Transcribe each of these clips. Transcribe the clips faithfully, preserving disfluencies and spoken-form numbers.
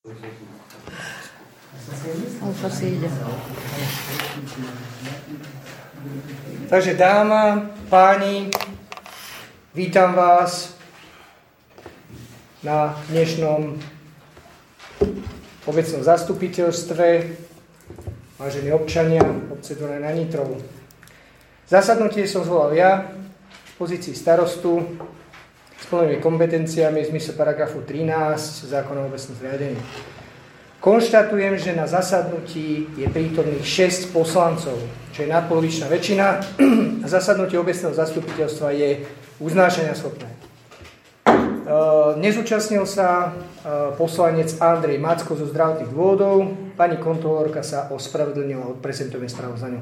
Alfa si ide. Takže dáma, páni, vítam vás na dnešnom obecnom zastupiteľstve, vážení občania, obce Dunaj nad Nitrou. Zasadnutie som zvolal ja v pozícii starostu s plnými kompetenciami v zmysle paragrafu trinásť zákona o obecnom zriadení. Konštatujem, že na zasadnutí je prítomných šesť poslancov, čo je nadpolovičná väčšina. Zasadnutie obecného zastupiteľstva je uznášania schopné. Nezúčastnil sa poslanec Andrej Macko zo zdravotných dôvodov. Pani kontrolórka sa ospravedlnila, odprezentujem správu za ňu.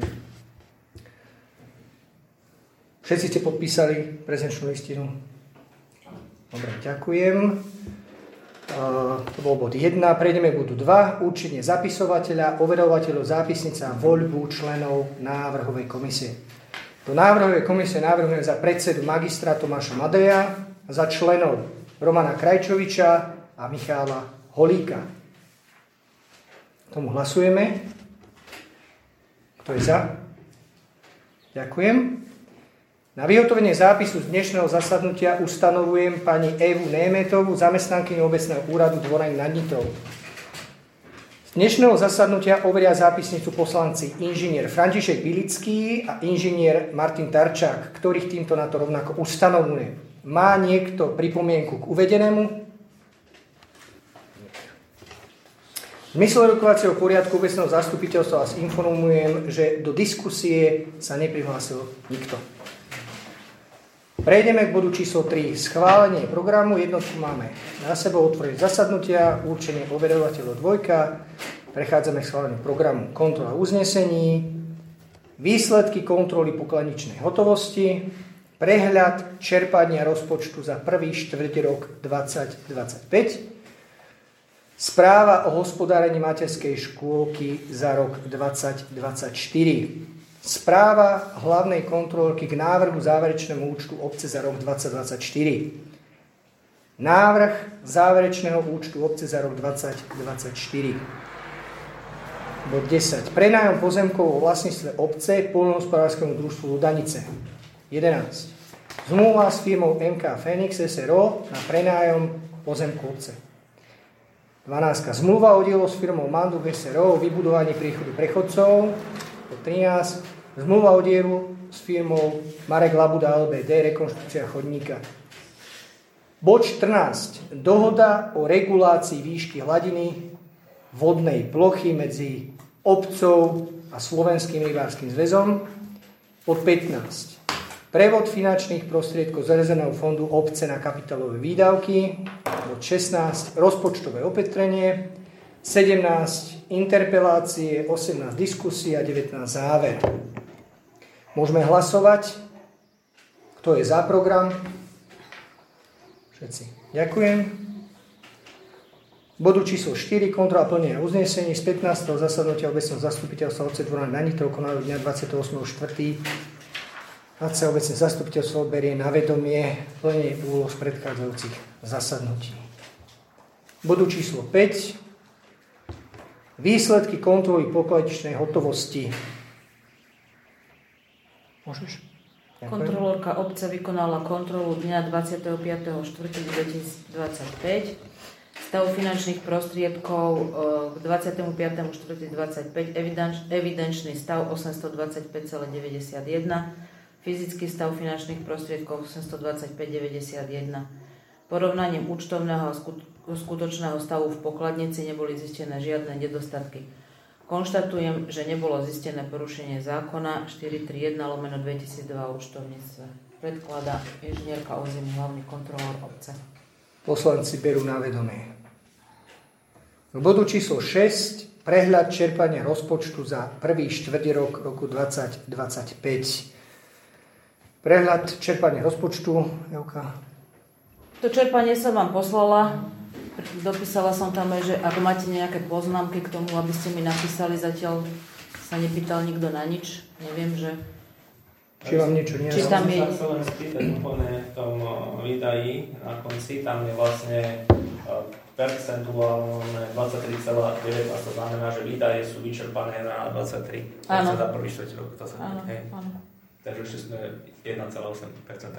Všetci ste podpísali prezenčnú listinu? Dobre, ďakujem. Uh, to bol bod jeden. Prejdeme k bodu dva. Určenie zapisovateľa, overovateľov zápisnice a voľbu členov návrhovej komisie. Do návrhovej komisie navrhujem za predsedu magistra Tomáša Madeja, za členov Romana Krajčoviča a Michála Holíka. Tomu hlasujeme. Kto je za? Ďakujem. Na vyhotovenie zápisu z dnešného zasadnutia ustanovujem pani Evu Németovú, zamestnankyňu obecného úradu Dunaj nad Nitrou. Z dnešného zasadnutia overia zápisnicu poslanci inžinier František Bilický a inžinier Martin Tarčák, ktorých týmto na to rovnako ustanovuje. Má niekto pripomienku k uvedenému? V zmysle rokovacieho poriadku obecného zastupiteľstva vás informujem, že do diskusie sa neprihlásil nikto. Prejdeme k bodu číslo tri. Schválenie programu. Jednotku máme na sebou, otvoriť zasadnutia, určenie overovateľov dvojka. Prechádzame k schváleniu programu. Kontrola uznesení, výsledky kontroly pokladničnej hotovosti, prehľad čerpania rozpočtu za prvý štvrťrok dvadsať dvadsaťpäť, správa o hospodárení materskej škôlky za rok dvadsať dvadsaťštyri. Správa hlavnej kontrolórky k návrhu záverečnému účtu obce za rok dvadsať dvadsaťštyri. Návrh záverečného účtu obce za rok dvadsať dvadsaťštyri. Bod desať. Prenájom pozemkov vo vlastníctve obce poľnohospodárskemu družstvu Ludanice. jedenásť. Zmluva s firmou em ká Phoenix es er ó na prenájom pozemku obce. dvanásť. Zmluva o dielo s firmou Mandu es er ó o vybudovaní priechodu prechodcov. Bod trinásť. Zmluva o dielu s firmou Marek Labuda el bé dé, rekonštrukcia chodníka. Bod štrnásť. Dohoda o regulácii výšky hladiny vodnej plochy medzi obcou a Slovenským rybárskym zväzom. Bod pätnásť. Prevod finančných prostriedkov z rezervného fondu obce na kapitálové výdavky. Bod šestnásť. Rozpočtové opatrenie. sedemnásť. Interpelácie. osemnásť. Diskusia. devätnásť. Záver. Môžeme hlasovať. Kto je za program? Všetci. Ďakujem. Bodu číslo štyri. Kontrola plnenia uznesení z pätnásteho zasadnutia obecného zastupiteľstva obce Dunaj nad Nitrou konaného dňa dvadsiateho ôsmeho štvrtého Obce obecné zastupiteľstvo berie na vedomie plnenie úloh z predchádzajúcich zasadnutí. Bodu číslo päť. Výsledky kontroly pokladničnej hotovosti. Môžeš? Ďakujem. Kontrolórka obce vykonala kontrolu dňa dvadsiateho piateho štvrtého dvetisícdvadsaťpäť. Stav finančných prostriedkov k dvadsiatemu piatemu štvrtého dvadsaťpäť. Evidenčný stav osemstodvadsaťpäť celá deväťdesiatjeden. Fyzický stav finančných prostriedkov osemstodvadsaťpäť celá deväťdesiatjeden. Porovnaním účtovného a skutočného stavu v pokladnici neboli zistené žiadne nedostatky. Konštatujem, že nebolo zistené porušenie zákona štyritridsaťjeden lomeno dvetisícdva o účtovníctve. Predkladá inžinierka Ozim, hlavný kontrolór obce. Poslanci berú na vedomie. V bodu číslo šesť. Prehľad čerpania rozpočtu za prvý štvrťrok roku dvadsať dvadsaťpäť. Prehľad čerpania rozpočtu. Evka. To čerpanie som vám poslala. Dopísala som tam, že ak máte nejaké poznámky k tomu, aby ste mi napísali, zatiaľ sa nepýtal nikto na nič. Neviem, že... Či vám niečo nie je? Či tam je... Ja som sa len spýtať úplne v tom výdaji na konci, tam je vlastne percentuálne dvadsaťtri celá deväť, to znamená, že výdaje sú vyčerpané na dvadsaťtri Áno. za prvý štvrť rok. Áno, áno. Takže ešte sme jeden celá osem percent.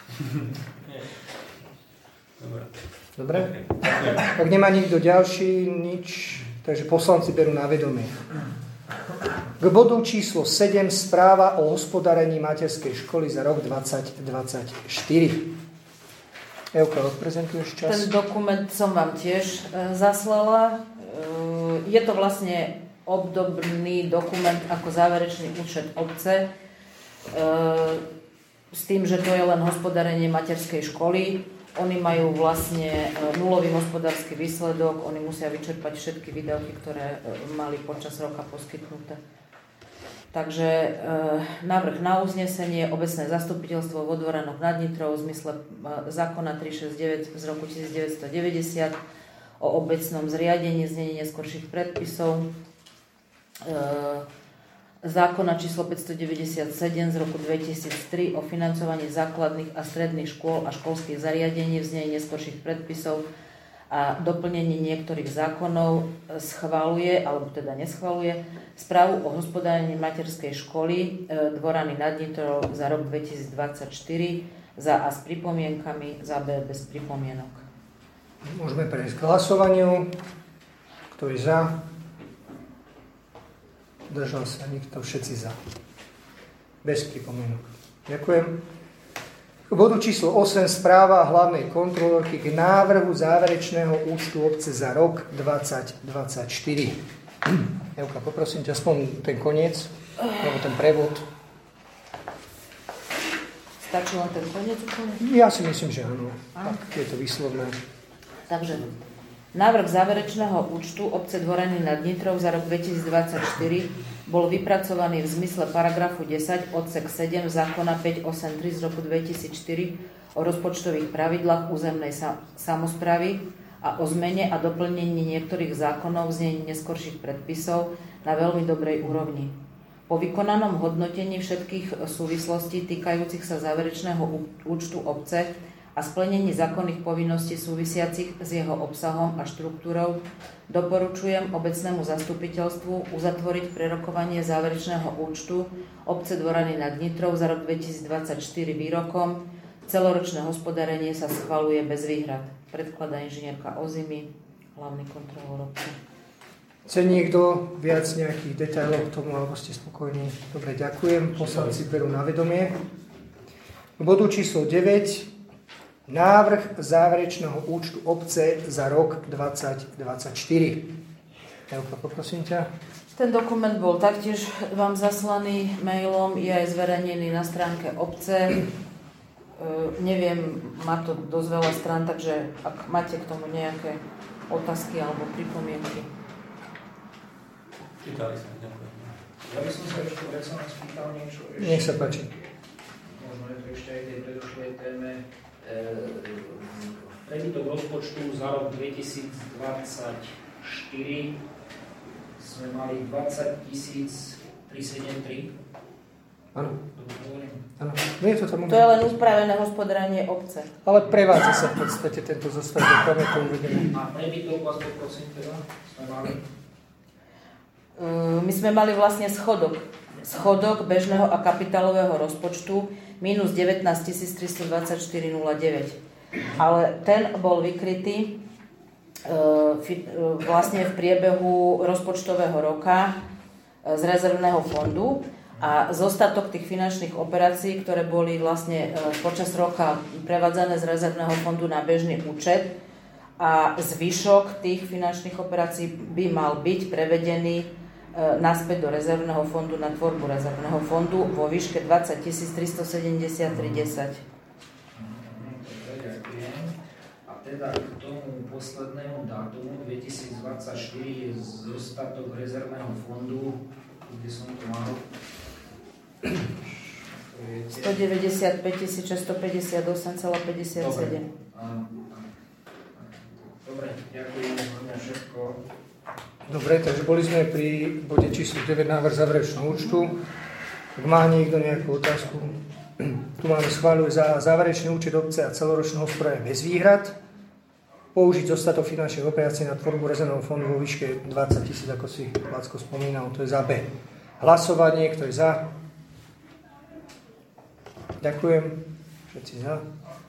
Dobre. Dobre? Okay. Ak nemá nikto ďalší, nič, takže poslanci berú na vedomie. K bodu číslo sedem, správa o hospodárení materskej školy za rok dvadsať dvadsaťštyri. Evka, odprezentuješ čas? Ten dokument som vám tiež e, zaslala. E, je to vlastne obdobný dokument ako záverečný účet obce, e, s tým, že to je len hospodárenie materskej školy. Oni majú vlastne nulový hospodársky výsledok, oni musia vyčerpať všetky výdavky, ktoré mali počas roka poskytnuté. Takže e, návrh na uznesenie: obecné zastupiteľstvo vo Dvoranoch nad Nitrou v zmysle e, zákona tristošesťdesiatdeväť z roku devätnásťstodeväťdesiat o obecnom zriadení znení neskorších predpisov, e, zákona číslo päťstodeväťdesiatsedem z roku dvetisíctri o financovaní základných a stredných škôl a školských zariadení v znení neskorších predpisov a doplnení niektorých zákonov schvaľuje, alebo teda neschvaľuje správu o hospodárení materskej školy Dvorany nad Nitrou za rok dvetisícdvadsaťštyri za A s pripomienkami, za B bez pripomienok. Môžeme prejsť k hlasovaniu. Kto je za? Držal sa nikto, všetci za. Bez pripomienok. Ďakujem. K bodu číslo osem, správa hlavnej kontrolórky k návrhu záverečného účtu obce za rok dvadsať dvadsaťštyri. Evka, poprosím ťa aspoň ten koniec, alebo ten prevod. Stačí len ten koniec úplne? Ja si myslím, že áno. Tak je to výslovné. Takže návrh záverečného účtu obce Dvorany nad Nitrou za rok dvetisícdvadsaťštyri bol vypracovaný v zmysle paragrafu desať odsek sedem zákona päťstoosemdesiattri z roku dvetisícštyri o rozpočtových pravidlách územnej samosprávy a o zmene a doplnení niektorých zákonov v znení neskorších predpisov na veľmi dobrej úrovni. Po vykonanom hodnotení všetkých súvislostí týkajúcich sa záverečného účtu obce a splnení zákonných povinností súvisiacich s jeho obsahom a štruktúrou doporučujem obecnému zastupiteľstvu uzatvoriť prerokovanie záverečného účtu obce Dvorany nad Nitrou za rok dvetisícdvadsaťštyri výrokom. Celoročné hospodárenie sa schvaľuje bez výhrad. Predkladá inžinierka Ozimy, hlavný kontrolór obce. Chce niekto viac nejakých detailov k tomu, alebo ste spokojní? Dobre, ďakujem. Poslanci berú na vedomie. K bodu číslo deväť. Návrh záverečného účtu obce za rok dvadsať dvadsaťštyri. Evka, poprosím ťa. Ten dokument bol taktiež vám zaslaný mailom, je aj zverejnený na stránke obce. E, neviem, má to dosť veľa strán, takže ak máte k tomu nejaké otázky alebo pripomienky. Čítali sme, ďakujem. Ja by som sa ešte predsa spýtal niečo. Ešte, Nech sa páči. Možno je to ešte aj tej predošlej téme. Prebytok rozpočtu za rok dvetisícdvadsaťštyri sme mali dvadsať tisíc tristosedemdesiattri. Áno. Áno. Nie je to tam. To je len uspravené hospodárenie obce. Ale prevádza sa v podstate tento zostav do pamäti uvedený. A prebytok vás poprosím teda sme mali? My sme mali vlastne schodok. Schodok bežného a kapitálového rozpočtu minus devätnásť tisíc tristodvadsaťštyri celá nula deväť. Ale ten bol vykrytý vlastne v priebehu rozpočtového roka z rezervného fondu a zostatok tých finančných operácií, ktoré boli vlastne počas roka prevádzané z rezervného fondu na bežný účet a zvyšok tých finančných operácií by mal byť prevedený naspäť do rezervného fondu na tvorbu rezervného fondu vo výške dvadsať tisíc tristosedemdesiattri celá desať. A teda k tomu poslednému dátumu dvetisícdvadsaťštyri je zostatok rezervného fondu, kde som to mal, stodeväťdesiatpäť tisíc šesťstopäťdesiatosem celá päťdesiatsedem. Dobre, ďakujem za mňa všetko. Dobre, takže boli sme pri bode číslo deväť, návrh záverečného účtu. Ak má niekto nejakú otázku, tu máme schváľuje za záverečný účet obce a celoročného hospodárenia bez výhrad. použiť zostatok finančných operácií na tvorbu rezervného fondu vo výške dvadsať tisíc, ako si Lacko spomínal, to je za B. Hlasovanie, kto je za? Ďakujem. Všetci za.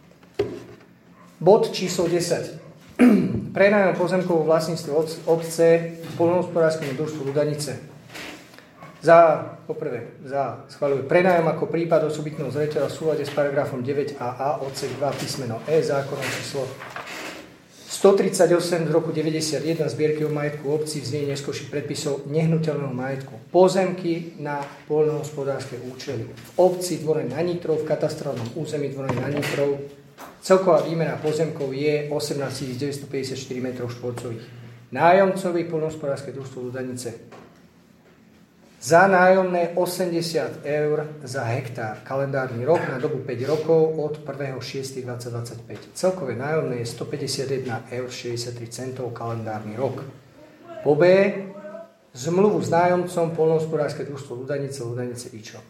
Bod číslo desať. Prenájom pozemkov vo vlastníctve obce poľnohospodárskemu družstvu Ludanice. Za, poprvé, za schvaľuje prenájom ako prípad osobitného zreteľa v súlade s paragrafom deväť a a odsek dva písmeno E zákonom číslo stotridsaťosem z roku deväťdesiatjeden zbierky o majetku obcí v znení neskôrších predpisov nehnuteľného majetku. Pozemky na poľnohospodárske účely. V obci Dvorany na Nitrov, v katastrálnom území Dvorany na Nitrov celková výmera pozemkov je osemnásť tisíc deväťstopäťdesiatštyri metrov štvorcových. Nájomcovi poľnohospodárske družstvo Ludanice. Za nájomné osemdesiat eur za hektár. Kalendárny rok na dobu päť rokov od prvého šiesteho dvetisícdvadsaťpäť. Celkové nájomné je stopäťdesiatjeden eur šesťdesiattri centov kalendárny rok. Po B. Zmluvu s nájomcom poľnohospodárske družstvo Ludanice, Ludanice Ičo.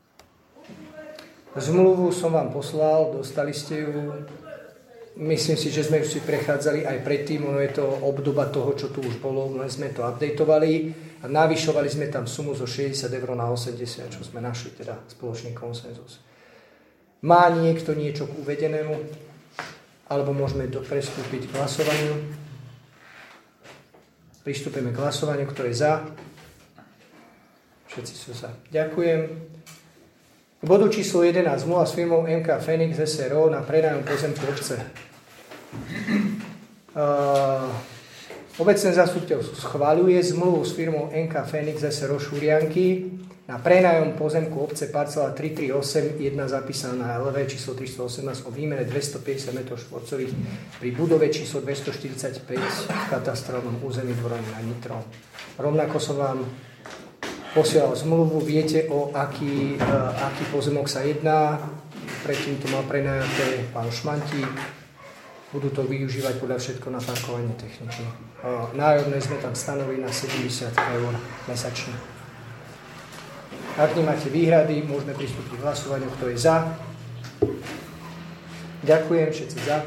Zmluvu som vám poslal, dostali ste ju. Myslím si, že sme ju si prechádzali aj predtým, ono je to obdoba toho, čo tu už bolo, len sme to updateovali a navyšovali sme tam sumu zo šesťdesiat eur na osemdesiat, čo sme našli, teda spoločný konsenzus. Má niekto niečo k uvedenému? Alebo môžeme do prestúpiť k hlasovaniu? Pristúpime k hlasovaniu, kto je za? Všetci sú za. Ďakujem. K bodu číslo jedenásť. Zmluva s firmou em ká Phoenix es er o na prenájom pozemku obce. Uh, obecné zastupiteľstvo schvaľuje zmluvu s firmou em ká Phoenix es er o Šurianky na prenájom pozemku obce parcela tri tri osem jeden zapísaná na el vé číslo tristoosemnásť o výmere dvestopäťdesiat metrov štvorcových pri budove číslo dvestoštyridsaťpäť v katastrálnom území Dvorany na Nitrov. Rovnako som vám posielal zmluvu, viete, o aký, uh, aký pozemok sa jedná. Predtým to mal prenajaté pán Šmantík. Budú to využívať podľa všetko na parkovanie techniky. Uh, nájomné sme tam stanovili na sedemdesiat eur mesačne. Ak nemáte výhrady, môžeme pristúpiť k hlasovaniu. Kto je za? Ďakujem, všetci za.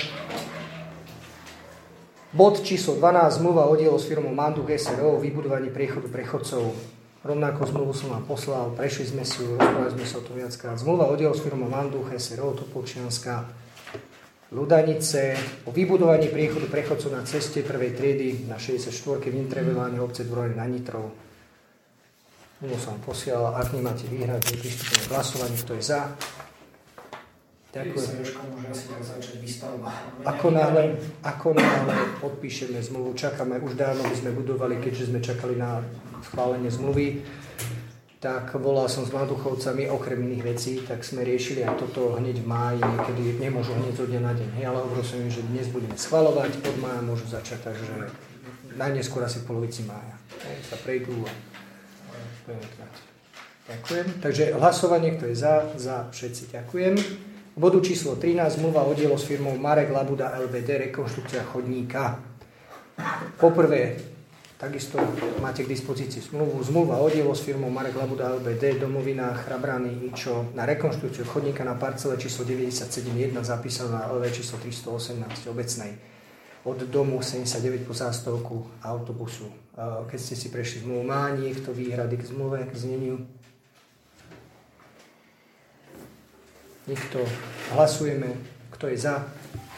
Bod číslo dvanásť. Zmluva o dielo s firmou Manduch es er o o vybudovaní priechodu pre chodcov. Rovnako zmluvu som vám poslal, prešli sme si ju, rozprávali sme sa o to viackrát. Zmluva o dielo s firmou Manduch es er o Topolčianska Ludanice o vybudovaní priechodu prechodcov na ceste prvej triedy na šesťdesiatštyri v Nitreveláne obce Dvorany na Nitrov. Zmluvu som vám posielal, ak nemáte výhrady, pristúpime k hlasovaniu, kto je za. Ďakujem. Ako náhle, ako náhle podpíšeme zmluvu, čakáme, už dávno by sme budovali, keďže sme čakali na schválenie zmluvy, tak volal som s Manduchovcami, okrem iných vecí, tak sme riešili aj toto hneď v máji, niekedy nemôžu hneď zo dňa na deň, hej, ale hovoril som im, že dnes budeme schvaľovať, od mája môžu začať, takže najneskôr asi v polovici mája. Hej, sa prejdú a ďakujem. Takže hlasovanie, kto je za, za všetci, ďakujem. V bodu číslo trinásť. Zmluva o dielo s firmou Marek Labuda el bé dé, rekonštrukcia chodníka. Poprvé, takisto máte k dispozícii zmluvu. Zmluva o dielo s firmou Marek Labuda el bé dé, domovina Chrabrany Ičo na rekonštrukciu chodníka na parcele číslo deväťdesiatsedem jeden zapísaná na el vé číslo tristoosemnásť obecnej. Od domu sedemdesiatdeväť po zástavku autobusu. Keď ste si prešli zmluvu, má niekto výhrady k zmluve, k zneniu? Nikto. Hlasujeme. Kto je za?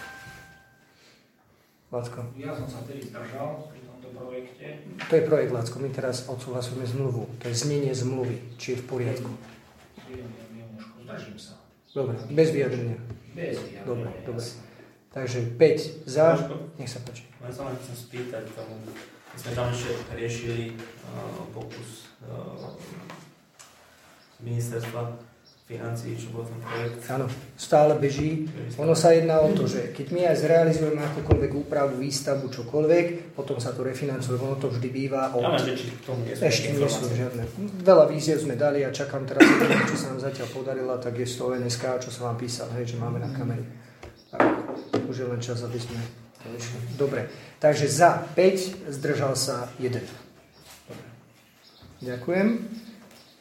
Lacko. Ja som sa tedy zdržal pri tomto projekte. To je projekt, Lacko. My teraz odsúhlasujeme zmluvu. To je znenie zmluvy. Či je v poriadku. Zdržím sa. Dobre. Bez vyjadrenia. Bez vyjadrenia. Dobre, dobre. Takže päť za. Nech sa páči. Ja sa len chcem spýtať tomu. My sme tam ešte riešili uh, pokus uh, ministerstva financií, čo bol ten projekt. Áno, stále beží. Ono sa jedná o to, že keď my aj zrealizujeme akúkoľvek úpravu, výstavbu, čokoľvek, potom sa to refinancuje, ono to vždy býva od... Ale či k tomu nie sú ešte nie sú žiadne. Veľa víziev sme dali a čakám teraz, čo sa nám zatiaľ podarila, tak je z toho en es ká, čo som vám písal, hej, že máme na kamere. Tak, už je len čas, aby sme... Dobre, takže za päť, zdržal sa jeden. Dobre. Ďakujem.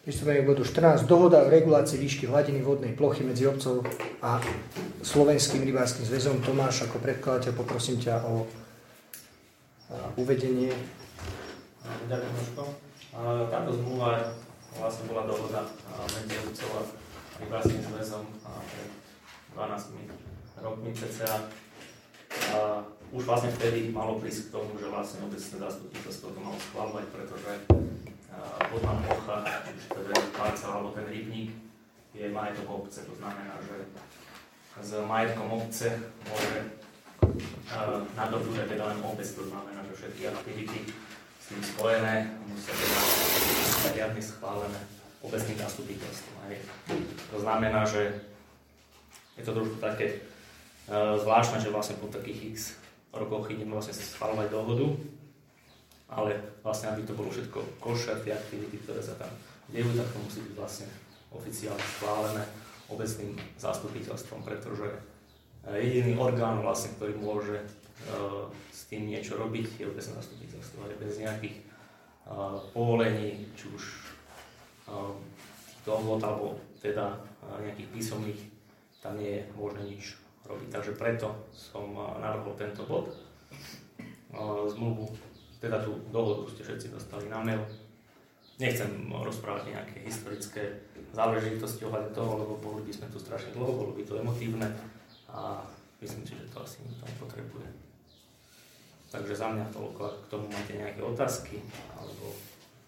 Pristupujeme k bodu štrnásť. Dohoda o regulácii výšky hladiny vodnej plochy medzi obcov a Slovenským rybárskym zväzom. Tomáš, ako predkladateľ, poprosím ťa o uvedenie. Ďakujem, Jožko. Táto zmluva vlastne bola dohoda medzi obcov a rybárskym zväzom pred dvanástimi rokmi cca. Už vlastne vtedy malo prísť k tomu, že vlastne obecné zastupiteľstvo to malo schvaľovať, pretože vodná plocha, či už teda parcel alebo ten rybník, je majetok obce. To znamená, že s majetkom obce môže uh, nadobúdať teda len obec. To znamená, že všetky aktivity s tým spojené musia teda riadne schválené obecným zastupiteľstvom. To znamená, že je to trošku také uh, zvláštne, že vlastne po takých x rokoch ideme vlastne schváľovať dohodu, ale vlastne, aby to bolo všetko košer, tie aktivity, ktoré sa tam dejú, tak to musí byť vlastne oficiálne schválené obecným zastupiteľstvom, pretože jediný orgán, vlastne, ktorý môže uh, s tým niečo robiť, je obecné zastupiteľstvo. Ale bez nejakých uh, povolení, či už uh, dohod, alebo teda uh, nejakých písomných, tam nie je možné nič robiť. Takže preto som uh, navrhol tento bod. Uh, zmluvu Teda tú dohodu ste všetci dostali na mail. Nechcem rozprávať nejaké historické záležitosti ohľadne toho, lebo boli by sme tu strašne dlho, bolo by to emotívne a myslím si, že to asi nikto nepotrebuje. Takže za mňa toľko, ak k tomu máte nejaké otázky, alebo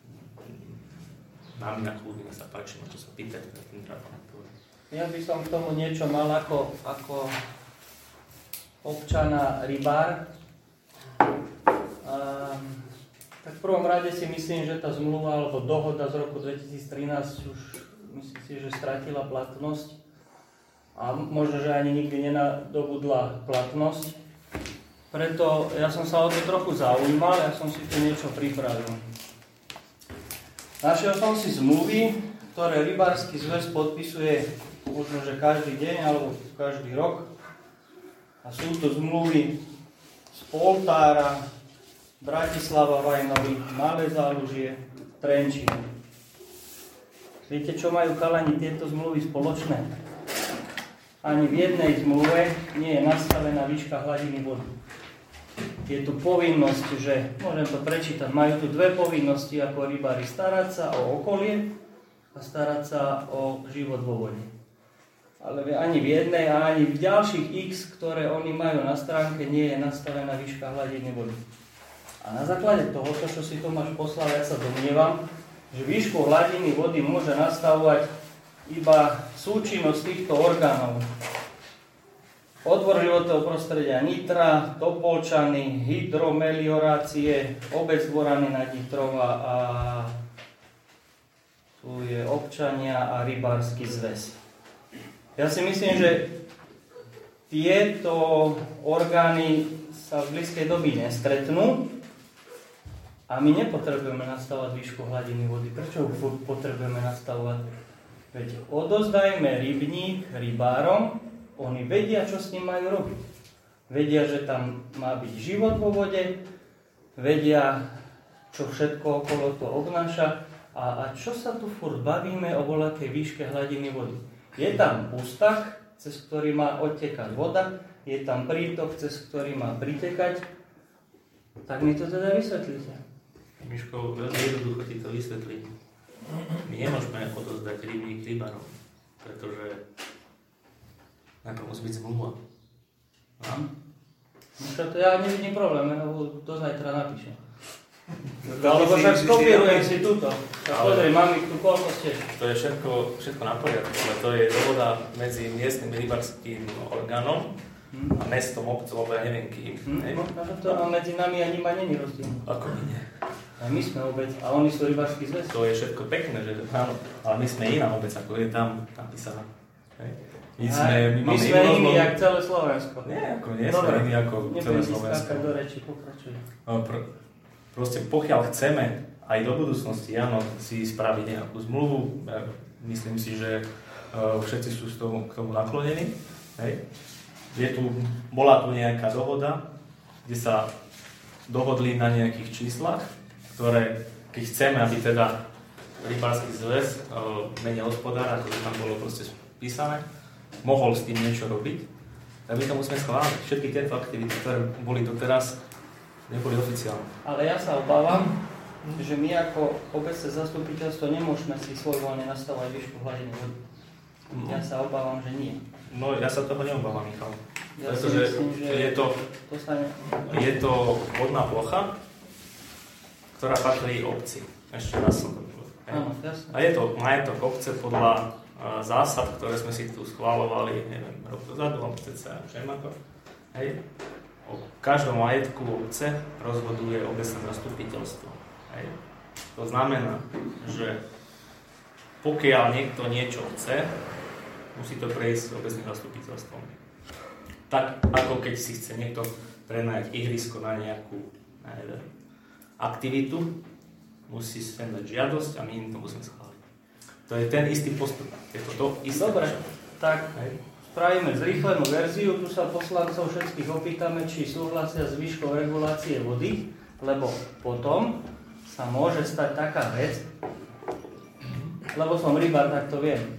na mňa kľudne sa páči, môžete sa pýtať, tak tým rád odpoviem. Ja by som k tomu niečo mal ako, ako občana rybár. Um, tak v prvom rade si myslím, že tá zmluva alebo dohoda z roku dvetisíctrinásť už myslím si, že stratila platnosť a možno, že ani nikdy nenadobudla platnosť. Preto ja som sa o to trochu zaujímal, ja som si tu niečo pripravil. Našiel som si zmluvy, ktoré Rybársky zväz podpisuje možno, že každý deň alebo každý rok. A sú to zmluvy z Poltára, Bratislava, Vajnovi, Malé Zálužie, Trenčín. Viete, čo majú chalani tieto zmluvy spoločné? Ani v jednej zmluve nie je nastavená výška hladiny vody. Je tu povinnosť, že, môžem to prečítať, majú tu dve povinnosti ako rybári, starať sa o okolie a starať sa o život vo vode. Ale ani v jednej a ani v ďalších X, ktoré oni majú na stránke, nie je nastavená výška hladiny vody. A na základe toho, čo si Tomáš poslal, ja sa domnievam, že výšku hladiny vody môže nastavovať iba súčinnosť týchto orgánov. Odbor životného prostredia Nitra, Topolčany, hydromeliorácie, obec Dvorany nad Nitrova a tu je občania a Rybársky zväz. Ja si myslím, že tieto orgány sa v blízkej doby nestretnú. A my nepotrebujeme nastavovať výšku hladiny vody. Prečo ju potrebujeme nastavovať? Veď odozdajme rybník rybárom, oni vedia, čo s ním majú robiť. Vedia, že tam má byť život vo vode, vedia, čo všetko okolo to obnáša. A, a čo sa tu furt bavíme o voľakej výške hladiny vody? Je tam ústak, cez ktorý má odtekať voda, je tam prítok, cez ktorý má pritekať. Tak mi to teda vysvetlíte. Miško, veľmi jednoducho ti to vysvetlím. My nemôžeme odozdať rybník rybárom, pretože najprv musí byť zmluva. No to ja nevidím problém, ja ho do zajtra napíšem. Alebo však skopírujem si túto. Pozri, mám ich tu koľko ste. To je všetko, všetko na poriadku, ale to je dohoda medzi miestnym rybárskym orgánom a mestom, obcom, alebo ja neviem kým. Hmm. No, to a medzi nami ani ma není rozdiel. Ako nie? A my sme obec, a oni sú Rybársky zväz. To je všetko pekné, že áno, ale my sme iná obec, ako je tam napísaná. Hej. My sme, my my sme iní, jak celé Slovensko. Nie, ako nie sme iní, ako celé Slovensko. Do reči, pokračuj. No, pr- proste pokiaľ chceme aj do budúcnosti, áno, si spraviť nejakú zmluvu, myslím si, že uh, všetci sú z tomu, k tomu naklonení. Hej. Je tu, bola tu nejaká dohoda, kde sa dohodli na nejakých číslach, ktoré, keď chceme, aby teda rybársky zväz v mene hospodára, to tam bolo proste písané, mohol s tým niečo robiť, tak my to musíme schváliť. Všetky tieto aktivity, ktoré boli doteraz, neboli oficiálne. Ale ja sa obávam, že my ako obecné zastupiteľstvo nemôžeme si svojvoľne nastavovať výšku hladiny vody. No. Ja sa obávam, že nie. No ja sa toho neobávam, Michal. Ja Pretože myslím, že je to, to sa ne... je to vodná plocha, ktorá patrí obci. Ešte raz som to povedal. Áno, jasne. A je to majetok obce podľa uh, zásad, ktoré sme si tu schváľovali, neviem, rok dozadu, alebo cca, všem ako. Hej. O každom majetku obce rozhoduje obecné zastupiteľstvo. Hej. To znamená, že pokiaľ niekto niečo chce, musí to prejsť obecným zastupiteľstvom. Tak ako keď si chce niekto prenajať ihrisko na nejakú neviem, aktivitu, musí sem dať žiadosť a my im to musíme schváliť. To je ten istý postup. Je to to isté. Dobre, tak hej. Spravíme zrýchlenú verziu, tu sa poslancov všetkých opýtame, či súhlasia s výškou regulácie vody, lebo potom sa môže stať taká vec, lebo som rybár, tak to viem,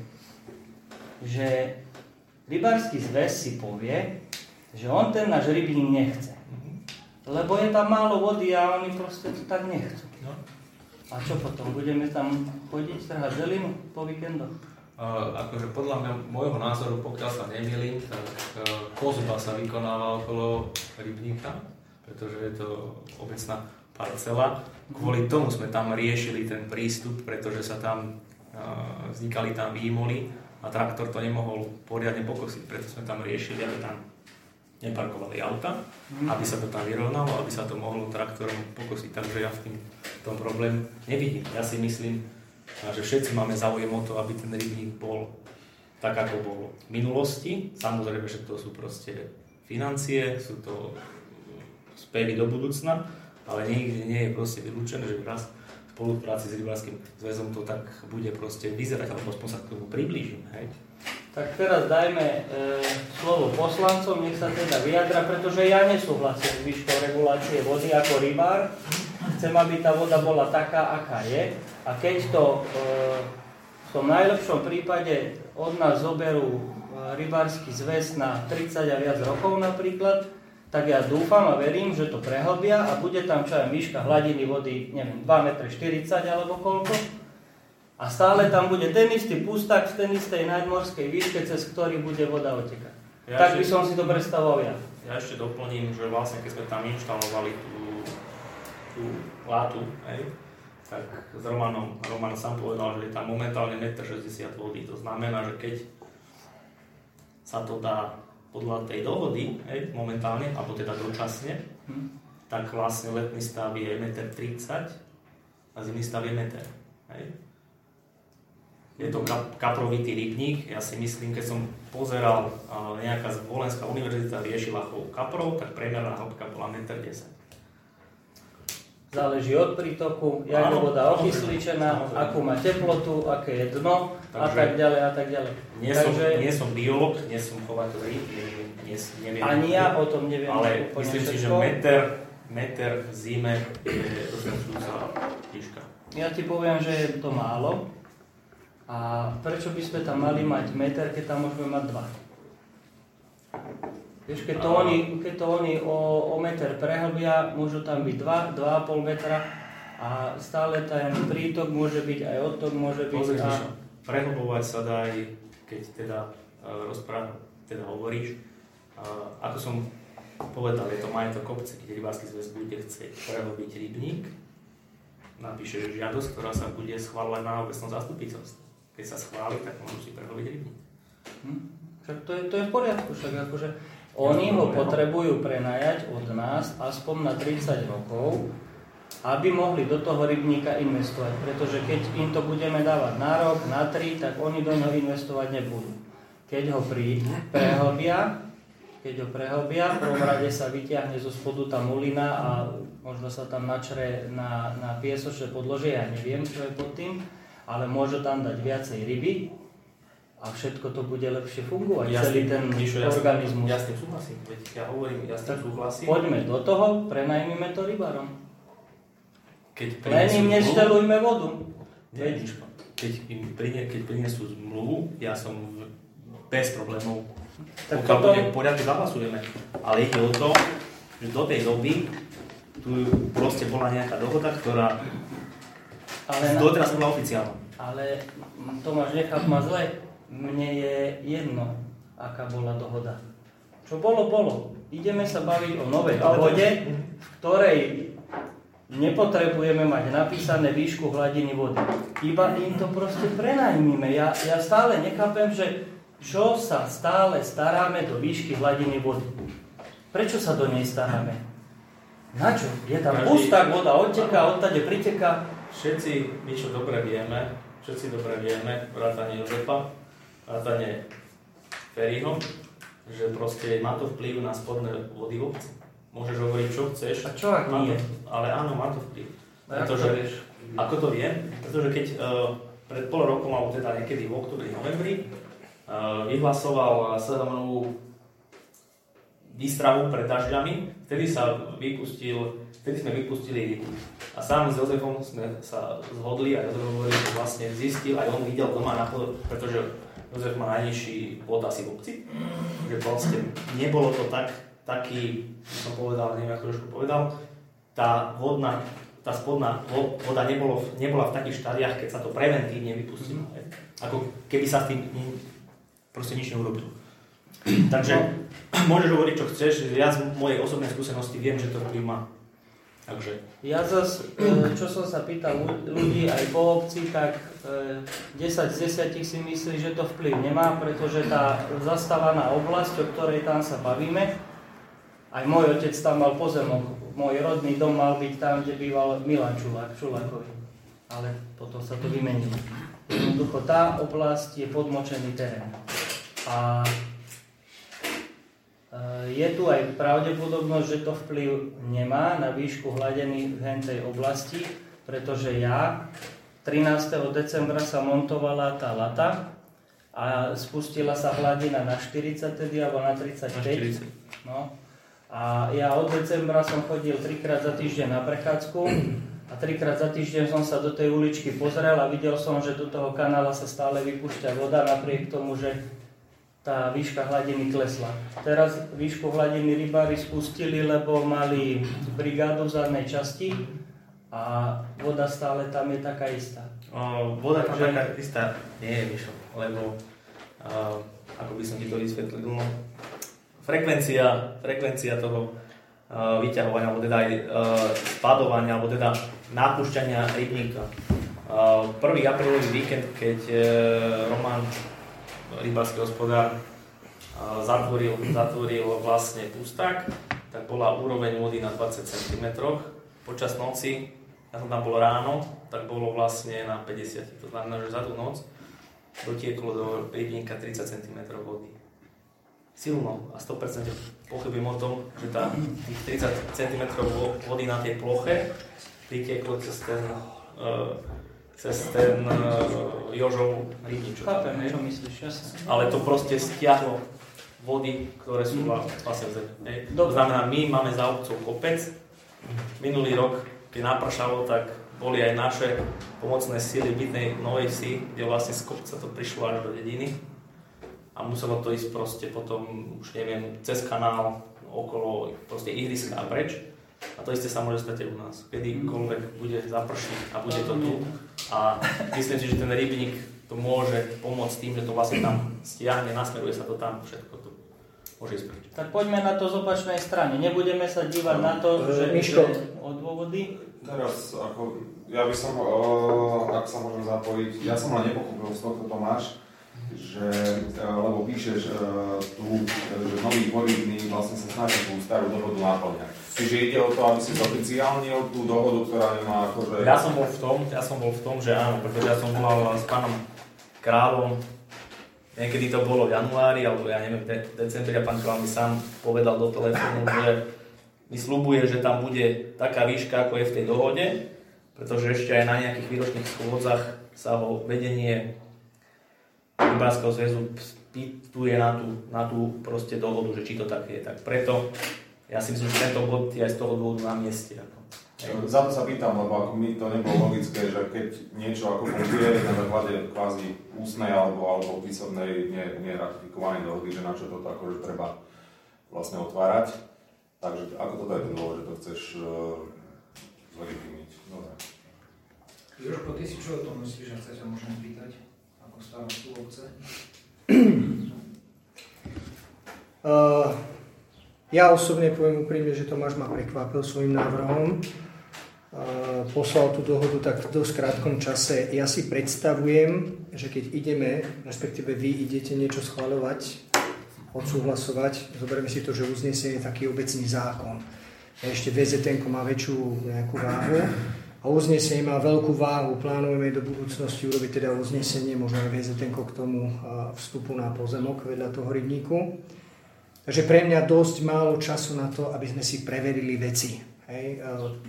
že rybársky zväz si povie, že on ten náš rybník nechce. Lebo je tam málo vody a oni proste to tak nechcú. No. A čo potom? Budeme tam chodiť, trhať zelinu po víkendoch? Uh, akože podľa mňa, môjho názoru, pokiaľ sa nemýlim, tak uh, kozba sa vykonáva okolo rybníka, pretože je to obecná parcela. Kvôli tomu sme tam riešili ten prístup, pretože sa tam uh, vznikali tam výmoly a traktor to nemohol poriadne pokosiť, preto sme tam riešili, aby tam neparkovali auta, aby sa to tam vyrovnalo, aby sa to mohlo traktorom pokosiť. Takže ja v tým, v tom problém nevidím. Ja si myslím, že všetci máme záujem o to, aby ten rybník bol tak, ako bol v minulosti. Samozrejme, že to sú proste financie, sú to spevy do budúcna, ale nikdy nie je proste vylúčené, že raz v spolupráci s rybárskym zväzom to tak bude proste vyzerať, alebo aspoň sa k tomu priblížim. Hej. Tak teraz dajme e, slovo poslancom, nech sa teda vyjadra, pretože ja nesúhlasím s výškou regulácie vody ako rybár. Chcem, aby tá voda bola taká, aká je. A keď to e, v tom najlepšom prípade od nás zoberú e, rybársky zväz na tridsať a viac rokov napríklad, tak ja dúfam a verím, že to prehlbia a bude tam čo aj výška hladiny vody, neviem, dva metre štyridsať alebo koľko. A stále tam bude ten istý pusták v ten istej nadmorskej výške, cez ktorý bude voda otekať. Ja tak ešte, by som si to predstavoval ja. Ja ešte doplním, že vlastne keď sme tam inštalovali tú, tú látu, hej, tak s Romanom, Roman sám povedal, že je tam momentálne jeden šesťdesiat metra vody. To znamená, že keď sa to dá podľa tej dohody, hej, momentálne, alebo teda dočasne, hm. tak vlastne letný stav je jeden tridsať metra a zimný stav je meter. Hej. Je to kap, kaprovitý rybník. Ja si myslím, keď som pozeral, nejaká Volenská univerzita riešila chov kaprov, tak priemerná hĺbka bola jeden desať metra. Záleží od prítoku, jak je voda okysličená, akú má teplotu, aké je dno, takže, a tak ďalej a tak ďalej. Nie, takže, som, nie som biológ, nie som chovateľ rýb, neviem, neviem. Ani ja o tom neviem. Ale myslím si, že meter, meter v zime je dostačujúca výška. Ja ti poviem, že je to málo. A prečo by sme tam mali mať meter, keď tam môžeme mať dva? Vieš, keď to oni, keď to oni o, o meter prehlbia, môžu tam byť dva, dva a pol metra a stále ten prítok môže byť, aj odtok môže byť. Pozri, a... prehlbovať sa dá aj, keď teda uh, rozpráv, teda hovoríš. Uh, ako som povedal, je to majetok obce, keď rybársky zväz bude chcieť prehlbiť rybník, napíše žiadosť, ktorá sa bude schváľovať na obecnom zastupiteľstve. Keď sa schváli, tak on musí prehlbiť rybník. Hm? Však to je, to je v poriadku, však akože oni ho potrebujú prenajať od nás aspoň na tridsať rokov, aby mohli do toho rybníka investovať, pretože keď im to budeme dávať na rok, na tri, tak oni do neho investovať nebudú. Keď ho pri, prehlbia, keď ho prehlbia, v prvom rade sa vyťahne zo spodu tá mulina a možno sa tam načre na, na piesočné podložie, ja neviem, čo je pod tým, ale môže tam dať viacej ryby a všetko to bude lepšie fungovať, ja celý ten Mišo, organizmus. Ja s tým súhlasím, veď ja hovorím, ja s tým súhlasím. Poďme do toho, prenajmime to rybárom. Keď len im neštelujme vodu. Nie, keď im prine, keď prinesú zmluvu, ja som v, bez problémov. Tak pokiaľ potom... bude v poriadku, zahlasujeme. Ale ide o to, že do tej doby tu proste bola nejaká dohoda, ktorá ale na... doteraz bola oficiálna. Ale Tomáš, necháp ma zle. Mne je jedno, aká bola dohoda. Čo bolo, bolo. Ideme sa baviť o novej dohode, v ktorej nepotrebujeme mať napísané výšku hladiny vody. Iba im to proste prenajmíme. Ja, ja stále nechápem, že čo sa stále staráme do výšky hladiny vody. Prečo sa do nej staráme? Na čo? Je tam pusták, voda odteká, odtade priteká. Všetci, my čo dobre vieme, všetci dobre vieme, vrátane Jozefa, vrátane Ferryho, že proste má to vplyv na spodné vody v obci. Môžeš hovoriť, čo chceš. A čo ak nie? To, ale áno, má to vplyv. A pretože, ako to vieš? Ako to viem? Pretože keď uh, pred pol rokom, alebo teda niekedy v oktobri, novembri, uh, vyhlasoval es há em u výstrahu pred dažďami, vtedy sa vypustil, vtedy sme vypustili a sám s Jozefom sme sa zhodli a Jozef hovoril, že vlastne zistil, aj on videl doma na to, pretože Jozef má najnižší bod asi v obci, že proste nebolo to tak, taký, som povedal, neviem ako trošku povedal, tá vodná, tá spodná voda nebolo, nebola v takých štádiách, keď sa to preventívne vypustilo. Ako keby sa s tým proste nič neurobilo. Takže môžeš hovoriť, čo chceš, ja z mojej osobnej skúsenosti viem, že to vplyv má. Takže. Ja zase, čo som sa pýtal ľudí aj po obci, tak desať z desiatich si myslí, že to vplyv nemá, pretože tá zastávaná oblasť, o ktorej tam sa bavíme, aj môj otec tam mal pozemok, môj rodný dom mal byť tam, kde býval Milan Čulák, Čulákovi, ale potom sa to vymenilo. Jednoducho tá oblasť je podmočený terén. A je tu aj pravdepodobnosť, že to vplyv nemá na výšku hladiny v hentej oblasti, pretože ja trinásteho decembra sa montovala tá lata a spustila sa hladina na štyridsať tedy, alebo na tridsaťpäť. No. A ja od decembra som chodil trikrát za týždeň na prechádzku a trikrát za týždeň som sa do tej uličky pozrel a videl som, že do toho kanála sa stále vypúšťa voda napriek tomu, že tá výška hladiny klesla. Teraz výšku hladiny rybári spustili, lebo mali brigádu v zadnej časti a voda stále tam je taká istá. O, voda tam Takže... taká istá nie je, Mišo, lebo uh, ako by som ti to vysvetlil, no, frekvencia, frekvencia toho uh, vyťahovania, alebo teda aj uh, spadovania, alebo teda napúšťania rybníka. Uh, prvý aprílový víkend, keď uh, Roman rybársky hospodár zatvoril, zatvoril vlastne pusták, tak bola úroveň vody na dvadsať centimetrov. Počas noci, ja som tam bol ráno, tak bolo vlastne na päťdesiat. To znamená, že za tú noc dotieklo do rybníka tridsať centimetrov vody. Silno a sto percent pochybím o tom, že tá, tých tridsať centimetrov vody na tej ploche pritieklo cez ten uh, cez ten uh, Jožov rybníčok. Chápem, čo myslíš, jasne. Ale to proste stiahlo vody, ktoré sú vlastne v zemi. To znamená, my máme za obcov kopec. Minulý rok, keď napršalo, tak boli aj naše pomocné síly bytnej Novej Vsi, kde vlastne z kopca to prišlo až do dediny. A muselo to ísť proste potom, už neviem, cez kanál, okolo proste ihriska a preč. A to isté sa môže stať aj u nás. Kedykoľvek bude zapršiť a bude to tu. A myslím si, že ten rybník to môže pomôcť tým, že to vlastne tam stiahne, nasmeruje sa to tam, všetko to môže ísť preč. Tak poďme na to z opačnej strany. Nebudeme sa dívať no, na to, že, že od dôvody. Teraz, ako, ja by som, ak sa môžem zapojiť, ja som len nepochopil z tohto, Tomáš, že, lebo píšeš tu, že nový porídny vlastne sa snaží tú starú dohodu náplňať. Čiže ide o to, aby si oficiálnil tú dohodu, ktorá nemá akože... Ja som bol v tom, ja som bol v tom, že áno, pretože ja som volal s pánom Kráľom, niekedy to bolo v januári, alebo ja neviem, v decembri, a pán Kráľ mi sám povedal do telefónu, že mi sľubuje, že tam bude taká výška, ako je v tej dohode, pretože ešte aj na nejakých výročných schôdzach sa ho vedenie Rybárskeho zväzu spýtuje na tú, na tú proste dohodu, že či to tak je. Tak preto ja si myslím, že tento bod je aj z toho dôvodu na mieste. Ako. Za to sa pýtam, lebo ako mi to nebolo logické, že keď niečo ako funguje na základe kvázi ústnej alebo, alebo písomnej neratifikovanej dohody, že na čo toto akože treba vlastne otvárať. Takže ako toto je ten dôvod, že to chceš uh, zlegitimiť? Dobre. Jožko, ty si čo o tom myslíš, že chceš sa môžem pýtať? Ako starostu obce? Uh, ja osobne poviem úprimne, že Tomáš ma prekvapil svojím návrhom. Uh, poslal tú dohodu tak v dosť krátkom čase. Ja si predstavujem, že keď ideme, respektíve vy idete niečo schvaľovať, odsúhlasovať, zoberieme si to, že uznesenie je taký obecný zákon. Ešte vé zet en má väčšiu nejakú váhu a uznesenie má veľkú váhu. Plánujeme do budúcnosti urobiť teda uznesenie, možno aj vé zet en k tomu vstupu na pozemok vedľa toho rybníku. Takže pre mňa dosť málo času na to, aby sme si preverili veci. Hej.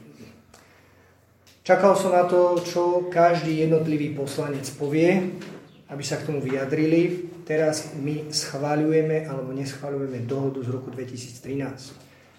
Čakal som na to, čo každý jednotlivý poslanec povie, aby sa k tomu vyjadrili. Teraz my schvaľujeme alebo neschvaľujeme dohodu z roku dvetisíctrinásť.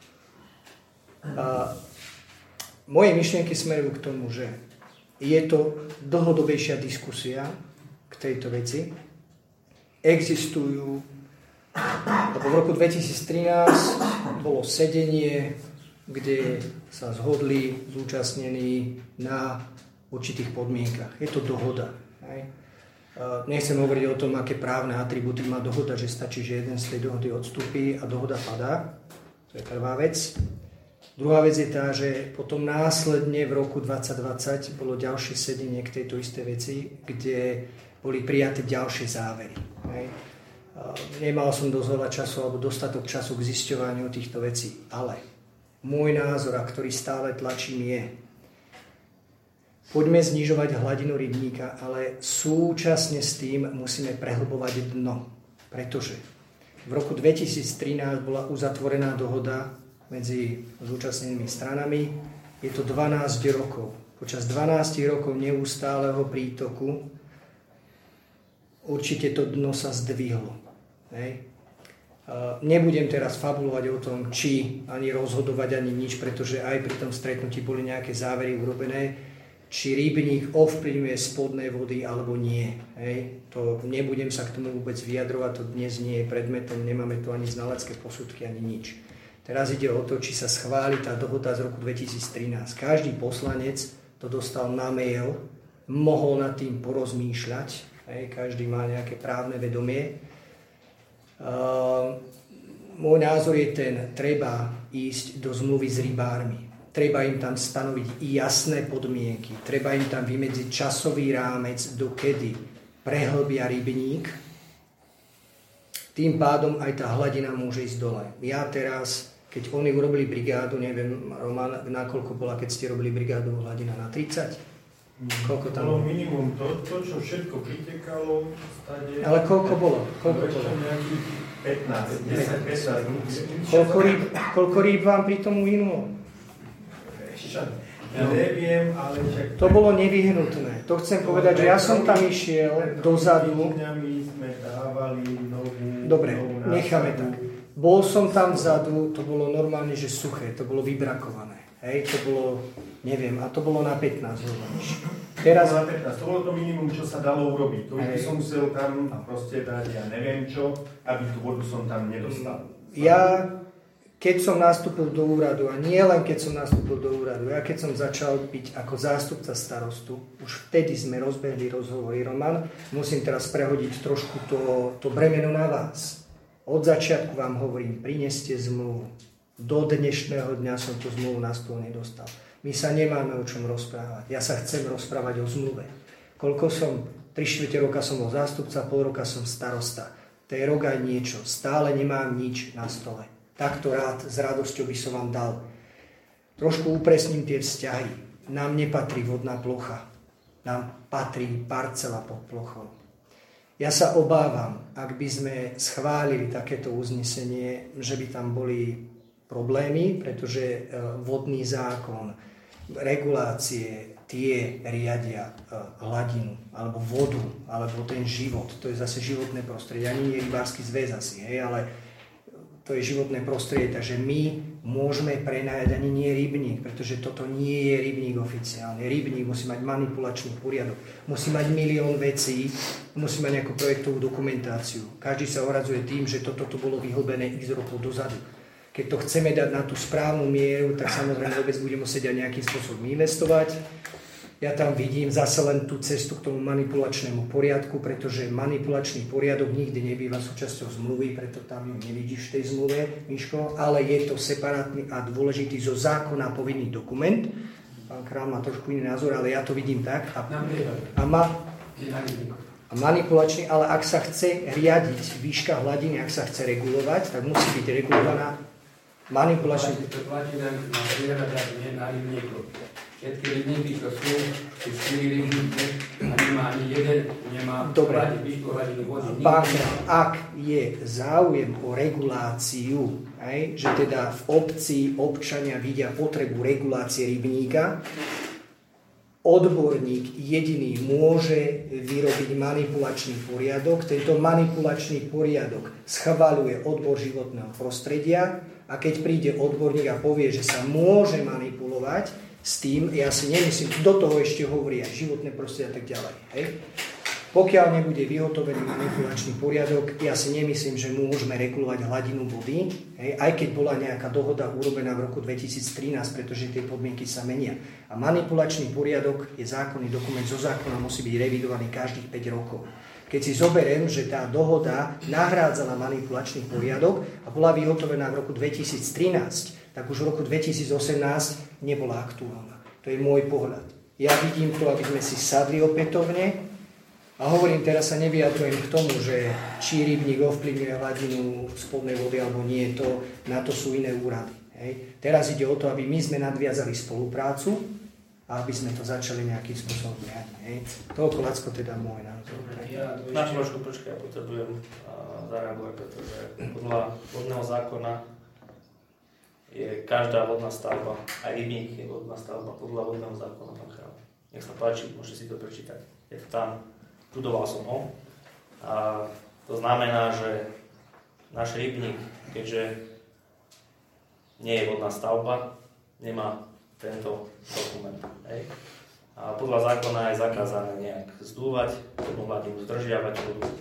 A moje myšlienky smerujú k tomu, že je to dlhodobejšia diskusia k tejto veci. Existujú, lebo v roku dvetisíctrinásť bolo sedenie, kde sa zhodli zúčastnení na určitých podmienkach. Je to dohoda. Hej. Nechcem hovoriť o tom, aké právne atribúty má dohoda, že stačí, že jeden z tej dohody odstúpi a dohoda padá. To je prvá vec. Druhá vec je tá, že potom následne v roku dvadsať dvadsať bolo ďalšie sedenie k tejto istej veci, kde boli prijaté ďalšie závery. Hej. Nemal som dosť veľa času alebo dostatok času k zisťovaniu týchto vecí, ale môj názor, a ktorý stále tlačím, je: poďme znižovať hladinu rybníka, ale súčasne s tým musíme prehlbovať dno. Pretože v roku dvetisíctrinásť bola uzatvorená dohoda medzi zúčastnenými stranami. Je to dvanásť rokov. Počas dvanásť rokov neustáleho prítoku určite to dno sa zdvihlo. Hej. Nebudem teraz fabulovať o tom, či ani rozhodovať, ani nič, pretože aj pri tom stretnutí boli nejaké závery urobené, či rybník ovplyvňuje spodné vody alebo nie. Hej. To nebudem sa k tomu vôbec vyjadrovať, to dnes nie je predmetom, nemáme tu ani znalecké posudky, ani nič. Teraz ide o to, či sa schváli tá dohoda z roku dvetisíctrinásť. Každý poslanec to dostal na mail, mohol nad tým porozmýšľať, hej. Každý má nejaké právne vedomie. Uh, môj názor je ten: treba ísť do zmluvy s rybármi. Treba im tam stanoviť jasné podmienky. Treba im tam vymedziť časový rámec, dokedy prehlbia rybník. Tým pádom aj tá hladina môže ísť dole. Ja teraz, keď oni urobili brigádu, neviem, Roman, nakoľko bola, keď ste robili brigádu, hladina na tridsať? Koľko tam bolo? Minimum to, to, čo všetko pritekalo stade. Ale koľko bolo? Koľko bolo? Nejakých pätnásť, desať pätnásť. Koľko rýb, koľko rýb vám pri tom uhynulo? Ja neviem, ale však... To bolo nevyhnutné. To chcem povedať, že ja som tam išiel dozadu. sme dávali novú... Dobre, necháme tak. Bol som tam vzadu, to bolo normálne, že suché, to bolo vybrakované. Hej, to bolo, neviem, a to bolo na pätnásť. Teraz... To bolo na pätnásť, to bolo to minimum, čo sa dalo urobiť. To už by som musel tam proste dať, ja neviem čo, aby tú vodu som tam nedostal. Ja, keď som nastúpil do úradu, a nie len keď som nastúpil do úradu, ja keď som začal byť ako zástupca starostu, už vtedy sme rozbehli rozhovory, Roman, musím teraz prehodiť trošku to, to bremeno na vás. Od začiatku vám hovorím, prineste zmluvu. Do dnešného dňa som tú zmluvu na stôl nedostal. My sa nemáme o čom rozprávať. Ja sa chcem rozprávať o zmluve. Koľko som, tri štvrte roka som bol zástupca, pol roka som starosta. To je rok aj niečo. Stále nemám nič na stole. Takto rád, s radosťou by som vám dal. Trošku upresním tie vzťahy. Nám nepatrí vodná plocha. Nám patrí parcela pod plochou. Ja sa obávam, ak by sme schválili takéto uznesenie, že by tam boli problémy, pretože vodný zákon, regulácie, tie riadia hladinu, alebo vodu, alebo ten život. To je zase životné prostredie. Ani nie rybársky zväz asi, hej, ale to je životné prostredie, takže my môžeme prenajať ani nie rybník, pretože toto nie je rybník oficiálne. Rybník musí mať manipulačný poriadok, musí mať milión vecí, musí mať nejakú projektovú dokumentáciu. Každý sa ohradzuje tým, že toto tu bolo vyhlbené x rokov dozadu. Keď to chceme dať na tú správnu mieru, tak samozrejme vôbec budeme musieť aj nejakým spôsobom investovať. Ja tam vidím zase len tú cestu k tomu manipulačnému poriadku, pretože manipulačný poriadok nikdy nebýva súčasťou zmluvy, preto tam ju nevidíš v tej zmluve, Miško, ale je to separátny a dôležitý zo zákona povinný dokument. Pán Král má trošku iný názor, ale ja to vidím tak. A, a, ma, a manipulačný, ale ak sa chce riadiť výška hladiny, ak sa chce regulovať, tak musí byť regulovaná manipulačný. To platí na prieradách, nie na rybníku. Všetky rybníky, to sú štyri rybníky a nemá ani jeden, nemá výšku hladiny vody. Pán, ak je záujem o reguláciu, aj, že teda v obci občania vidia potrebu regulácie rybníka, odborník jediný môže vyrobiť manipulačný poriadok. Tento manipulačný poriadok schvaľuje odbor životného prostredia a keď príde odborník a povie, že sa môže manipulovať, s tým, ja si nemyslím, do toho ešte hovorí aj životné prostredie a tak ďalej. Hej. Pokiaľ nebude vyhotovený manipulačný poriadok, ja si nemyslím, že môžeme regulovať hladinu vody, hej, aj keď bola nejaká dohoda urobená v roku dvetisíctrinásť, pretože tie podmienky sa menia. A manipulačný poriadok je zákonný dokument, zo zákona musí byť revidovaný každých päť rokov. Keď si zoberiem, že tá dohoda nahrádzala manipulačný poriadok a bola vyhotovená v roku dvetisíctrinásť, tak už v roku dvetisícosemnásť nebola aktuálna. To je môj pohľad. Ja vidím to, aby sme si sadli opätovne a hovorím, teraz sa nevyjadrujem k tomu, že či rybník ovplyvňuje hladinu spodnej vody alebo nie, to, na to sú iné úrady. Hej. Teraz ide o to, aby my sme nadviazali spoluprácu a aby sme to začali nejakým spôsobom riadiť. Toľko, Lacko, teda môj názor. Ja na trošku počkaj, ja potrebujem uh, zareagovať, pretože podľa vodného zákona je každá vodná stavba, aj rybník je vodná stavba podľa vodného zákona, pán Král. Nech sa páči, môžete si to prečítať. Je to tam, študoval som ho. A to znamená, že náš rybník, keďže nie je vodná stavba, nemá tento dokument. Hej. A podľa zákona je zakázané nejak zdúvať, vodnú hladinu zdržiavať vodu,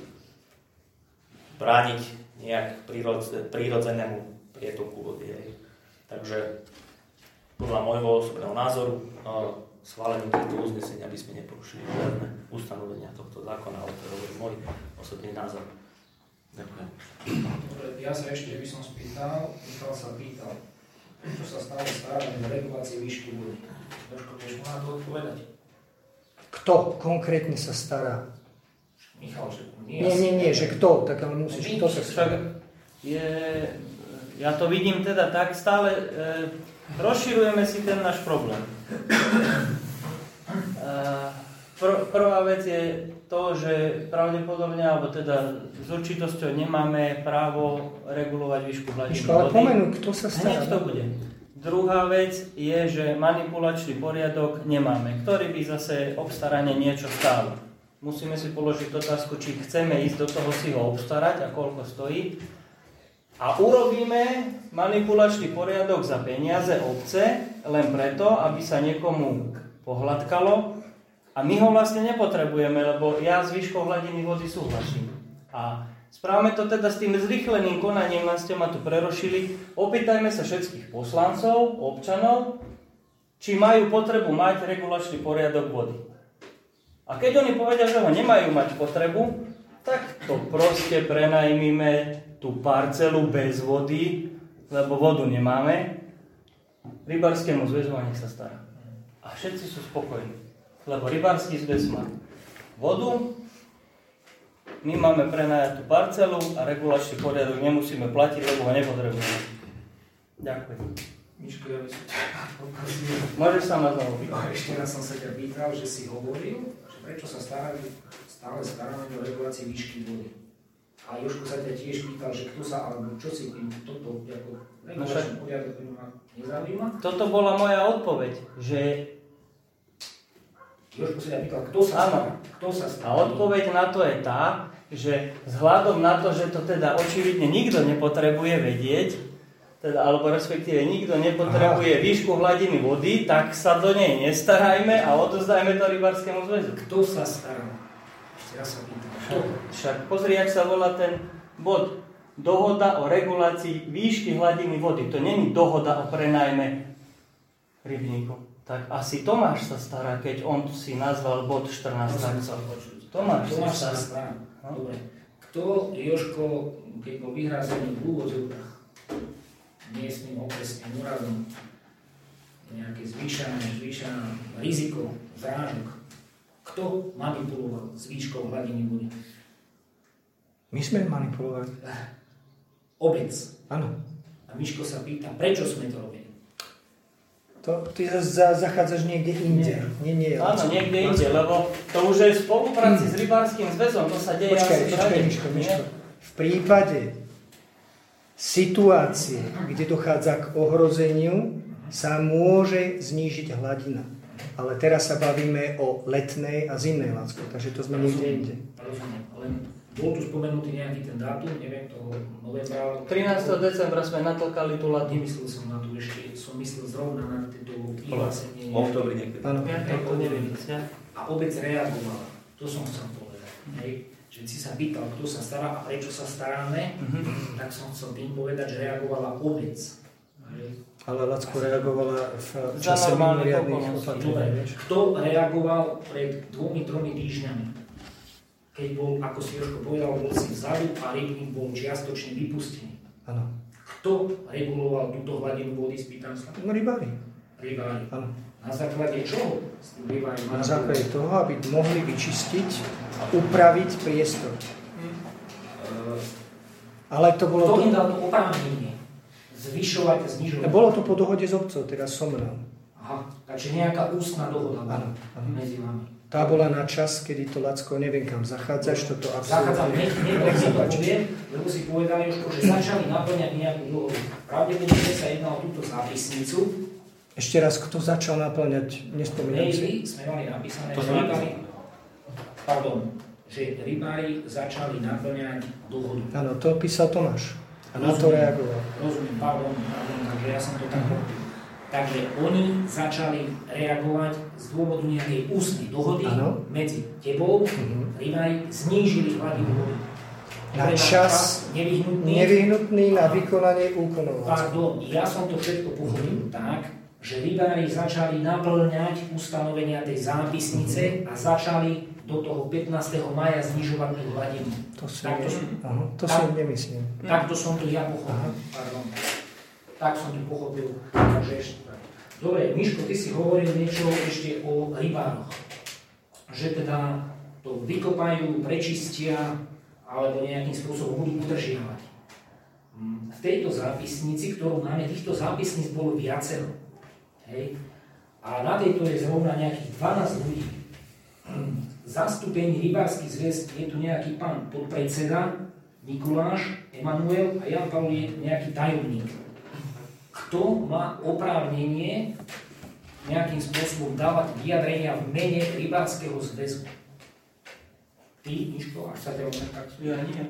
brániť nejak prírodzenému prietoku vody. Hej. Takže podľa môjho osobného názoru schválením tohto uznesenia by sme neporušili žiadne ustanovenia tohto zákona, ale to je môj osobný názor. Ďakujem. Ja sa ešte by som spýtal, Michal sa pýtal, čo sa stále stará na regulácie výšky vody. Trošku vieš mu na to odpovedať? Kto konkrétne sa stará? Michal, že nie. Nie, nie, nie, že kto, tak ale musíš, kto sa stará? Je... Ja to vidím teda tak, stále e, rozširujeme si ten náš problém. E, pr- prvá vec je to, že pravdepodobne, alebo teda s určitosťou nemáme právo regulovať výšku hladiny vody. Ale pomenú, kto sa stará? Hneď to bude. Druhá vec je, že manipulačný poriadok nemáme, ktorý by zase obstaranie niečo stálo. Musíme si položiť otázku, či chceme ísť do toho si ho obstarať a koľko stojí. A urobíme manipulačný poriadok za peniaze obce len preto, aby sa niekomu pohľadkalo a my ho vlastne nepotrebujeme, lebo ja s výškou hladiny vody súhlasím. A správame to teda s tým zrýchleným konaním, len ste ma tu prerušili. Opýtajme sa všetkých poslancov, občanov, či majú potrebu mať regulačný poriadok vody. A keď oni povedia, že ho nemajú mať potrebu, tak to proste prenajmime tú parcelu bez vody, lebo vodu nemáme, rybárskému zväzu a nech sa stará. A všetci sú spokojní, lebo rybársky zväz má vodu, my máme prenajať tú parcelu a regulačný poriadok nemusíme platiť, lebo ho nepotrebujeme. Ďakujem. Miško, ja by som Môžeš sa ma znovu pýtať. No, ešte raz som sa ťa pýtal, že si hovoril, že prečo sa starajú, stále staráme o regulácii výšky vody. A Jožko sa ťa tiež pýtal, že kto sa, alebo čo si tým toto ako regulačný poriadok ma nezaujíma? Toto bola moja odpoveď, že... Jožko sa ťa pýtal, kto sa stará? Kto sa stará? A odpoveď na to je tá, že vzhľadom na to, že to teda očividne nikto nepotrebuje vedieť, teda, alebo respektíve nikto nepotrebuje Aha. výšku hladiny vody, tak sa do nej nestarajme a odozdajme to rybárskému zväzu. Kto sa stará? Ešte raz sa pýtam. Kto? Však pozri, jak sa volá ten bod. Dohoda o regulácii výšky hladiny vody. To není dohoda o prenajme rybníku. Tak asi Tomáš sa stará, keď on si nazval bod štrnásť. Tomáš, Tomáš sa stará. No? Dobre. Kto, Jožko, keď bol vyhrázený v úvodzovkách miestnym okresným úradom, nejaké zvýšené, zvýšené riziko, zrážok, kto manipuloval s výškou hladiny vody? My sme manipulovali. Obec. Áno. A Miško sa pýta, prečo sme to robili? To, ty za, zachádzaš niekde inde. Nie, nie, nie. Áno, niekde inde, lebo to už je v spolupráci mm. s rybárskym zväzom, to sa deje počkaj, asi počkaj, všade. Miško, Miško. V prípade situácie, kde dochádza k ohrozeniu, sa môže znížiť hladina. Ale teraz sa bavíme o letnej a zimnej, Lacko, takže to sme niekde inde. Rozumiem, len bol tu spomenutý nejaký ten dátum, neviem, toho novembra. trinásteho decembra sme natlkali tú latu. Nemyslel som na tú ešte, som myslel zrovna na tieto vyhlásenie. Oktobri niekedy. Áno, to neviem. A obec reagovala, to som chcel povedať. Hej. Že si sa pýtal, kto sa stará a prečo sa staráme, mm-hmm. tak som chcel tým povedať, že reagovala obec. Hej. Ale Lacko reagovala v čase mimoriadnych opatrení. Kto reagoval pred dvomi, tromi týždňami? Keď bol, ako si Jožko povedal, bol si vzadu a rybník bol čiastočne vypustený. Áno. Kto reguloval túto hladinu vody, spýtam sa? No rybári. Rybári. Áno. Na základe čoho? Na základe toho, aby mohli vyčistiť a upraviť priestor. Hmm. Ale to bolo... Kto im dal to oprávnenie? Zvyšovať a znižovať? Bolo to po dohode s obcov, teraz som mnou. Aha, takže nejaká ústna dohoda áno, áno. medzi vami. Tá bola na čas, kedy to, Lacko, neviem kam zachádzaš, toto absolútne... Zachádzam, nech to poviem, lebo si povedali, Jožko, že začali naplňať nejakú dohodu. Pravdepodobne sa jedná o túto zápisnicu. Ešte raz, kto začal naplňať, nespomínam si? Maili sme mali napísané, že rybári, pardon, že rybári začali naplňať dohodu. Áno, to písal Tomáš. A na to reagoval. Rozumiem, pardon, pardon, takže ja som to tak povedal. Takže oni začali reagovať z dôvodu nejakej ústnej dohody ano. Medzi tebou, uh-huh. rybári znížili hladinu vody. Na čas nevyhnutný, nevyhnutný na vykonanie úkonov. Pardon, ja som to všetko pochopil uh-huh. tak, že rybári začali naplňať ustanovenia tej zápisnice uh-huh. a začali do toho pätnásteho mája znižovať tú hladinu. To si, tak to, uh-huh. to tak, si nemyslím. Takto som to ja pochopil. Uh-huh. Pardon. Tak som to pochopil. Takže ešte tak. Dobre, Miško, ty si hovoril niečo ešte o rybároch. Že teda to vykopajú, prečistia, alebo nejakým spôsobom budú udržiavať. V tejto zápisnici, ktorú máme, týchto zápisníc bolo viacero. Hej. A na tejto je zrovna nejakých dvanásť ľudí. Zastúpení rybársky zväz je tu nejaký pán podpredseda, Mikuláš, Emanuel a Jan Pavel je nejaký tajomník. Kto má oprávnenie nejakým spôsobom dávať vyjadrenia v mene rybárskeho zväzu? Ty, Miško, až sa teda tak... Ja nie.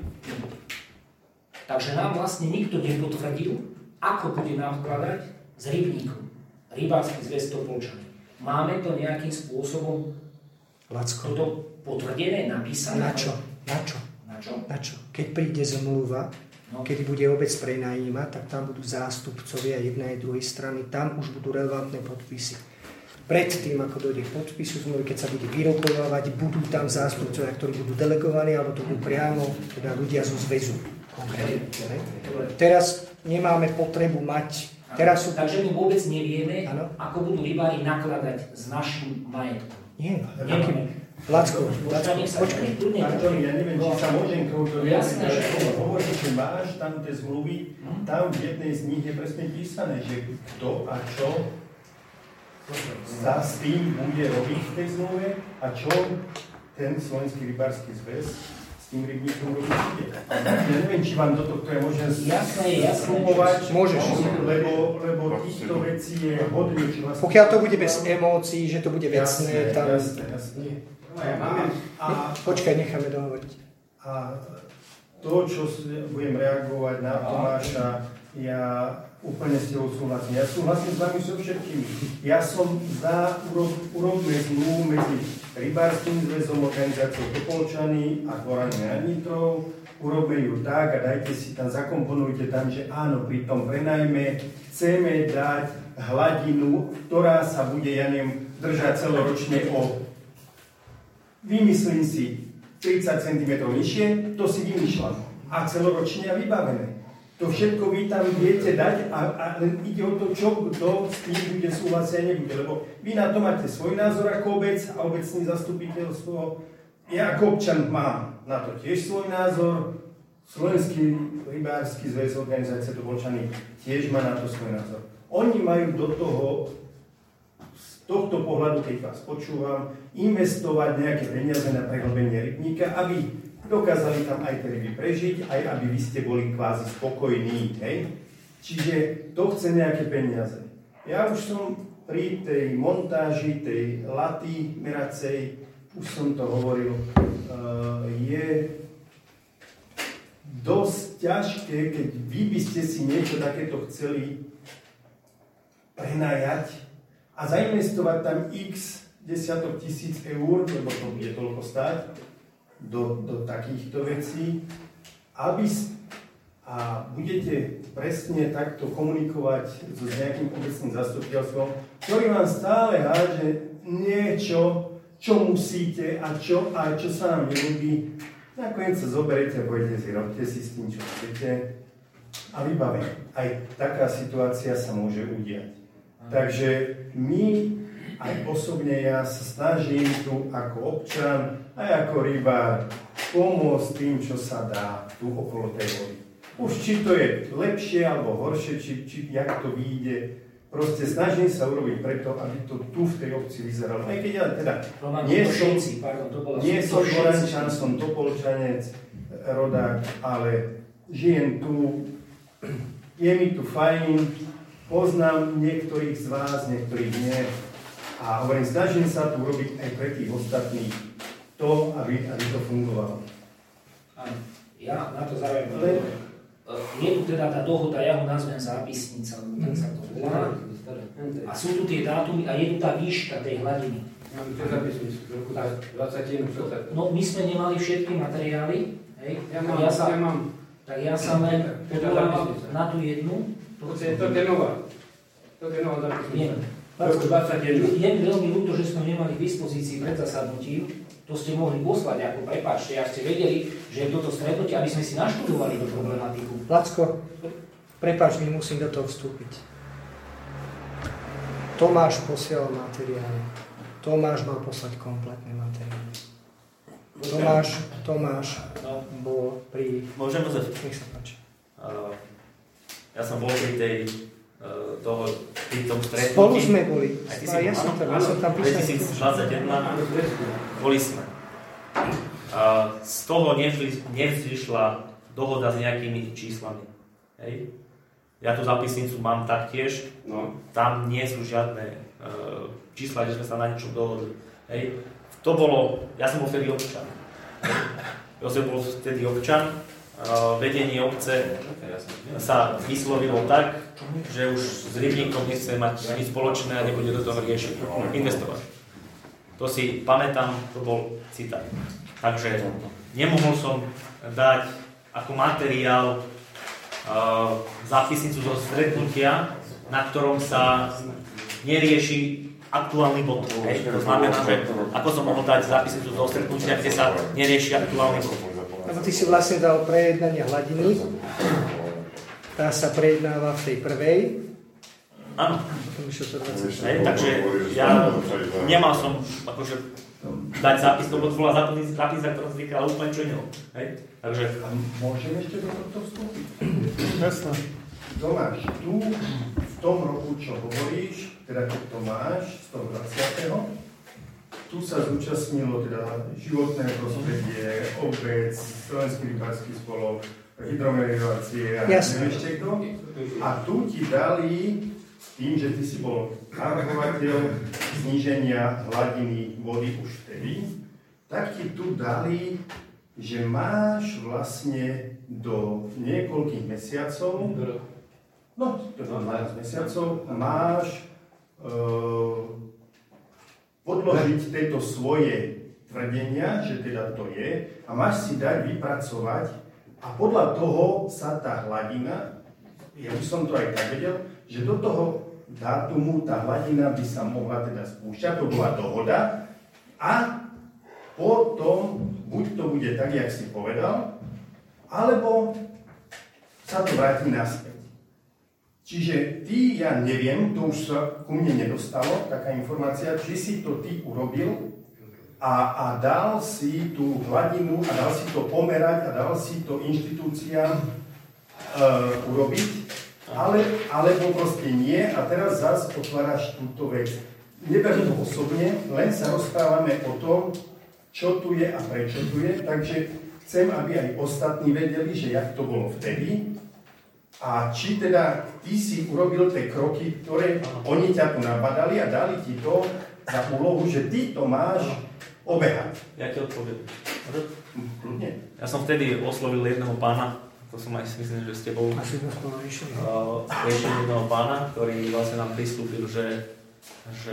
Takže nám vlastne nikto nepotvrdil, ako bude nakladať s rybníkom. Rybársky zväz Topolčany. Máme to nejakým spôsobom Lacko. toto potvrdené, napísané? Na čo? Na čo? Na čo? Na čo? Keď príde zmluva, no. Kedy bude obec prenajímať, tak tam budú zástupcovia jednej a druhej strany, tam už budú relevantné podpisy. Predtým, ako dojde k podpisu zmluvy, keď sa bude vyrokovávať, budú tam zástupcovia, ktorí budú delegovaní, alebo to budú priamo teda ľudia zo zväzu. Konkrétne. Teraz nemáme potrebu mať... Teraz sú... Takže my vôbec nevieme, ano? Ako budú rybári nakladať s našim majetkom. Nie, nemáme. Lacko, Lacko, počkaj. Antoni, ja neviem, či sa môžem k tomuto jasné, že hovoríš, že máš tam tie zmluvy, tam v jednej z nich je presne písané, že kto a čo sa s tým bude robiť v tej zmluve a čo ten Slovenský rybársky zväz s tým rybníkom robiť bude. Ja neviem, či vám do tohto je možné vstupovať, lebo, lebo týchto vecí je hodne, čo vlastne... Pokiaľ to bude bez emócií, že to bude vecné, tam... Jasné, jasné. A... Počkaj, necháme dohovoriť. A to, čo budem reagovať na Tomáša, ja úplne s tebou súhlasím. Ja súhlasím s vami so všetkými. Ja som za urob, urobme zmluvu medzi Rybárskym zväzom, organizáciou Topolčany a Dvorami nad Nitrou. Urobme ju tak a dajte si tam, zakomponujte tam, že áno, pri tom prenajme chceme dať hladinu, ktorá sa bude, ja neviem, držať celoročne o, vymyslím si, tridsať centimetrov nižšie, to si vymýšľam. A celoročne a vybavené. To všetko vy tam viete dať a, a len ide o to, čo kto s tým bude súhlasiť a nebude. Lebo vy na to máte svoj názor ako obec a obecný zastupiteľstvo. Ja ako občan mám na to tiež svoj názor. Slovenský rybársky zväz, organizácia Topolčany tiež má na to svoj názor. Oni majú do toho, z tohto pohľadu, keď vás počúvam, investovať nejaké peniaze na prehlbenie rybníka, aby dokázali tam aj tie ryby prežiť, aj aby vy ste boli kvázi spokojní. Hej? Čiže to chce nejaké peniaze. Ja už som pri tej montáži, tej laty meracej, už som to hovoril, uh, je dosť ťažké, keď vy by ste si niečo takéto chceli prenajať a zainvestovať tam x desiatok tisíc eur, lebo to bude toľko stáť, do, do takýchto vecí, aby a budete presne takto komunikovať so nejakým obecným zastupiteľstvom, ktorý vám stále háže niečo, čo musíte a čo, a čo sa nám nelúbi. Nakoniec sa zoberiete a pôjdete si, robte si s tým, čo chcete a vybavenie. Aj taká situácia sa môže udiať. Takže my, aj osobne ja sa snažím tu ako občan, aj ako rybár, pomôcť tým, čo sa dá tu okolo tej vody. Už či to je lepšie alebo horšie, či, či jak to vyjde, proste snažím sa urobiť preto, aby to tu v tej obci vyzeralo. Aj keď ja teda nie som, nie som Morančan, som Topolčanec, rodák, ale žijem tu, je mi tu fajn, poznám niektorých z vás, niektorých nie a hovorím, snažím sa tu urobiť aj pre tých ostatných to, aby, aby to fungovalo. Áno, ja na to zároveň je tu teda tá dohoda, ja ho nazvem zápisnica, tak sa to volá. A sú tu tie dátumy a je tu tá výška tej hladiny. No my sme nemali všetky materiály, hej? Ja mám, ja sa, ja mám. Tak ja sa len podľa na tú jednu. To je, to je nová. To je nová zápisnica. Je mi veľmi ľúto, že sme nemali k dispozícii pred zasadnutím. To ste mohli poslať, ako prepáčte, ak ste vedeli, že je toto stretnutie, aby sme si naštudovali tú problematiku. Lacko, prepáč, my musím do toho vstúpiť. Tomáš posielal materiály. Tomáš mal poslať kompletné materiály. Tomáš, Tomáš no. bol pri... Môžem to zase? Nech sa páči. Uh, ja som bol pri tej uh, toho, pri tom stretnutí. Spolu sme boli. Aj ty A si ja som tam, ja som tam písal. dvetisícdvadsaťjeden boli sme. Uh, z toho nevzýšla dohoda s nejakými číslami. Hej? Ja tú zapisnicu mám taktiež. No. Tam nie sú žiadne uh, čísla, že sme sa na niečom dohodli. Hej? To bolo, ja som bol vtedy občan. Jozef bol vtedy občan. Uh, vedenie obce sa vyslovilo tak, že už s rybníkom nechce mať nič spoločné a nebude do toho riešiť, investovať. To si pamätám, to bol citát. Takže nemohol som dať ako materiál uh, zápisnicu zo stretnutia, na ktorom sa nerieši aktuálny bod. Hej. To znamená, že ako som mohol dať zápisnicu zo stretnutia, kde sa nerieši aktuálny bod. Lebo ty si vlastne dal prejednanie hladiny, tá sa prejednáva v tej prvej. Áno. Takže ja nemal som akože dať zápis, to bola zápis, zápis, za ktorú vznikla, ale úplne čo iného. Takže... A môžem ešte do tohto vstúpiť? Jasné. Tomáš, tu v tom roku, čo hovoríš, teda keď to máš, z toho dvadsiateho tu sa zúčastnilo teda životné prostredie, obec, Slovenský rybársky spolok, hydromeliorácie a neviem ešte kto. A tu ti dali, tým, že ty si bol navrhovateľ zníženia hladiny vody už vtedy, tak ti tu dali že máš vlastne do niekoľkých mesiacov, no, do dvanásť mesiacov, máš e, podložiť tieto svoje tvrdenia, že teda to je, a máš si dať vypracovať a podľa toho sa tá hladina, ja by som to aj tak vedel, že do toho dátumu tá hladina by sa mohla teda spúšťať, to bola dohoda, a potom buď to bude tak, jak si povedal, alebo sa to vráti naspäť. Čiže ty, ja neviem, to už sa ku mne nedostalo, taká informácia, či si to ty urobil a, a dal si tú hladinu a dal si to pomerať a dal si to inštitúciám uh, urobiť, ale, alebo proste nie a teraz zase otváraš túto vec. Neber to osobne, len sa rozprávame o tom, čo tu je a prečo tu je, takže chcem, aby aj ostatní vedeli, že jak to bolo vtedy a či teda ty si urobil tie kroky, ktoré oni ťa tu napadali a dali ti to za úlohu, že ty to máš obehať. Ja ti odpoviem. Kľudne. Ja som vtedy oslovil jedného pána, to som aj myslím, že s tebou Asi sme spolu riešili. uh, riešil jedného pána, ktorý vlastne nám pristúpil, že, že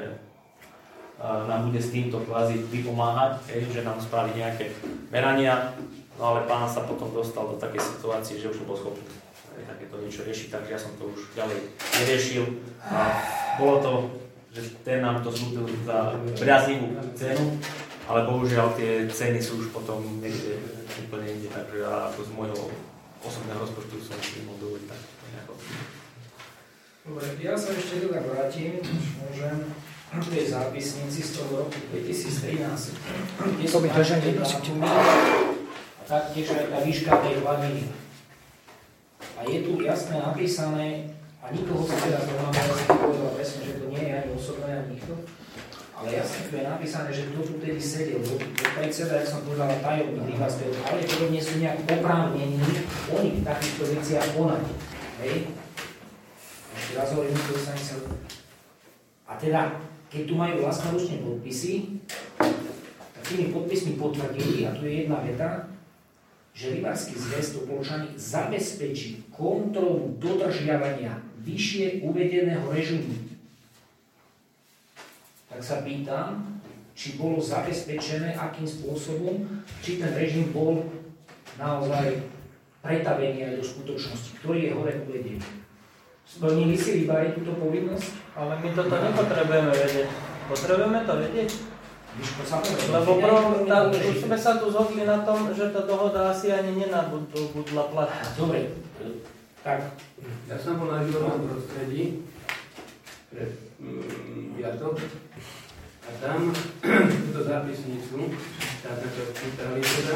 uh, nám bude s týmto kvázi vypomáhať, hej, že nám spraví nejaké merania, no ale pán sa potom dostal do takej situácie, že už bol schopný hej, takéto niečo riešiť, takže ja som to už ďalej neriešil a bolo to, že ten nám to zľúbil za priaznivú cenu, ale bohužiaľ tie ceny sú už potom niekde úplne inde, takže ja ako z môjho osobného rozpočtu som si mohol dovoliť tak nejako. Dobre, ja sa ešte teda vrátim, môžem k tej zápisnici z toho roku dvetisíctrinásť, kde som našli tie dátumy a taktiež aj tá výška tej hladiny. A je tu jasne napísané, a nikoho sa teda zrovnával, ja som povedal presne, že to nie je ani osobné, ani nikto, ale jasne tu je napísané, že kto tu tedy sedel, do predseda, jak som povedal, tajomný rybárstev, ale podobne sú nejak oprávnení oni v takýchto veciach konať. Hej? Ešte raz hovorím, to sa nechcel. A teda, keď tu majú vlastnoručné podpisy, tak tými podpismi potvrdili, a tu je jedna veta, že rybársky zväz Topolčany zabezpečí kontrolu dodržiavania vyššie uvedeného režimu. Tak sa pýtam, či bolo zabezpečené, akým spôsobom, či ten režim bol naozaj pretavený aj do skutočnosti, ktorý je hore uvedený. Splnili si rybári túto povinnosť? Ale my toto nepotrebujeme vedieť. Potrebujeme to vedieť? Lebo prvom, tá, už sme sa tu zhodli na tom, že tá dohoda asi ani nenabudla platná. Dobre, tak. Ja som bol na životnom prostredí pred piatok a tam túto zápisnicu, tak na to čítali teda.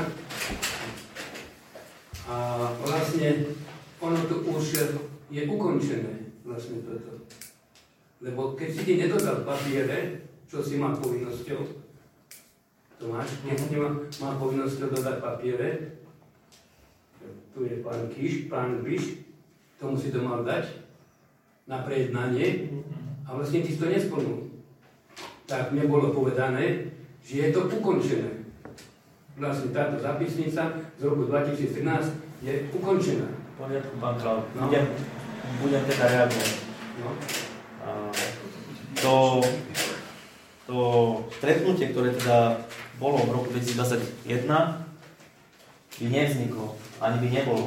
A vlastne ono tu už je ukončené, vlastne toto. Lebo keď si ti nedodal papiere, čo si má povinnosťou, Tomáš, keď má, má povinnosťou dodať papiere, tu je pán Kiš, pán Biš, tomu si to mal dať na prejednanie a vlastne ty si to nesplnil. Tak mne bolo povedané, že je to ukončené. Vlastne táto zápisnica z roku dvetisíctrinásť je ukončená. Poriadku, pán Kráľ, no. budem, budem teda reagovať. No. A to, to stretnutie, ktoré teda bolo v roku dvetisícdvadsaťjeden, by nevzniklo, ani by nebolo.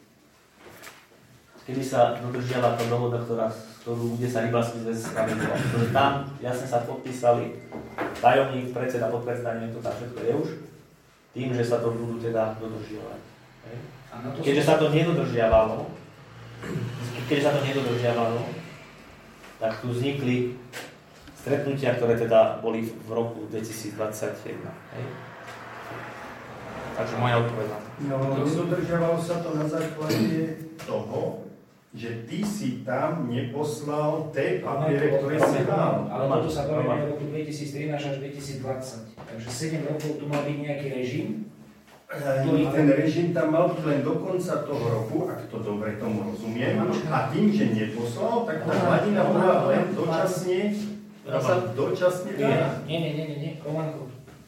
Kedy sa dodržiava tá dohoda, ktorá, ktorú bude sa rybársky zväz spravedlivá. Pretože tam jasne sa podpísali tajomník, predseda, podpredseda, neviem to tam všetko je už, tým, že sa to budú teda dodržiavať. Keďže sa to nedodržiavalo, keďže sa to nedodržiavalo, tak tu vznikli stretnutia, ktoré teda boli v roku dvetisícdvadsaťjeden. Hej. Takže moja odpoveď. No, nedodržiavalo sa to na základe toho, že ty si tam neposlal tie papiere, ktoré si mal. Ale toto sa bavíme v roku dvetisíctrinásť až dvetisícdvadsať. Takže sedem rokov tu mal byť nejaký režim. Ten režim tam mal byť len do konca toho roku, ak to dobre tomu rozumiem. A tým, že neposlal, tak tá hladina bola len dočasne. Dočasne? Nie, nie, nie, nie, nie, Romanko.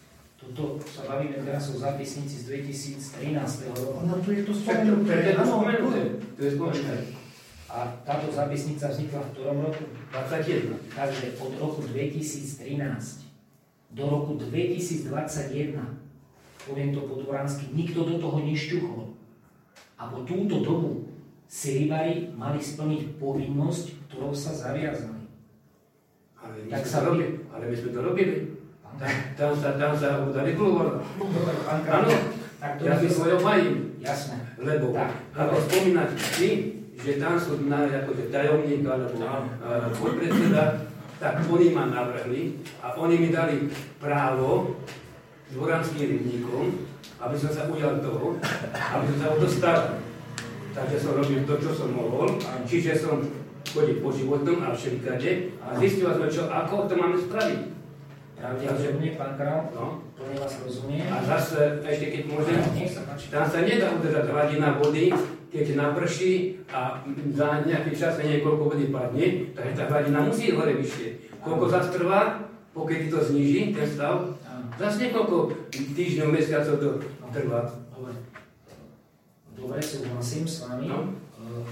Tuto sa bavíme teraz o zápisnici z dvetisíctrinásť roku. No tu je to Však to je to spomenuté. To je Počkaj. spomenuté. A táto zápisnica vznikla v ktorom roku? dvadsaťjeden. Takže od roku dvetisíctrinásť do roku dvetisícdvadsaťjeden, poviem to po dvoránsky, nikto do toho nešťuchol. A po túto dobu si rybári mali splniť povinnosť, ktorou sa zaviazali. Ale my, Tak sme sa to robili. Ale my sme to robili. Tam, tam sa, tam sa voda regulovala. Áno, Tak to ja si je svoje obhajím. jasné. Lebo Tak. ako spomínať si, že tam sú na, akože tajomník alebo uh, podpredseda, tak oni ma navrhli a oni mi dali právo dvoránskym rybníkom, aby som sa ujal toho, aby som sa o to staral. Takže som robil to, čo som mohol, čiže som chodil po životnom a všelikade a zistil som, čo, ako to máme spraviť. Pravdepodobne, pán Král, No. plne vás rozumiem. A zase, ešte keď môžem, Nech sa páči. tam sa nedá udržať hladina vody, keď naprší a za nejaký čas niekoľko vody padne, takže tá hladina musí hore vyššie. Koľko zase trvá, pokiaľ to zniží, ten stav, zase niekoľko týždňov, mesiacov to trvá. Dobre. Dobre, súhlasím s vami. No. Uh,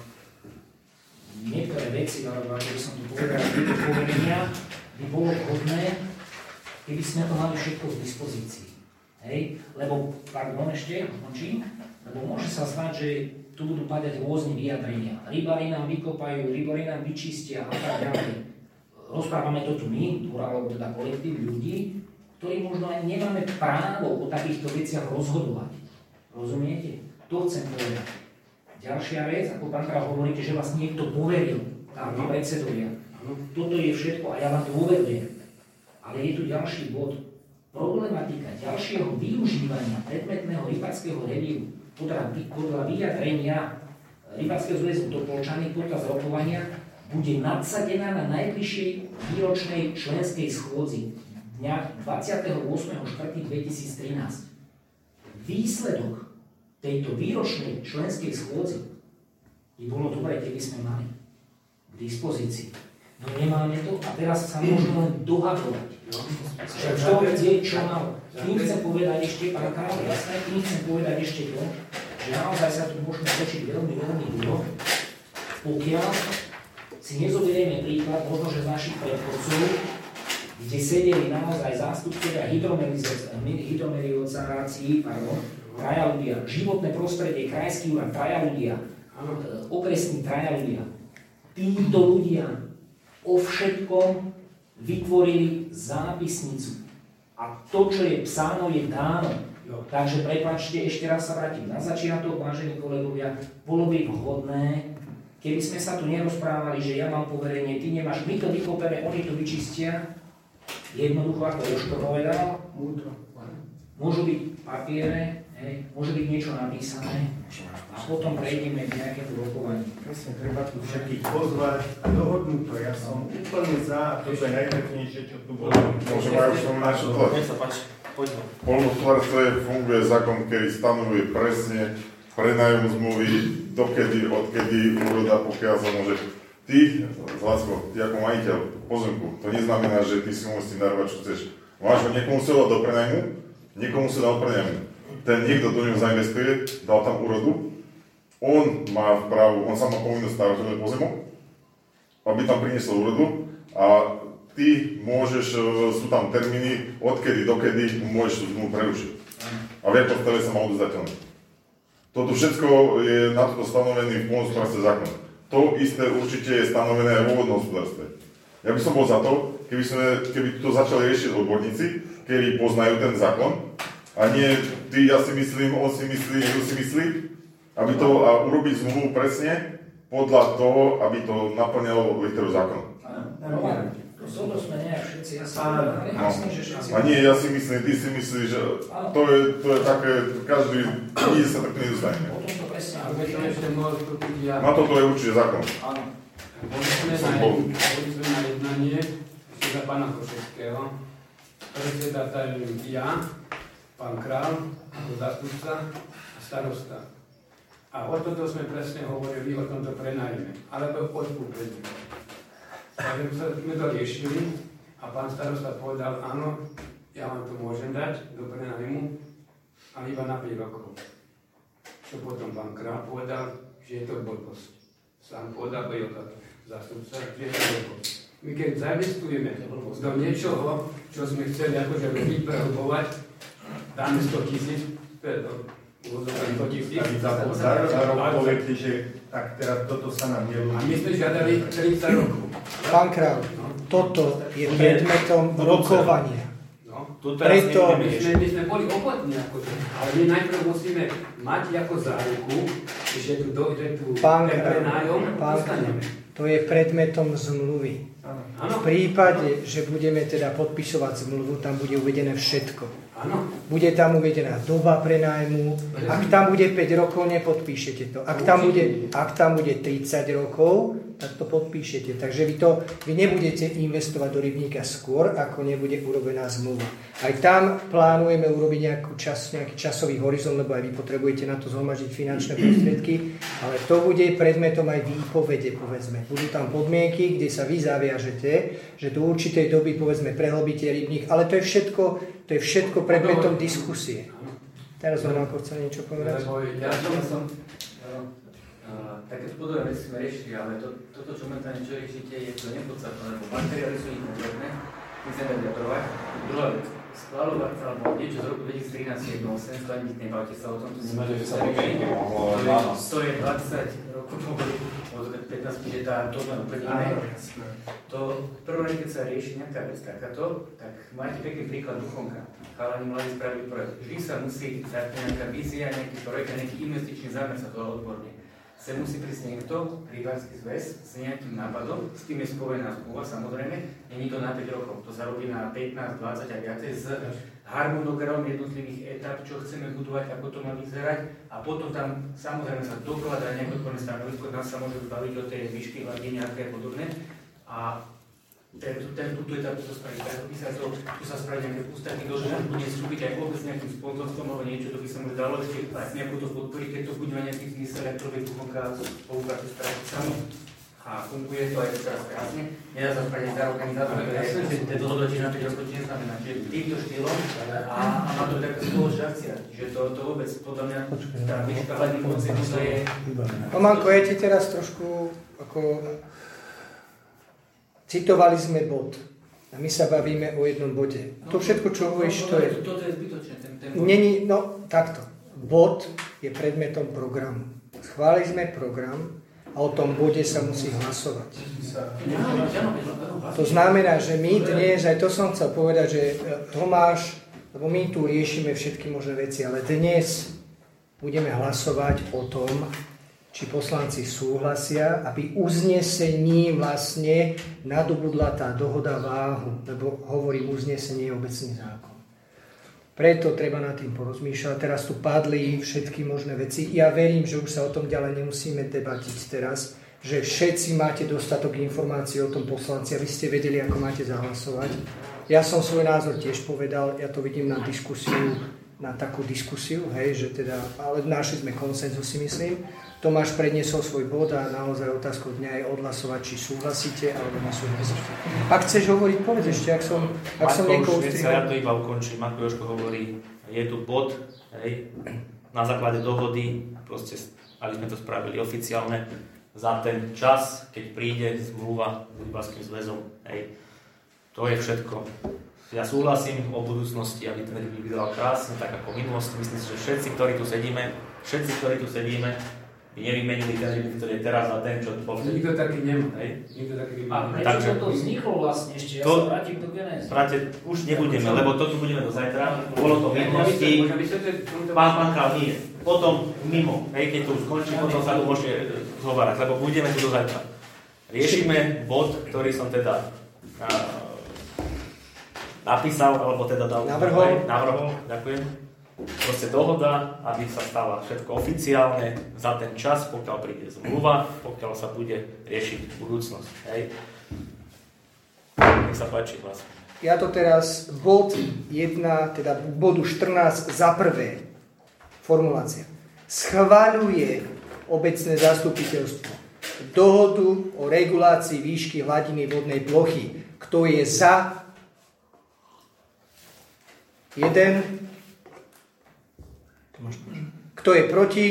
niektoré veci, alebo ako by som to povedal, tieto povedenia by bolo vhodné, keby sme to mali všetko v dispozícii. Hej? Lebo, pardon, ešte, končím, lebo môže sa zdať, že tu budú padať rôzne vyjadrenia. Rybári nám vykopajú, rybári nám vyčistia a tak ďalej. Rozprávame to tu my, alebo teda kolektív ľudí, ktorí možno aj nemáme právo o takýchto veciach rozhodovať. Rozumiete? To chcem povedať. Ďalšia vec, ako pán Král hovoríte, že vás niekto poveril, tam tí predsedovia. Toto je všetko a ja vám to uvedujem. Ale je tu ďalší bod. Problematika ďalšieho využívania predmetného rybárskeho revíru podľa, podľa vyjadrenia Rybárskeho zväzu Topolčany počas rokovania bude nadsadená na najbližšej výročnej členskej schôdzi dňa dvadsiateho ôsmeho štvrtého dvetisíctrinásť. Výsledok tejto výročnej členskej schôdzi by bolo dobré, keby sme mali k dispozícii. No nemáme to a teraz sa môžeme len dohadovať. Že kto vie, čo mal. Tým chcem povedať ešte, pán Král, jasné, tým chcem povedať ešte to, že naozaj sa tu môžeme točiť veľmi, veľmi dlho, pokiaľ si nezoberieme príklad, možno, že z našich predchodcov, kde sedeli naozaj zástupcovia hydromeliorácií, pardon, traja ľudia, životné prostredie, krajský úrad, traja ľudia, okresní traja ľudia. Títo ľudia o všetkom vytvorili zápisnicu. A to, čo je psáno, je dáno. Takže prepáčte, ešte raz sa vrátim na začiatok, vážení kolegovia, bolo by vhodné, keby sme sa tu nerozprávali, že ja mám poverenie, ty nemáš, my to vykopeme, oni to vyčistia. Jednoducho, ako Jožko povedal, môžu byť papiere, hej, môže byť niečo napísané a potom prejdeme k nejakému rokovaní. Presne, treba tu všetkých pozvať a dohodnúť to. Ja som úplne za, a to je najpeknejšie, čo tu bolo. Môžem aj už tomu niečo povedať. Nech sa páči, poďme. V poľnohospodárstve funguje zákon, ktorý stanovuje presne prenájom zmluvy, dokedy, odkedy, úroda, pokiaľ sa môže. Ty, Zlacko, ty ako majiteľ pozemku, to neznamená, že ty si musíš darovať, čo chceš. Máš ho niekomu si dal do prenajmu, niekomu si dal prenajmu. Ten niekto do neho zainvestuje, dal tam úrodu, on má právo, on sa má povinnosť starať o pozemok, aby tam priniesol úrodu a ty môžeš, sú tam termíny, odkedy, dokedy môžeš tú zmluvu prerušiť. A v akom stave sa má odozdateľný. Toto všetko je na toto stanovený v poľnohospodárstve zákon. To isté určite je stanovené aj vo vodnom hospodárstve. Ja by som bol za to, keby, sme, keby to začali riešiť odborníci, ktorí poznajú ten zákon, a nie ty, ja si myslím, on si myslí, niekto si myslí, aby to a urobiť zmluvu presne podľa toho, aby to naplňalo literu zákona. Roman, toto sme nejak všetci jasne povedali. No. A nie, ja si myslím, ty si myslíš, že to je, to je také, každý, nikde sa takto nedostane. O tom to presne Aby som ešte mohol vstúpiť ja. Na toto je určite zákon. Áno. Boli sme na, boli sme na jednanie ešte za pána Koševského. Predseda tajomník ja, pán Král, ako zástupca a starosta. A o toto sme presne hovorili, o tomto prenajme, alebo odkúpení. Takže sme to riešili a pán starosta povedal, áno, ja vám to môžem dať. dať do prenájmu a iba na päť rokov. Čo potom pán Král povedal, že je to blbosť. Sám povedal Bejota, zástupca, že je to blbosť. My keď zainvestujeme do niečoho, čo sme chceli akože robiť, prehlbovať, dáme sto tisíc, pardon, sto tisíc. Za rok poviete, že tak teraz toto sa nám nelúbi. A my sme žiadali tridsať rokov. Pán Král, toto je predmetom rokovania. Tu teraz Preto... My sme, my sme boli ochotní, akože, ale my najprv musíme mať ako záruku, že tu, do, že tu Pán ten Král, prenájom pán dostaneme. To je predmetom zmluvy. V prípade, že budeme teda podpisovať zmluvu, tam bude uvedené všetko. Áno. Bude tam uvedená doba prenájmu. Ak tam bude päť rokov, nepodpíšete to. Ak tam bude, ak tam bude tridsať rokov, tak to podpíšete. Takže vy, to, vy nebudete investovať do rybníka skôr, ako nebude urobená zmluva. Aj tam plánujeme urobiť nejakú čas, nejaký časový horizont, lebo aj vy potrebujete na to zhromaždiť finančné prostriedky, ale to bude predmetom aj výpovede, povedzme. Budú tam podmienky, kde sa vy zaviažete, že do určitej doby, povedzme, prehlbíte rybník, ale to je všetko, to je všetko predmetom diskusie. Teraz vám ako chcel niečo povedať? Ja som... Takéto podobné veci sme riešili, ale to, toto, čo momentálne čo riešite, je to nepodstatné, lebo materiály sú inkompletné, my chceme vyjadrovať. Druhá vec, schváľovať alebo niečo z roku dvetisíctrinásť je osem, to ani nebavte sa o tom, to si môžete sa riešili. To je dvadsať rokov, od pätnásť, že tá to len uplníme. To v prvom rade, keď sa rieši nejaká vec takáto, tak máte pekný príklad Duchonka. Chalani mladí spravili projekt. Vždy sa musí dať nejaká vízia, nejaký projekt, nejaký investičný zámer sa toho odborne. Sa musí prísť niekto, rybársky zväz, s nejakým nápadom, s tým je spojená zmluva, samozrejme, není to na päť rokov, to sa robí na pätnásť, dvadsať a viacej s harmonogramom jednotlivých etap, čo chceme budovať, ako to má vyzerať a potom tam samozrejme sa dokladá nejaké odborné stanovisko, nás sa môže baviť o tej výšky, hladiny, aké a podobné a ten, ten, túto etapu sa spraví, tak by sa to, tu sa spraví nejaké ústavy, do toho bude vstúpiť aj vôbec nejakým sponzorstvom alebo niečo, to by sa môže dalo ešte aj nejakú to podporiť, keď to bude mať nejaký zmysel, ak to vie Duchonka spoluprácu spraviť samo. A funguje to aj teraz krásne. Nedá sa spraviť za organizátor, to je jasné, že tie dlhodobie na päť rokov neznamená, že týmto štýlom a, a má to taká spoločná akcia, že to, to vôbec podľa mňa tá výška hladných moci, to je... Romanko, ja ti teraz trošku ako... Citovali sme bod. A my sa bavíme o jednom bode. To všetko, čo hovoríš, to je... Toto je zbytočné, ten, ten bod. Není, no, takto. Bod je predmetom programu. Schválili sme program a o tom bode sa musí hlasovať. To znamená, že my dnes, aj to som chcel povedať, že Tomáš, lebo my tu riešime všetky možné veci, ale dnes budeme hlasovať o tom, či poslanci súhlasia, aby uznesení vlastne nadobudla tá dohoda váhu, lebo hovorím, uznesenie je obecný zákon. Preto treba nad tým porozmýšľať. Teraz tu padli všetky možné veci. Ja verím, že už sa o tom ďalej nemusíme debatiť teraz, že všetci máte dostatok informácií o tom poslanci, aby ste vedeli, ako máte zahlasovať. Ja som svoj názor tiež povedal, ja to vidím na diskusiu, na takú diskusiu, hej, že teda, ale našli sme konsenzus, si myslím. Tomáš predniesol svoj bod a naozaj otázkou dňa je odhlasovať, či súhlasíte alebo nesúhlasíte. Ak chceš hovoriť, povedz ešte, ak som, ak som niekoho ustrihol. Ja to iba ukončím. Matko Jožko hovorí, je tu bod, hej, na základe dohody, proste, aby sme to spravili oficiálne, za ten čas, keď príde zmluva s rybárskym zväzom, hej. To je všetko. Ja súhlasím o budúcnosti, aby ten rybník vyzeral krásne, tak ako v minulosti. Myslím si, že všetci, ktorí tu sedíme, všetci, ktorí tu sedíme, by nevymenili ten rybník, ktorý je teraz a ten, čo tu bol vtedy. Nikto taký nemá. Hej. Nikto taký nemá. A prečo to vzniklo vlastne ešte? Ja to, sa vrátim do genézy. Práte, už nebudeme, lebo to tu budeme do zajtra. Bolo to v minulosti. Pán pán Král, nie. Potom mimo, hej, keď to už skončí, potom sa tu môžete zhovárať, lebo budeme tu do zajtra. Riešime bod, ktorý som teda a, napísal, alebo teda dal. Navrhol. Navrhol, ďakujem. Proste dohoda, aby sa stala všetko oficiálne za ten čas, pokiaľ príde zmluva, pokiaľ sa bude riešiť budúcnosť. Hej. Nech sa páči vás. Ja to teraz bod jedna, teda bodu štrnásť za prvé. Formulácia. Schvaľuje obecné zastupiteľstvo dohodu o regulácii výšky hladiny vodnej plochy. Kto je za? jeden. Kto je proti?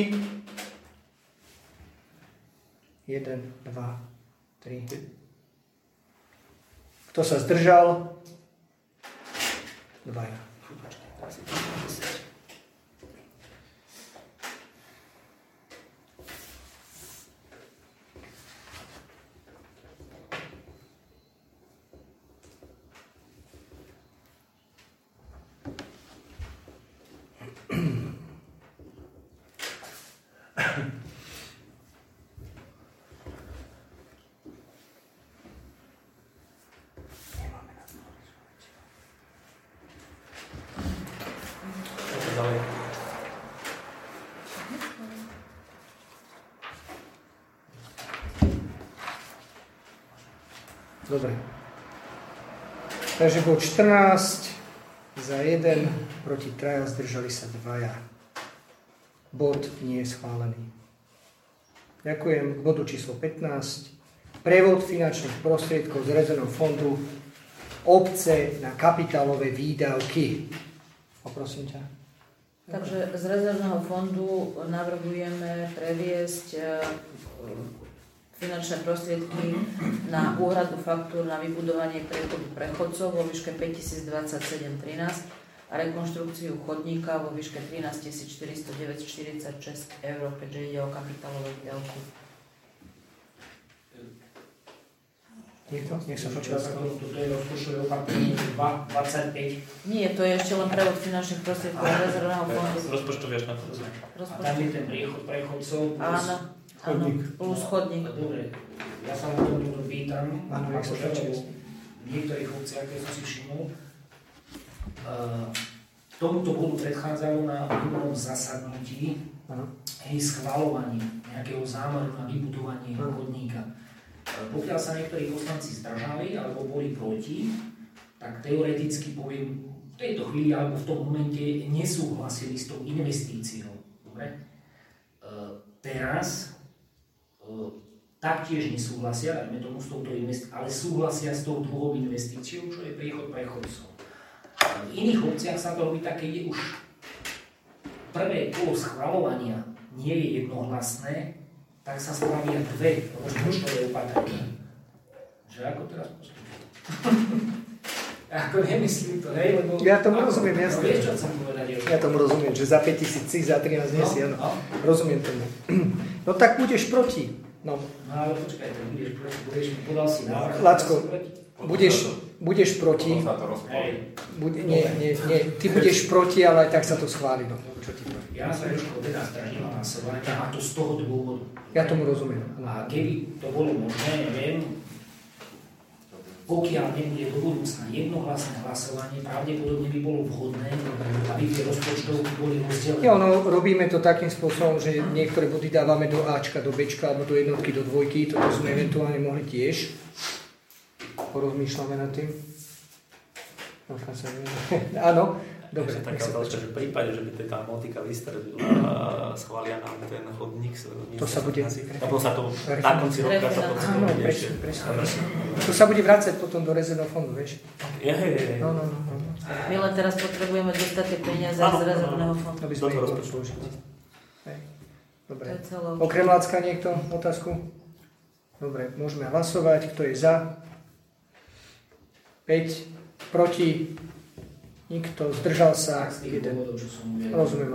jeden, dva, tri. Kto sa zdržal? dvaja. Dobre. Takže bolo štrnásť za jeden, proti traja, zdržali sa dvaja. Bod nie je schválený. Ďakujem. K bodu číslo pätnásť. Prevod finančných prostriedkov z rezervného fondu obce na kapitálové výdavky. Poprosím ťa. Takže z rezervného fondu navrhujeme previesť finančné prostriedky na úhradu faktúr na vybudovanie prechodu prechodcov vo výške päťtisícdvadsaťsedem trinásť a rekonštrukciu chodníka vo výške trinásťtisícštyristodeväť štyridsaťšesť eur, keďže ide o kapitálové výdavky. Niekto? Nech sa počúva. Toto je rozpočtové opatrenie dva dvadsaťpäť. Nie, to je ešte len prevod finančných prostriedkov z rezervného fondu. Rozpočtový až na to. A tam je ten priechod prechodcov. Áno, áno, plus chodník. Dobre, ja sa na tomto pýtam, lebo v niektorých obciach, keď som si všimol, tomuto bodu predchádzalo na minulom zasadnutí hej, schvaľovanie nejakého zámeru na vybudovanie chodníka. Pokiaľ sa niektorí poslanci zdržali alebo boli proti, tak teoreticky poviem, v tejto chvíli alebo v tom momente nesúhlasili s tou investíciou. Dobre? E, teraz e, taktiež nesúhlasia, dajme tomu s touto investíciou, ale súhlasia s tou druhou investíciou, čo je priechod prechodcov. V iných obciach sa to robí také, je už prvé kolo schvaľovania nie je jednohlasné, tak sa spravia dve rozpočtové opatrenia. Že ako teraz postupujú? Ako nemyslím to, hej, lebo... Ja tomu rozumiem, jasne. No, vieš, čo chcem povedať? Ja tomu rozumiem, že za päťtisíc, za trinásť nie si, áno. No. Rozumiem tomu. No tak budeš proti. No, no ale počkaj, to budeš proti, budeš, podal si návrh. Lacko, budeš, budeš proti. Hej. Bude, nie, nie, nie, ty budeš proti, ale aj tak sa to schváli. No. Čo ti poviem? Ja sa trošku teda zdržím hlasovania a to z toho dôvodu. Ja tomu rozumiem. A keby to bolo možné, neviem, pokiaľ nebude do budúcna jednohlasné hlasovanie, pravdepodobne by bolo vhodné, aby tie rozpočtovky boli rozdelené. Ja, no, robíme to takým spôsobom, že niektoré body dávame do Ačka, do Bčka, alebo do jednotky, do dvojky. Toto sme eventuálne mohli tiež. Porozmýšľame nad tým. Áno. Dobre, taká otázka, že v prípade, že by tá motika vystrelila a schvália nám ten chodník, to sa bude lebo sa to na konci roka sa to áno, presne, presne. To sa bude vrácať potom do rezervného fondu, vieš? Je, je, je. No, no, no, no. My len teraz potrebujeme dostať tie peniaze z rezervného fondu. Aby sme ich rozpočuli. Dobre. Celé... Okrem Lacka niekto otázku? Dobre, môžeme hlasovať. Kto je za? päť. Proti? Nikto, zdržal sa. Jeden. Rozumiem.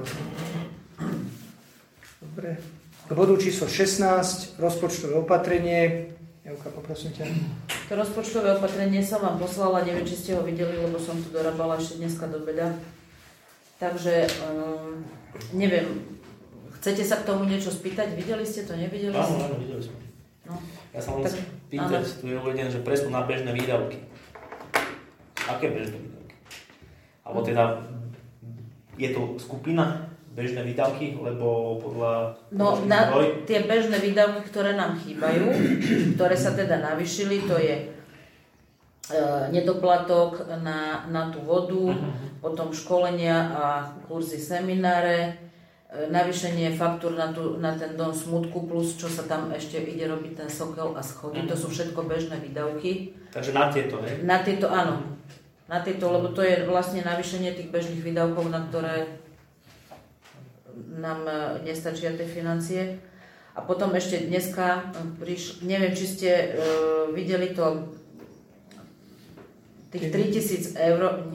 Dobre. K bodu číslo šestnásť, rozpočtové opatrenie. Javka, poprosím ťa. To rozpočtové opatrenie som vám poslala, neviem, či ste ho videli, lebo som tu dorábala ešte dneska do obeda. Takže, um, neviem, chcete sa k tomu niečo spýtať? Videli ste to, nevideli ste? Áno, áno, videli sme. No. Ja sa len spýtať, tu je uvedené, že presun na bežné výdavky. Aké bežné výdavky? Alebo teda je to skupina bežné výdavky, lebo podľa... No, na, tie bežné výdavky, ktoré nám chýbajú, ktoré sa teda navýšili, to je e, nedoplatok na, na tú vodu, uh-huh. potom školenia a kurzy, semináre, e, navýšenie faktúr na, tú, na ten dom smutku, plus čo sa tam ešte ide robiť ten sokel a schody, uh-huh. to sú všetko bežné výdavky. Takže na tieto, hej? Na tieto, áno. na tieto, lebo to je vlastne navýšenie tých bežných výdavkov, na ktoré nám nestačia tie financie. A potom ešte dneska prišli, neviem, či ste uh, videli to, tých tritisíc eur, uh,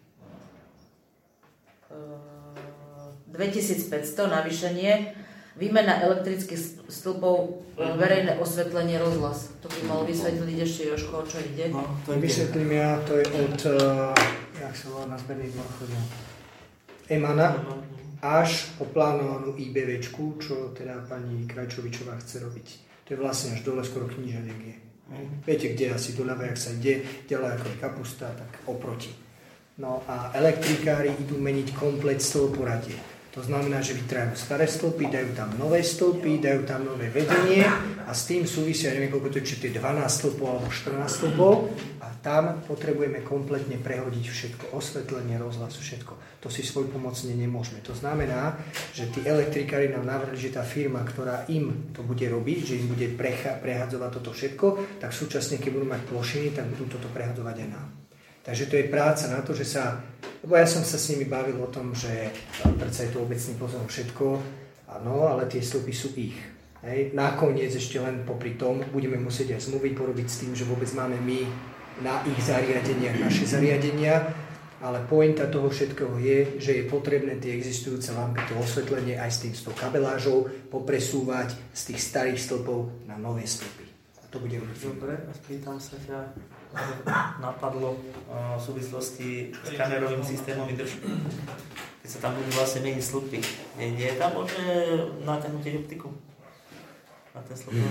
dvetisícpäťsto navýšenie, výmena elektrických stĺpov, verejné osvetlenie, rozhlas. To by mal vysvetliť ešte Jožko, o čo ide. No, to vysvetlím ja, to je od, uh, jak sa volá na zberný dvor chodia, Emana, až po plánovanú IBVčku, čo teda pani Krajčovičová chce robiť. To je vlastne až dole skoro Knížanek je. Viete, kde asi doľava, jak sa ide, ďalej ako je kapusta, tak oproti. No a elektrikári idú meniť komplet stĺporadie. To znamená, že vytrajú staré stĺpy, dajú tam nové stĺpy, dajú tam nové vedenie a s tým súvisia, neviem, koľko to je, či to je dvanásť stĺpov alebo štrnásť stĺpov a tam potrebujeme kompletne prehodiť všetko, osvetlenie, rozhlas, všetko. To si svojpomocne nemôžeme. To znamená, že tí elektrikári nám navrhli, že tá firma, ktorá im to bude robiť, že im bude precha- prehadzovať toto všetko, tak súčasne, keď budú mať plošiny, tak budú toto prehadzovať aj nám. Takže to je práca na to, že sa, lebo ja som sa s nimi bavil o tom, že predsa je to obecný pozor všetko, áno, ale tie stĺpy sú ich. Hej. Nakoniec ešte len popri tom budeme musieť aj zmluvy porobiť s tým, že vôbec máme my na ich zariadeniach naše zariadenia, ale pointa toho všetkého je, že je potrebné tie existujúce lampy, to osvetlenie aj s tým s tou kabelážou popresúvať z tých starých stĺpov na nové stĺpy. A to bude robiť. Dobre, a spýtam sa ťa, napadlo uh, v súvislosti s kamerovým systémom výdržky. Keď sa tam budú vlastne meniť slupy, nie, nie je tam možné natiahnuť optiku na ten slup?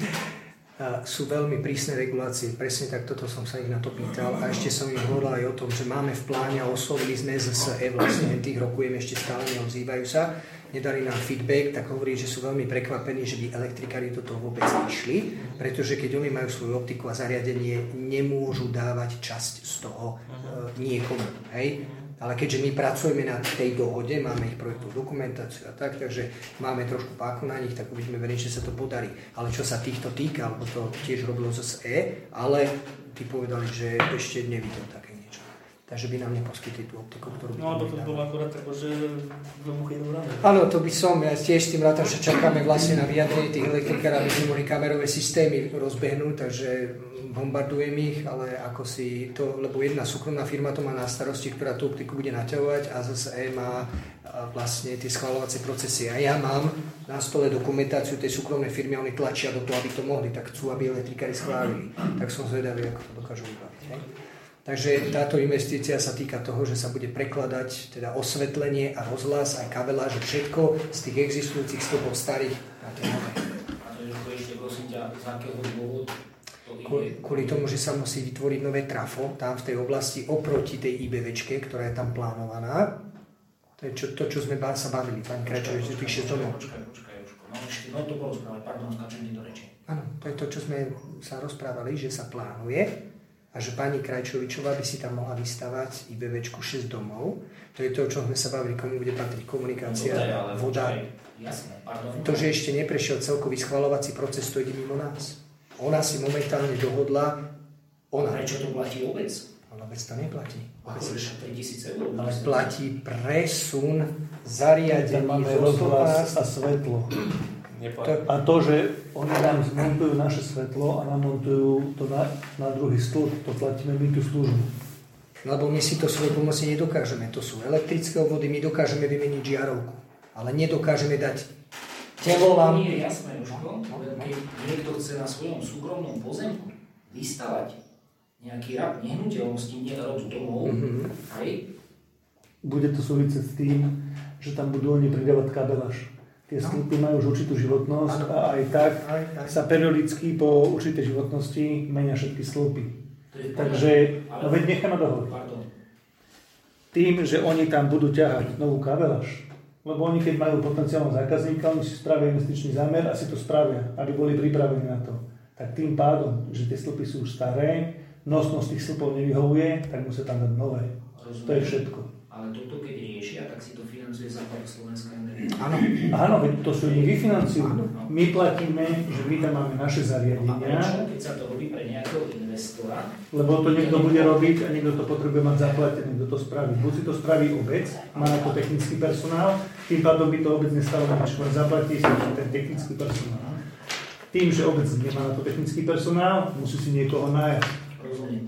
Sú veľmi prísne regulácie, presne tak toto som sa ich na to pýtal a ešte som im hovoril aj o tom, že máme v pláne a oslovili sme zet es é, vlastne tých rokujeme, ešte stále neozývajú sa, nedali nám feedback, tak hovorí, že sú veľmi prekvapení, že by elektrikári do toho vôbec išli, pretože keď oni majú svoju optiku a zariadenie, nemôžu dávať časť z toho uh, niekomu, hej? Ale keďže my pracujeme na tej dohode, máme ich projektovú dokumentáciu a tak, takže máme trošku páku na nich, tak uvidíme, verím, že sa to podarí. Ale čo sa týchto týka, alebo to tiež robilo zet es é, ale tí povedali, že ešte nevidel také niečo. Takže by nám neposkytli tú optiku, ktorú by... No, alebo to bolo akurát tak, že dve muchy jednú ráno. Áno, to by som, ja tiež tým rátam, že čakáme vlastne na vyjadrenie tých elektrikárov, aby sme mohli kamerové systémy rozbehnúť, takže bombardujem ich, ale ako si to, lebo jedna súkromná firma to má na starosti, ktorá tú optiku bude naťahovať a zet es é má vlastne tie schvaľovacie procesy. A ja mám na stole dokumentáciu tej súkromnej firmy a oni tlačia do toho, aby to mohli, tak chcú, aby elektrikári schválili. Tak som zvedavý, ako to dokážu vybaviť. Ne? Takže táto investícia sa týka toho, že sa bude prekladať teda osvetlenie a rozhlas, aj kabeláž, všetko z tých existujúcich stĺpov starých na tie nové. A to je ešte, prosím ťa, z akého dôvodu? Kvôli tomu, že sa musí vytvoriť nové trafo tam v tej oblasti oproti tej IBVčke, ktorá je tam plánovaná. To je čo, to, čo sme sa bavili, pán Krajčovič, že píše tomu. Počkaj, počkaj, Jožko, no ešte, no to bolo správať, pardon, skáčem ti do reči. Áno, to je to, čo sme sa rozprávali, že sa plánuje a že pani Krajčovičová by si tam mohla vystavať IBVčku šesť domov. To je to, čo sme sa bavili, komu bude patriť komunikácia, no, voda. Jasné, pardon. To, že ešte neprešiel celkový schvaľovací proces, to ide mimo nás. Ona si momentálne dohodla, ona... Prečo to platí obec? Ale obec to neplatí. Ako je tritisíc eur? Ale platí presun zariadení. Tam máme rozhlas a svetlo. To, a to, že oni nám zmontujú naše svetlo a namontujú to na, na druhý stĺp, to platíme my tú službu. Lebo my si to svoje pomocne nedokážeme. To sú elektrické obvody, my dokážeme vymeniť žiarovku. Ale nedokážeme dať telo vám... Nie je jasné, Jožko, keď niekto chce na svojom súkromnom pozemku vystavať nejaký rad nehnuteľnosti, nie rad domov, mm-hmm. hej? Bude to súvisieť s tým, že tam budú oni pridávať kabeláž. Tie stĺpy no. majú už určitú životnosť ano. A aj tak aj, aj. sa periodicky po určitej životnosti menia všetky stĺpy. Takže, ale... no veď necháme dohovor. Tým, že oni tam budú ťahať novú kabeláž, lebo oni keď majú potenciálneho zákazníka, oni si spravia investičný zámer a si to spravia, aby boli pripravení na to. Tak tým pádom, že tie stĺpy sú už staré, nosnosť tých stĺpov nevyhovuje, tak musia tam dať nové. Rozumiem. To je všetko. Ale toto keď riešia, tak tak si to financuje západ Slovenská energia. Áno, áno, to sú oni vyfinancujú. My platíme, že my tam máme naše zariadenia. A prečo, keď sa to robí pre nejakého investora? Lebo to niekto bude robiť a niekto to potrebuje mať zaplatené, kto to spraví. Buď si to spraví obec, má na to technický personál, tým pádom by to obec nestalo nič, zaplatí si ten technický personál. Tým, že obec nemá na to technický personál, musí si niekoho nájsť. Rozumiem.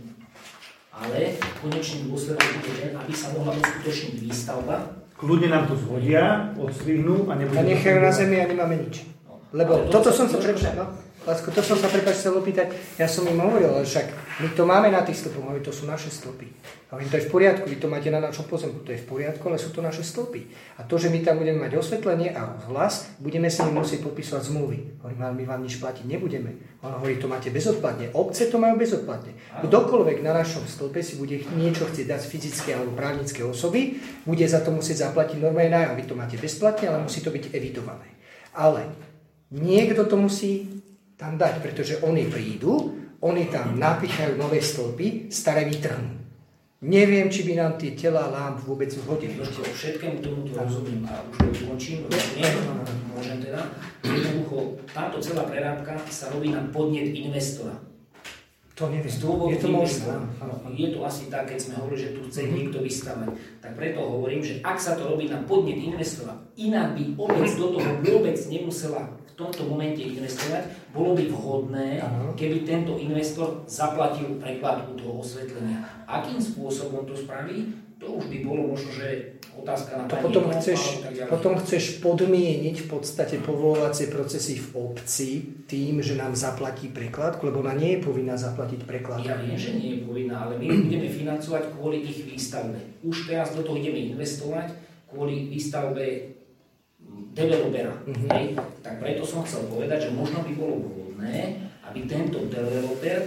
Ale konečným dôsledkom je ten, aby sa mohla uskutočniť výstavba. Kľudne nám to zhodia, odstrihnú a nebude... A nechajú na zemi a nemáme nič. Lebo to, toto som sa prepáčil, no? Lásko, to som sa prepáčil chcel opýtať, ja som im hovoril, ale však my to máme na tých stĺpoch, to sú naše stĺpy. A to je v poriadku, vy to máte na našom pozemku, to je v poriadku, ale sú to naše stĺpy. A to, že my tam budeme mať osvetlenie a rozhlas, budeme si musieť podpísať zmluvy. Hovorím, ale my vám nič platiť nebudeme. On hovorí, to máte bezodplatne. Obce to majú bezodplatne. Kdokoľvek na našom stĺpe si bude niečo chcieť dať z fyzické alebo právnické osoby, bude za to musieť zaplatiť normálne nájom. Vy to máte bezplatne, ale musí to byť evidované. Ale niekto to musí tam dať, pretože oni prídu, oni tam napíchajú nové stĺpy, staré vytrhnú. Neviem, či by nám tie telá lámp vôbec zhodili. Ešte o všetkému tomuto rozumiem a už to ukončím, nie, môžem teda. Jednoducho, táto celá prerábka sa robí na podnet investora. To neviem, je to možné. Je to asi tak, keď sme hovorili, že tu chce niekto vystavať. Tak preto hovorím, že ak sa to robí na podnet investora, inak by obec do toho vôbec nemusela v tomto momente investovať, bolo by vhodné, keby tento investor zaplatil preplatku toho osvetlenia. Akým spôsobom to spraví, to už by bolo možno, že otázka na to potom chceš, potom chceš podmieniť v podstate povolovacie procesy v obci tým, že nám zaplatí prekladku, lebo ona nie je povinná zaplatiť prekladku. Ja viem, že nie je povinná, ale my budeme financovať kvôli ich výstavbe. Už teraz do toho ideme investovať kvôli výstavbe developera. Mm-hmm. Tak preto som chcel povedať, že možno by bolo vhodné, aby tento developer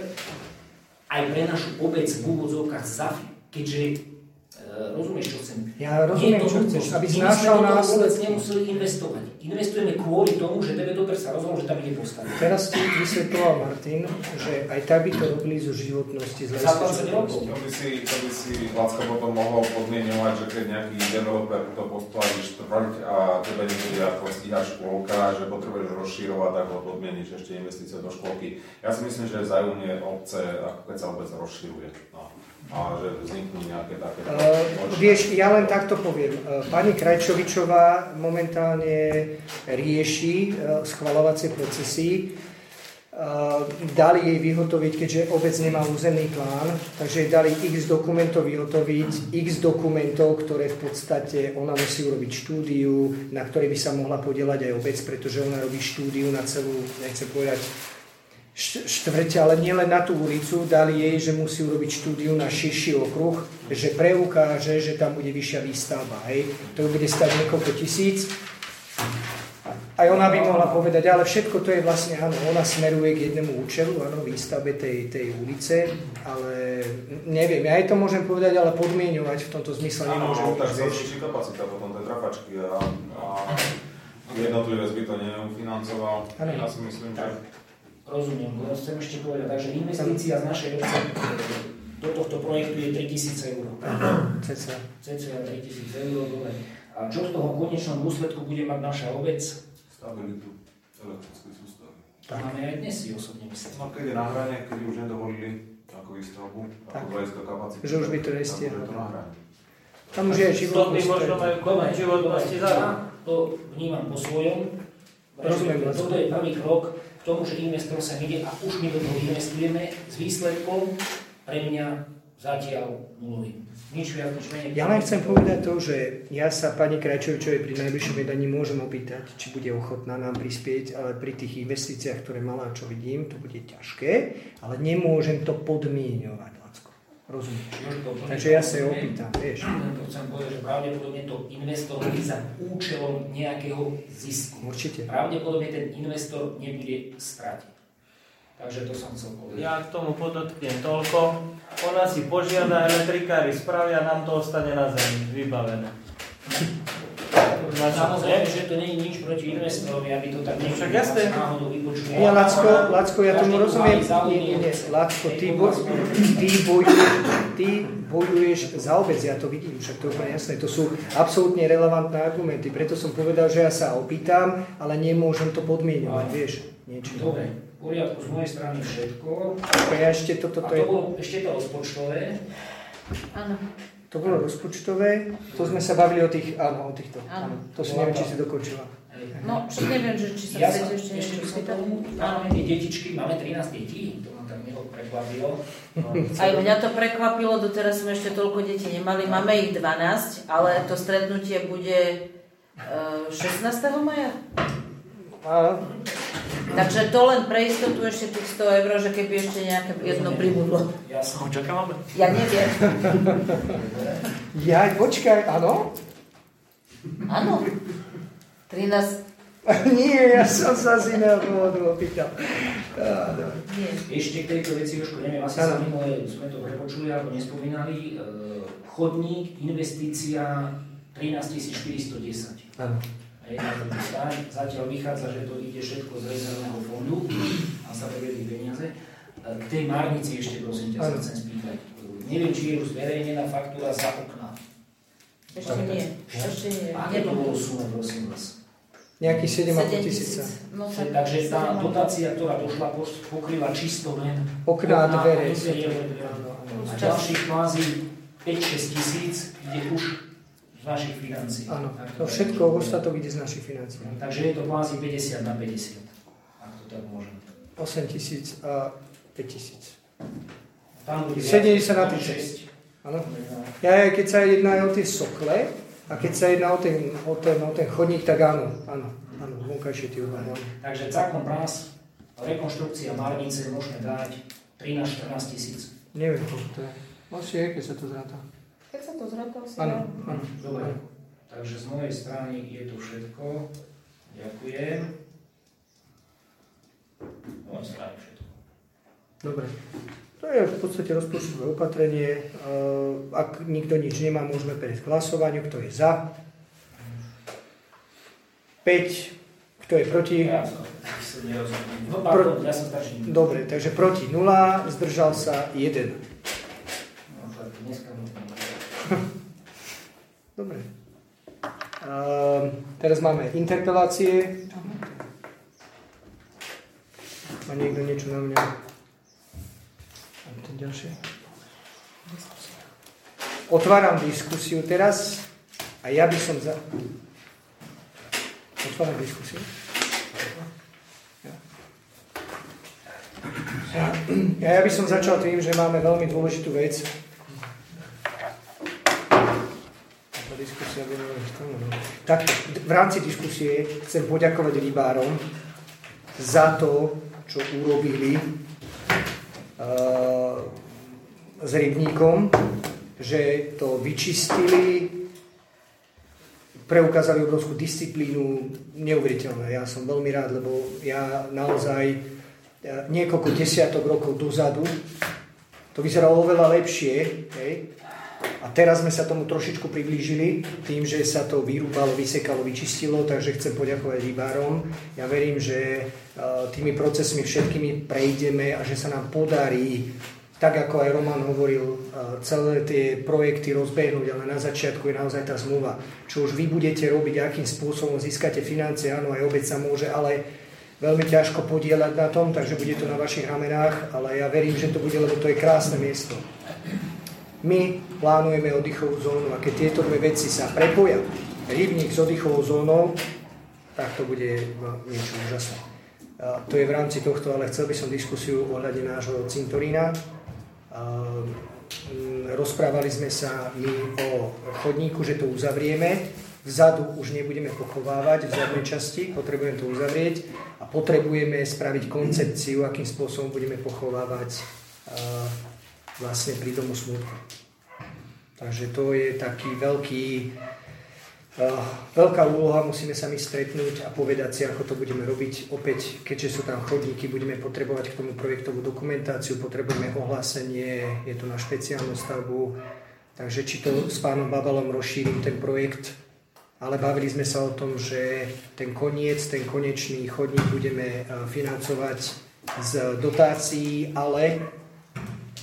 aj pre našu obec v úvodzovkách zafi, keďže rozumieš, čo chcem? Ja rozumiem, čo chceš, aby znášal nás... My sme nemuseli investovať. Investujeme kvôli tomu, že developer sa rozhodol, že tam ide postaviť. Teraz ti vysvetloval Martin, že aj tak by to robili zo životnosti. Z dvadsať rokov. To by si, to by si Lacko potom mohol podmienovať, že keď nejaký developer to postaví štvrť a tebe nebude ako stíha škôlka, že potrebuješ rozširovať, tak ho podmieniť ešte investície do škôlky. Ja si myslím, že zájom je obce, ako keď sa obec rozširuje. No. A že vzniknú nejaké také... Uh, vieš, ja len takto poviem. Uh, pani Krajčovičová momentálne rieši uh, schvaľovacie procesy. Uh, dali jej vyhotoviť, keďže obec nemá územný plán, takže jej dali x dokumentov vyhotoviť, x dokumentov, ktoré v podstate ona musí urobiť štúdiu, na ktorej by sa mohla podieľať aj obec, pretože ona robí štúdiu na celú, nechcem povedať, štvrte, ale nielen na tú ulicu, dali jej, že musí urobiť štúdiu na širší okruh, že preukáže, že tam bude vyššia výstavba. Hej. To bude stať niekoľko tisíc. Aj ona by mohla povedať, ale všetko to je vlastne, áno, ona smeruje k jednému účelu, áno, výstavbe tej, tej ulice, ale neviem, ja aj to môžem povedať, ale podmieňovať v tomto zmysle nemôžem. Áno, tak sa zvýši kapacita potom tej trafačky a, a jednotlivé by to neufinancoval. Ja si myslím, že... Rozumiem, lebo chcem ešte povedať, takže investícia z našej obce do tohto projektu je tritisíc eur. Cca. Cca tritisíc eur, dobre. A čo z toho konečnom dôsledku bude mať naša obec? Stabilitu elektrickej sústavy. Máme aj dnes si osobne myslím. No keď je na hrane, keď už nedovolili takú výstavbu, ako hľadiska kapacity. Že už by to nestiahlo. Tam už je aj životnosť. možno majú konec životnosti za. To vnímam po svojom. Rozumiem. Toto je prvý krok k tomu, že investor sa ide a už my do toho investujeme s výsledkom pre mňa zatiaľ nulovým. Nič viac, nič menej. Ja len chcem povedať to, že ja sa pani Krajčovičovej pri najbližšom vedaní môžem opýtať, či bude ochotná nám prispieť, ale pri tých investíciách, ktoré mala, čo vidím, to bude ťažké, ale nemôžem to podmieňovať. Rozumieš? Takže ja sa ju opýtam, vieš. To chcem povedať, že pravdepodobne to investor robí za účelom nejakého zisku. Určite. Pravdepodobne ten investor nebude stratiť. Takže to som chcel povedať. Ja k tomu podotknem toľko. Ona si požiada, elektrikári spravia, nám to ostane na zemi, vybavené. Samozrejme, že to nie je nič proti investorovi, aby to tak niečo náhodou vypočuli. Nie, Lacko, Lacko, ja tomu rozumiem. Nie, nie, nie. Lacko, ty, boj, ty, bojuj, ty bojuješ za obec, ja to vidím, však to je úplne jasné. To sú absolútne relevantné argumenty, preto som povedal, že ja sa opýtam, ale nemôžem to podmieňovať, vieš, niečo. Dobre, v poriadku, z mojej strany všetko. Ja ešte toto, A to to je... bolo ešte to rozpočtové. Áno. To bolo rozpočtové, to sme sa bavili o tých, áno, o týchto, Áno. áno. To si neviem, či si dokončila. No, však neviem, že či sa Ja chcete som ešte ešte niečo som spýtať. tomu, máme tie detičky, máme trinásť detí, to ma tak milo prekvapilo. Aj mňa to prekvapilo, doteraz sme ešte toľko detí nemali, máme ich dvanásť, ale to stretnutie bude uh, šestnásteho maja. A... Takže to len pre istotu ešte tých sto eur, že keby ešte nejaké jedno pribudlo. Ja som očakával. Ja neviem. Ja, počkaj, áno? Áno. trinásť. Nie, ja som sa z iného dôvodu opýtal. Nie. Ešte k tejto veci, Jožko, neviem, asi sa minulé sme to prepočuli alebo nespomínali. Chodník, investícia trinásť tisíc štyridstodesať. Áno. Zatiaľ vychádza, že to ide všetko z rezervného fondu a sa prevedli peniaze. K tej márnici ešte prosím ťa sa chcem spýtať. Neviem, či je už zverejnená faktúra za okna. Ešte nie. Ešte nie. Aké to bolo suma, prosím vás? Nejakých sedem a pol tisíca. No, tak, Takže tá dotácia, ktorá došla, pokrýva čisto len okná a dvere. A ďalších kvázi päť až šesť tisíc ide už z našich financií. Áno, to všetko ostatok ide z našich financií. Takže je to kvázi päťdesiat na päťdesiat, ak to tak môžem. osem tisíc a päť tisíc. sedemdesiat na tridsať. Áno. Ja, keď sa jedná o tie sokle, a keď sa jedná o ten, o ten, o ten chodník, tak áno, áno, áno, vonkajšie tie úvahy. Takže celkom prás, rekonštrukcia Marnice môžeme dať trinásť až štrnásť tisíc. Neviem, koľko to je. Asi je, keď sa to zráta. Keď sa to zráta, asi áno, áno. Dobre, takže z mojej strany je to všetko. Ďakujem. Z mojej strany všetko. Dobre. To je v podstate rozpočtové opatrenie. Ak nikto nič nemá, môžeme prejsť k hlasovaniu. Kto je za? päť. Kto je proti? Ja som nerozumiem. No, pardon, ja som starší. Dobre, takže proti nula, zdržal sa jeden. No, tak dneska Dobre. Uh, teraz máme interpelácie. Má niekto niečo na mňa? Ten ďalšie. Otváram diskusiu teraz a ja by som za... Otváram diskusiu. Ja, ja by som začal tým, že máme veľmi dôležitú vec. Tak v rámci diskusie chcem poďakovať rybárom za to, čo urobili uh, s rybníkom, že to vyčistili, preukázali obrovskú disciplínu, neuveriteľné. Ja som veľmi rád, lebo ja naozaj niekoľko desiatok rokov dozadu to vyzeralo oveľa lepšie, hej? A teraz sme sa tomu trošičku priblížili tým, že sa to vyrúbalo, vysekalo, vyčistilo, takže chcem poďakovať rybárom. Ja verím, že tými procesmi všetkými prejdeme a že sa nám podarí, tak ako aj Roman hovoril, celé tie projekty rozbehnúť, ale na začiatku je naozaj tá zmluva. Čo už vy budete robiť, akým spôsobom získate financie, áno, aj obec sa môže, ale veľmi ťažko podieľať na tom, takže bude to na vašich ramenách, ale ja verím, že to bude, lebo to je krásne miesto. My plánujeme oddychovú zónu a keď tieto dve veci sa prepoja, rybník s oddychovou zónou, tak to bude niečo úžasné. A to je v rámci tohto, ale chcel by som diskusiu ohľadne nášho cintorína. A rozprávali sme sa my o chodníku, že to uzavrieme. Vzadu už nebudeme pochovávať, v zadnej časti, potrebujeme to uzavrieť a potrebujeme spraviť koncepciu, akým spôsobom budeme pochovávať vlastne pri domu smutku. Takže to je taký veľký, uh, veľká úloha, musíme sa my stretnúť a povedať si, ako to budeme robiť. Opäť, keďže sú tam chodníky, budeme potrebovať k tomu projektovú dokumentáciu, potrebujeme ohlásenie, je to na špeciálnu stavbu, takže či to s pánom Babalom rozšírim ten projekt, ale bavili sme sa o tom, že ten koniec, ten konečný chodník budeme uh, financovať z dotácií, ale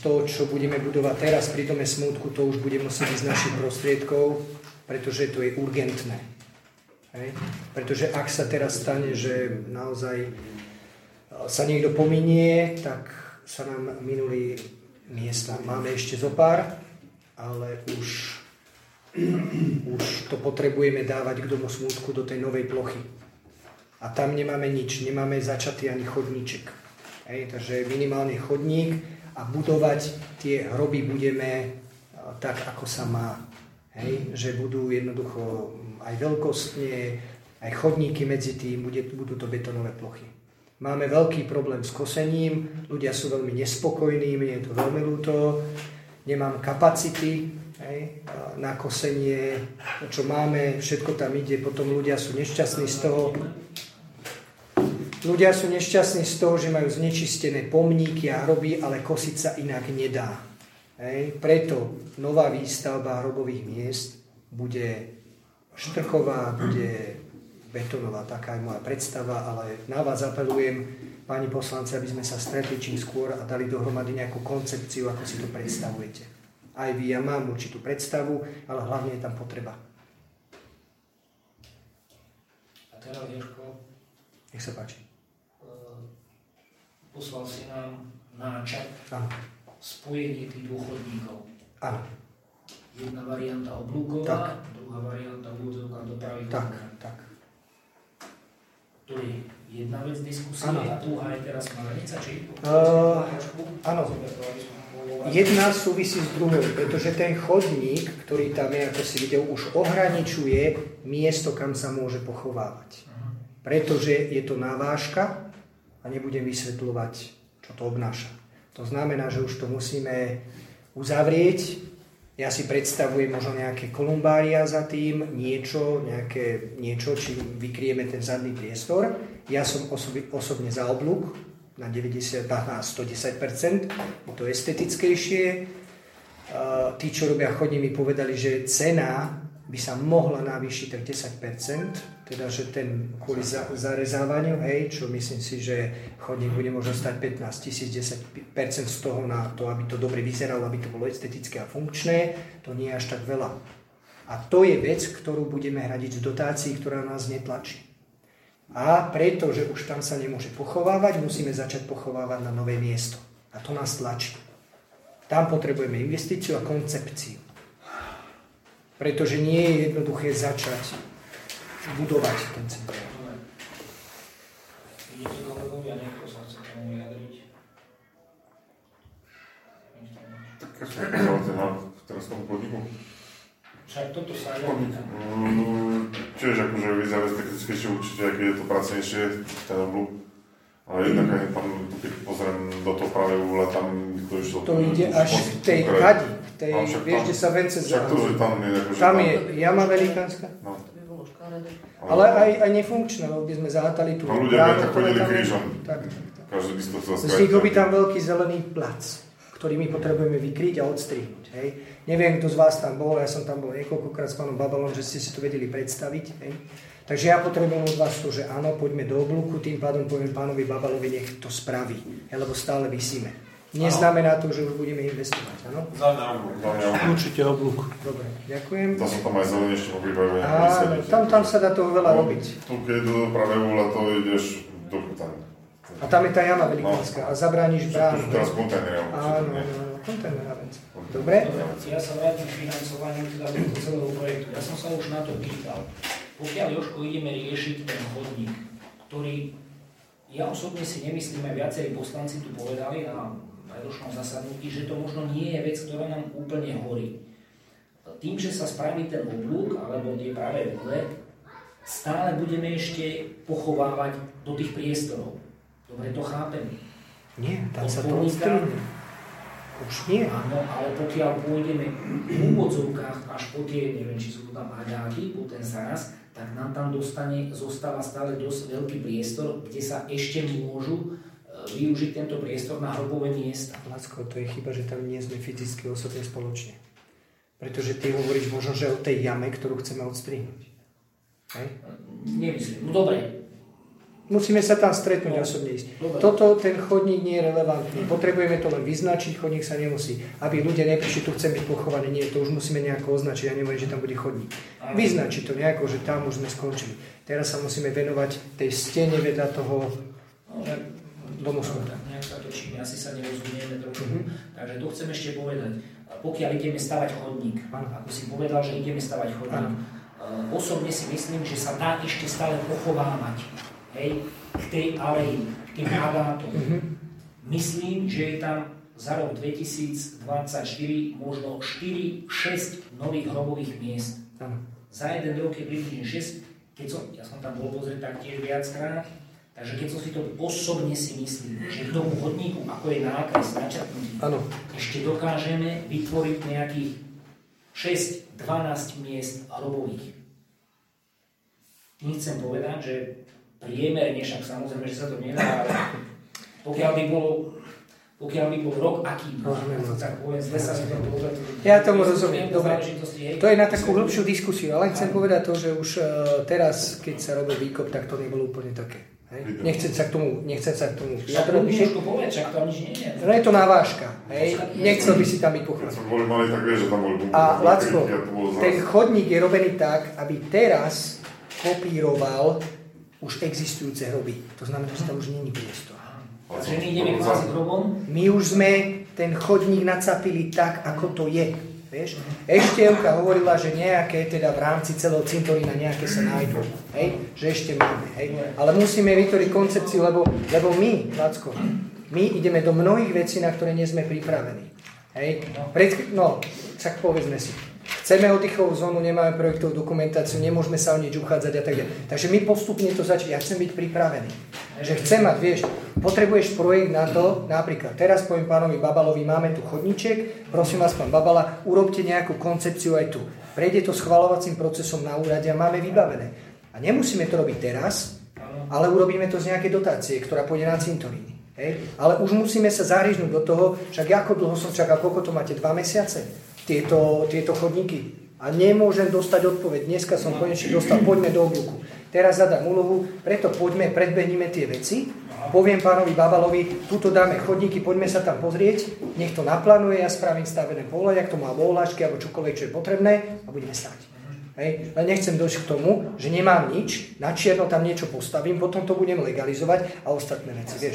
to, čo budeme budovať teraz pri Dome smútku, to už bude musieť ísť z našich prostriedkov, pretože to je urgentné. Hej? Pretože ak sa teraz stane, že naozaj sa niekto pominie, tak sa nám minuli miesta. Máme ešte zo pár, ale už, už to potrebujeme dávať k Domu smútku do tej novej plochy. A tam nemáme nič, nemáme začatý ani chodníček. Hej? Takže minimálne chodník a budovať tie hroby budeme tak, ako sa má. Hej? Že budú jednoducho aj veľkostne, aj chodníky medzi tým, bude, budú to betonové plochy. Máme veľký problém s kosením, ľudia sú veľmi nespokojní, mne je to veľmi ľúto, nemám kapacity, hej, na kosenie, čo máme, všetko tam ide, potom ľudia sú nešťastní z toho, ľudia sú nešťastní z toho, že majú znečistené pomníky a hroby, ale kosiť sa inak nedá. Hej. Preto nová výstavba hrobových miest bude štrchová, bude betónová, taká je moja predstava, ale na vás apelujem, páni poslanci, aby sme sa stretli čím skôr a dali dohromady nejakú koncepciu, ako si to predstavujete. Aj vy, ja mám určitú predstavu, ale hlavne je tam potreba. A teraz, Jožko, nech sa páči. Poslal si nám náčrt Áno. spojenie tých dôchodníkov. Áno. Jedna varianta oblúková, druhá varianta v úvodzovkách dopravy. Tak, tak. To je jedna vec diskusie a druhá je teraz Malenica, či? Uh, áno. Jedna súvisí s druhou, pretože ten chodník, ktorý tam je, ako si videl, už ohraničuje miesto, kam sa môže pochovávať. Pretože je to navážka a nebudem vysvetľovať, čo to obnáša. To znamená, že už to musíme uzavrieť. Ja si predstavujem možno nejaké kolumbária za tým, niečo, nejaké, niečo, či vykryjeme ten zadný priestor. Ja som osobi, osobne za oblúk na deväťdesiat až stodesať percent, je to estetickejšie. Uh, tí, čo robia chodník, mi povedali, že cena by sa mohla navýšiť tak desať percent, teda že ten kvôli za, zarezávaniu, hej, čo myslím si, že chodník bude možno stať pätnásť tisíc, desať percent z toho na to, aby to dobre vyzeralo, aby to bolo estetické a funkčné, to nie je až tak veľa. A to je vec, ktorú budeme hradiť z dotácií, ktorá nás netlačí. A preto, že už tam sa nemôže pochovávať, musíme začať pochovávať na nové miesto. A to nás tlačí. Tam potrebujeme investíciu a koncepciu. Pretože nie je jednoduché začať budovať ten centrum. Vidíte, kolegovia, niekto sa chce tomu vyjadriť? Tak som pozval na teraz tomu podniku. Však toto sa aj týka. Čiže akože vyzerá technickejšie určite, aké je to pracnejšie, ten oblúk. Ale jednak aj tam, keď pozriem do toho práve uhla, tam to išlo... To ide až k tej kadi, k tej, vieš, kde sa vence zá... Však to, že tam je... Akože tam je jama velikánska. No. Ale aj, aj nefunkčná, lebo by sme zahátali tú... No ľudia by tak chodili krížom. Tak, tak, tak. Každý by to chcel skrátiť. Vznikol by tam veľký zelený plac, ktorý my potrebujeme vykryť a odstrihnúť. Hej. Neviem, kto z vás tam bol, ja som tam bol niekoľkokrát s pánom Babalom, že ste si to vedeli predstaviť. Hej. Takže ja potrebujem od vás to, že áno, poďme do oblúku, tým pádom poviem pánovi Babalovi, nech to spraví, lebo stále visíme. Neznamená to, že už budeme investovať, áno? Za mňa oblúk, za mňa oblúk. Určite oblúk. Dobre, ďakujem. To som tam aj zelený ešte poprývajú. Áno, tam, tam sa dá toho veľa robiť. Tu, keď do práve uhla, to ideš do tam. A tam je tá jama velikánska a zabrániš bránu. Tu teraz kontajner. Áno, áno, kontajner. Dobre? Ja sa vrátim k financovaniu teda tohto celého projektu. Ja som sa už na to pýtal. Pokiaľ, Jožko, ideme riešiť ten chodník, ktorý ja osobne si nemyslím, aj viacerí poslanci tu povedali na predošlom zasadnutí, že to možno nie je vec, ktorá nám úplne horí. Tým, že sa spraví ten oblúk, alebo tie práve uhle, stále budeme ešte pochovávať do tých priestorov. Dobre to chápem. Nie, tam sa to odstrihne. Už nie. Áno, ale pokiaľ pôjdeme v úvodzovkách až po tie, neviem, či sú to tam aďáky, po ten zaraz, tak nám tam dostane, zostáva stále dosť veľký priestor, kde sa ešte môžu využiť tento priestor na hrobové miesta. Lacko, to je chyba, že tam nie sme fyzicky osobne spoločne. Pretože ty hovoríš možno, že o tej jame, ktorú chceme odstrihnúť. Hej? Nemyslím. No dobre. Musíme sa tam stretnúť, no. osobne ísť. Dobre. Toto, ten chodník nie je relevantný. Potrebujeme to len vyznačiť, chodník sa nemusí. Aby ľudia neprišli, tu chcem byť pochovaný. Nie, to už musíme nejako označiť. Ja neviem, že tam bude chodník. Vyznačiť to nejako, že tam už sme skončili. Teraz sa musíme venovať tej stene vedľa toho domu skôr. Nejak sa točíme, asi sa nerozumieme trošku. Mm-hmm. Takže to chcem ešte povedať. Pokiaľ ideme stavať chodník, ako si povedal, že ideme stavať chodník, uh, osobne si myslím, že sa dá ešte stále pochovávať. Hej, k tej aleji, k tým agátom. Mm-hmm. Myslím, že je tam za rok dvetisícdvadsaťštyri možno štyri šesť nových hrobových miest. Mm. Za jeden rok je približne šesť, keď som, ja som tam bol pozrieť taktiež viackrát, takže keď som si to osobne si myslím, že k tomu hodníku, ako je nákres načrtnutý, ešte dokážeme vytvoriť nejakých šesť dvanásť miest hrobových. Tým chcem povedať, že priemerne, však samozrejme, že sa to nedá, ale pokiaľ by bol, pokiaľ by bol rok aký, tak poviem, zle sa si to povedať. Ja tomu rozumiem, dobre. To je na takú hĺbšiu diskusiu, ale chcem povedať to, že už teraz, keď sa robil výkop, tak to nebolo úplne také. Hej? Nechcem sa k tomu, nechcem sa k tomu. Ja to môžu povedať, však to nič nie je. No je to návážka, hej? Nechcel by si tam byť pochovaný. Keď som boli mali, tak vieš, že tam boli bunky. A Lacko, ten chodník je robený tak, aby teraz kopíroval už existujúce hroby. To znamená, že tam už nie je priestor. Takže my ideme kvázi hrobom? My už sme ten chodník nacapili tak, ako to je. Vieš? Eštievka hovorila, že nejaké, teda v rámci celého cintorína nejaké sa nájdú. Hej? Že ešte máme. Hej? Ale musíme vytvoriť koncepciu, lebo, lebo my, Lacko, my ideme do mnohých vecí, na ktoré nie sme pripravení. Hej? Pred, no, tak povedzme si. Chceme oddychovú zónu, nemáme projektovú dokumentáciu, nemôžeme sa o nič uchádzať a tak ďalej. Takže my postupne to začneme. Ja chcem byť pripravený. Že chcem mať, vieš, potrebuješ projekt na to, napríklad teraz poviem pánovi Babalovi, máme tu chodníček, prosím vás, pán Babala, urobte nejakú koncepciu aj tu. Prejde to schvaľovacím procesom na úrade a máme vybavené. A nemusíme to robiť teraz, ale urobíme to z nejakej dotácie, ktorá pôjde na cintoríny. Hej? Ale už musíme sa zahryznúť do toho, však ako dlho som čakal, koľko to máte, dva mesiace? Tieto, tieto chodníky. A nemôžem dostať odpoveď. Dneska som konečne dostal, poďme do oblúku. Teraz zadám úlohu, preto poďme, predbehníme tie veci. Poviem pánovi Babalovi, tuto dáme chodníky, poďme sa tam pozrieť, nech to naplánuje, ja spravím stavené pohľad, ak to má voláčky alebo čokoľvek, čo je potrebné a budeme stáť. Hej. Ale nechcem dojsť k tomu, že nemám nič, na čierno tam niečo postavím, potom to budem legalizovať a ostatné veci, vieš.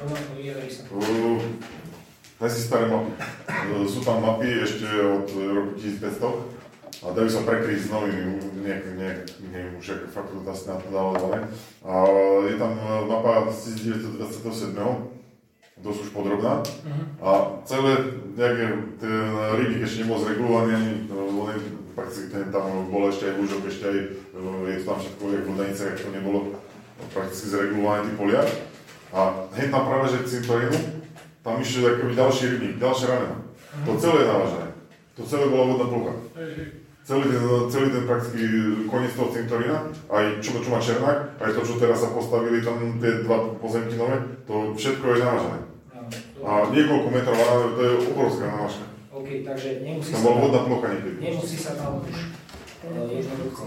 Najsi staré mapy. Sú tam mapy ešte od roku tisícpäťsto a dajú sa prekryť s novými, nejak, nejak, neviem už aké faktory asi na to dávané. A je tam mapa z devätnásťstodvadsaťsedem, dosť už podrobná. Uh-huh. A celé nejaké ten rybník ešte nebol zregulovaný, ani oni prakticky tam bolo ešte aj Lúžok, ešte aj je to tam všetko jak v Ludanice, ak to nebolo prakticky zregulované tí polia. A hneď tam práve, že k cintorínu tam išiel akoby ďalší rybník, ďalšia ramena. Mm. To celé je navážené. To celé bola vodná plocha. Celý ten, celý ten prakticky koniec toho cintorína, aj čo, čo má Černák, aj to, čo teraz sa postavili, tam tie dva pozemky nové, to všetko je navážené. A niekoľko metrov, to je obrovská navážka. OK, takže nemusí tam sa bola vodná plocha niekedy. Nemusí sa tam už uh, jednoducho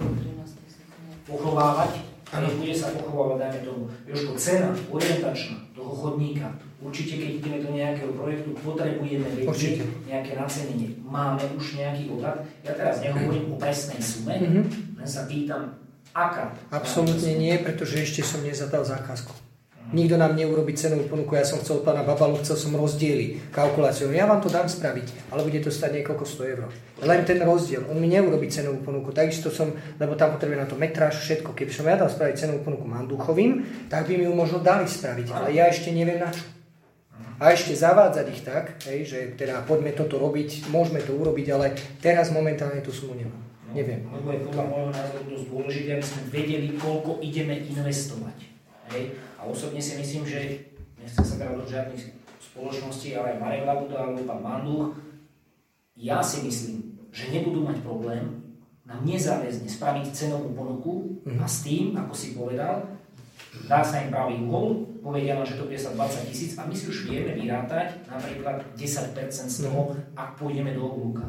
pochovávať, ale bude sa pochovávať, dajme tomu, Jožko, cena orientačná toho chodníka. Určite, keď ideme do nejakého projektu, potrebujeme vedieť nejaké nacenenie. Máme už nejaký odhad. Ja teraz nehovorím o presnej sume, mm-hmm. len sa pýtam, aká. Absolútne nie, pretože ešte som nezadal zákazku. Mm. Nikto nám neurobí cenovú ponuku. Ja som chcel pána Babalu, chcel som rozdiely, kalkuláciu. Ja vám to dám spraviť, ale bude to stať niekoľko sto eur. Len ten rozdiel. On mi neurobí cenovú ponuku. Takisto som, lebo tam potrebuje na to metráž, všetko. Keby som ja dal spraviť cenovú ponuku Manduchovým, tak by mi ju možno dali spraviť. Ale ja ešte neviem na čo. A ešte zavádzať ich tak, hej, že teda poďme toto robiť, môžeme to urobiť, ale teraz momentálne tú sumu nemám. No, neviem. Lebo je podľa môjho názoru dosť dôležité, aby sme vedeli, koľko ideme investovať. Hej. A osobne si myslím, že nechcem sa teda do žiadnych spoločností, ale aj Marek Labuda alebo pán Manduch, ja si myslím, že nebudú mať problém nám nezáväzne spraviť cenovú ponuku mm. a s tým, ako si povedal, dá sa im pravý uhol, povedia nám, že to bude sa dvadsať tisíc a my si už vieme vyrátať napríklad desať percent z toho, ak pôjdeme do oblúka.